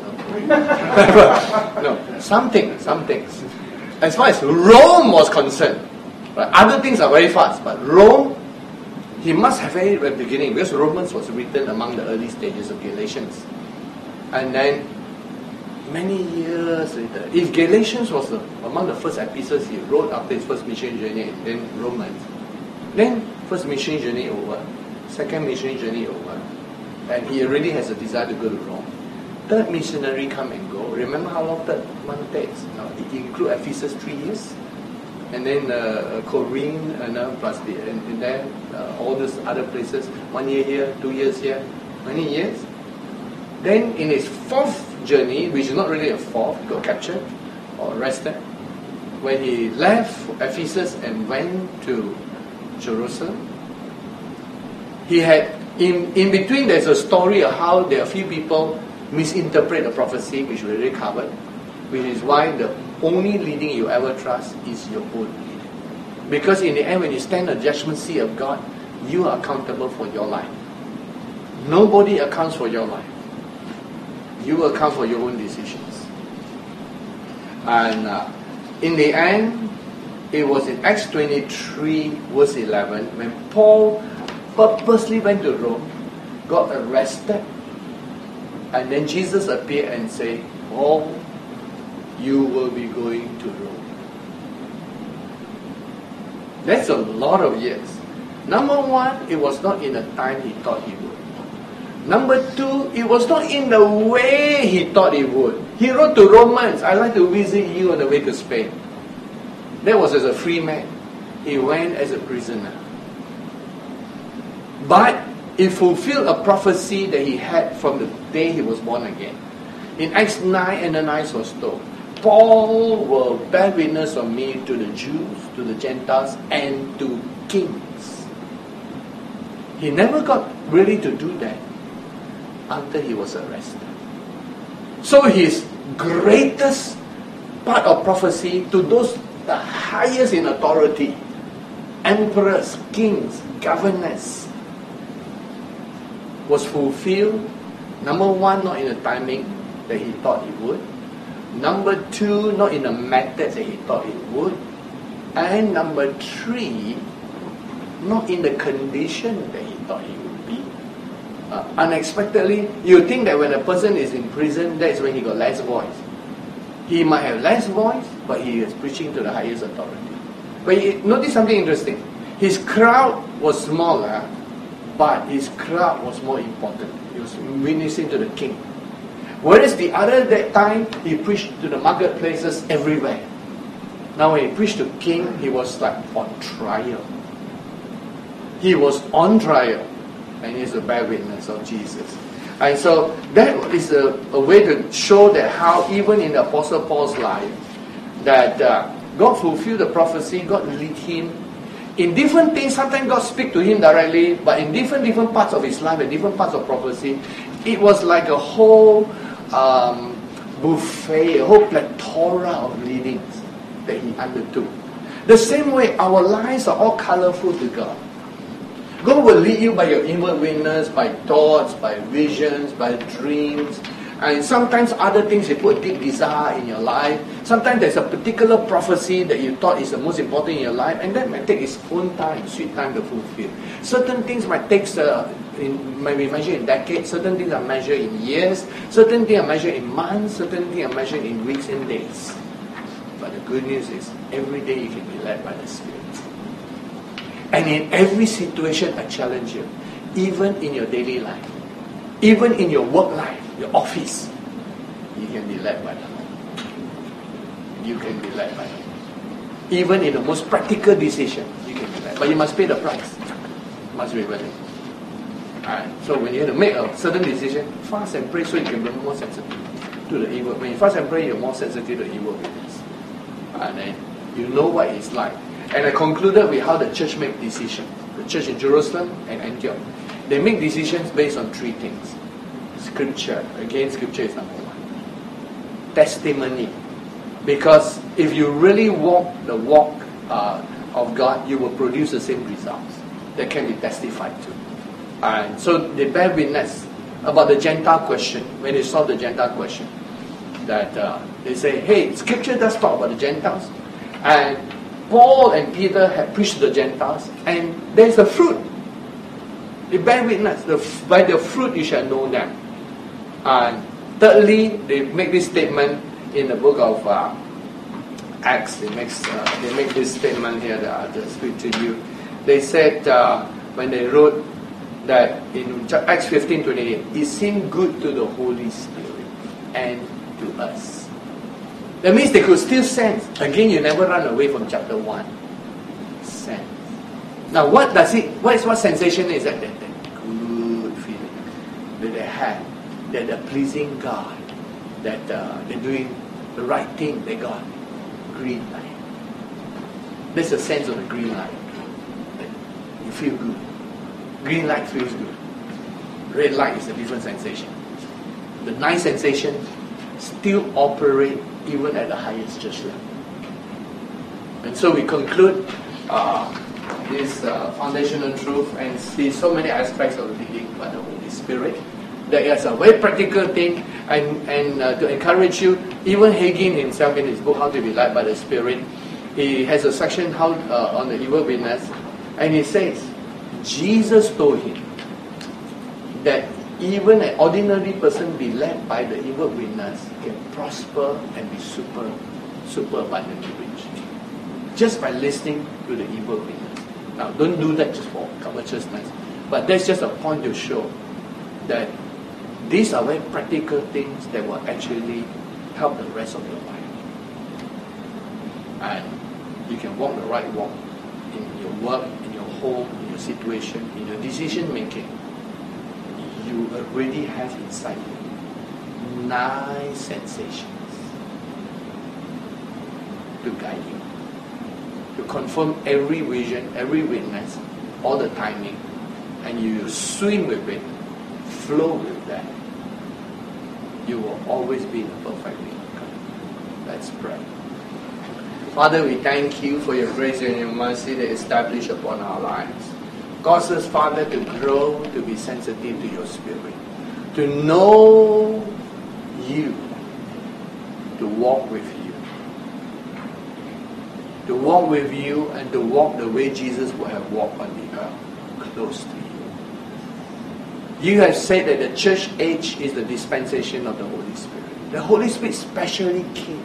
No, something, some things. As far as Rome was concerned, right, other things are very fast, but Rome, he must have it at the beginning, because Romans was written among the early stages of Galatians. And then, many years later, if Galatians was the, among the first epistles he wrote after his first mission journey, then Romans, then first mission journey over, second mission journey over, and he already has a desire to go to Rome. Third missionary come and go. Remember how long third one takes? You know, it include Ephesus three years, and then uh, Corinth, and uh, plus the, and, and then uh, all those other places. One year here, two years here, many years. Then in his fourth journey, which is not really a fourth, he got captured or arrested. When he left Ephesus and went to Jerusalem, he had in in between. There's a story of how there are a few people misinterpret the prophecy, which we already covered, which is why the only leading you ever trust is your own leading. Because in the end, when you stand on the judgment seat of God, you are accountable for your life. Nobody accounts for your life. You account for your own decisions. And uh, in the end, it was in Acts twenty-three, verse eleven, when Paul purposely went to Rome, got arrested, and then Jesus appeared and said, Paul, you will be going to Rome. That's a lot of years. Number one, it was not in the time he thought he would. Number two, it was not in the way he thought it would. He wrote to Romans, I'd like to visit you on the way to Spain. That was as a free man. He went as a prisoner. But it fulfilled a prophecy that he had from the day he was born again. In Acts nine, Ananias was told, Paul will bear witness of me to the Jews, to the Gentiles, and to kings. He never got ready to do that until he was arrested. So his greatest part of prophecy to those the highest in authority, emperors, kings, governors, was fulfilled. Number one, not in the timing that he thought it would. Number two, not in the method that he thought it would. And number three, not in the condition that he thought it would be. Uh, unexpectedly, you think that when a person is in prison, that's when he got less voice. He might have less voice, but he is preaching to the highest authority. But he, notice something interesting. His crowd was smaller, but his crowd was more important. He was witnessing to the king. Whereas the other that time, he preached to the marketplaces everywhere. Now when he preached to king, he was like on trial. He was on trial. And he's a bear witness of Jesus. And so that is a, a way to show that how even in the Apostle Paul's life, that uh, God fulfilled the prophecy, God lead him. In different things, sometimes God speak to him directly, but in different different parts of his life and different parts of prophecy, it was like a whole um, buffet, a whole plethora of leadings that he undertook. The same way, our lives are all colorful to God. God will lead you by your inward witness, by thoughts, by visions, by dreams. And sometimes other things, He put deep desire in your life. Sometimes there's a particular prophecy that you thought is the most important in your life, and that might take its own time, sweet time to fulfill. Certain things might take, uh, in, might be measured in decades. Certain things are measured in years. Certain things are measured in months. Certain things are measured in weeks and days. But the good news is, every day you can be led by the Spirit. And in every situation, I challenge you, even in your daily life, even in your work life, your office, you can be led by the Lord. You can be led by the Lord. Even in the most practical decision, you can be led. But you must pay the price. You must be willing. Alright. So when you have to make a certain decision, fast and pray so you can be more sensitive to the evil. When you fast and pray, you're more sensitive to evil witness. And then you know what it's like. And I concluded with how the church make decisions. The church in Jerusalem and Antioch. They make decisions based on three things. Scripture. Again, Scripture is number one. Testimony. Because if you really walk the walk uh, of God, you will produce the same results that can be testified to. And so they bear witness about the Gentile question. When they solve the Gentile question, that uh, they say, hey, Scripture does talk about the Gentiles. And Paul and Peter have preached to the Gentiles, and there's a fruit. They bear witness. The, by the fruit you shall know them. And thirdly, they make this statement in the book of uh, Acts. They, makes, uh, they make this statement here that I'll just speak to you. They said, uh, when they wrote that in Acts fifteen twenty-eight, it seemed good to the Holy Spirit and to us. That means they could still sense. Again, you never run away from chapter one. Sense. Now, what does it? What is what sensation is that? That, that good feeling that they have, that they're pleasing God, that uh, they're doing the right thing. They got green light. There's a sense of the green light. That you feel good. Green light feels good. Red light is a different sensation. The nice sensation still operate even at the highest church level. And so we conclude uh, this uh, foundational truth and see so many aspects of leading by the Holy Spirit. That is a very practical thing, and, and uh, to encourage you, even Hagin himself in his book, How to be Led by the Spirit, he has a section how, uh, on the evil witness, and he says, Jesus told him that even an ordinary person be led by the evil witness can prosper and be super, super abundantly rich. Just by listening to the evil witness. Now, don't do that just for covetousness, but that's just a point to show that these are very practical things that will actually help the rest of your life. And you can walk the right walk in your work, in your home, in your situation, in your decision making. You already have inside you nine sensations to guide you, to confirm every vision, every witness, all the timing, and you swim with it, flow with that. You will always be in a perfect vehicle. Let's pray. Father, we thank you for your grace and your mercy that is established upon our lives. Cause us, Father, to grow, to be sensitive to your Spirit, to know you, to walk with you, to walk with you and to walk the way Jesus would have walked on the earth, close to you. You have said that the church age is the dispensation of the Holy Spirit. The Holy Spirit specially came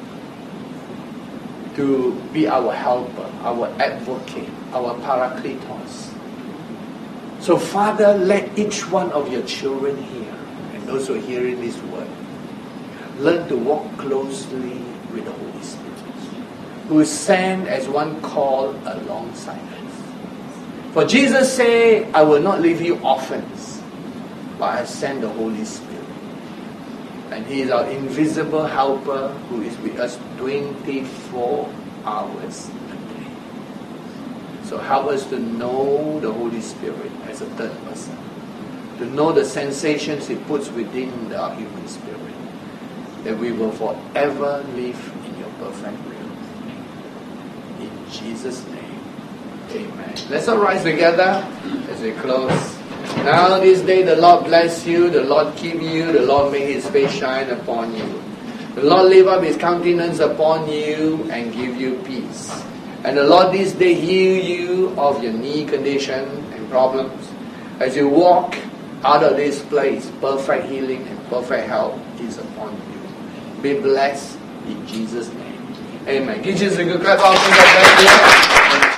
to be our helper, our advocate, our parakletos. So Father, let each one of your children here, and those who are hearing this word, learn to walk closely with the Holy Spirit, who is sent as one called alongside us. For Jesus said, I will not leave you orphans, but I send the Holy Spirit. And He is our invisible helper who is with us twenty-four hours a day. So help us to know the Holy Spirit as a third person, to know the sensations He puts within our human spirit, that we will forever live in your perfect will. In Jesus' name, amen. Let's all rise together as we close. Now this day the Lord bless you, the Lord keep you, the Lord make His face shine upon you. The Lord lift up His countenance upon you and give you peace. And the Lord this day heal you of your knee condition and problems. As you walk out of this place, perfect healing and perfect health is upon you. Be blessed in Jesus' name. Amen. Give Jesus a good clap.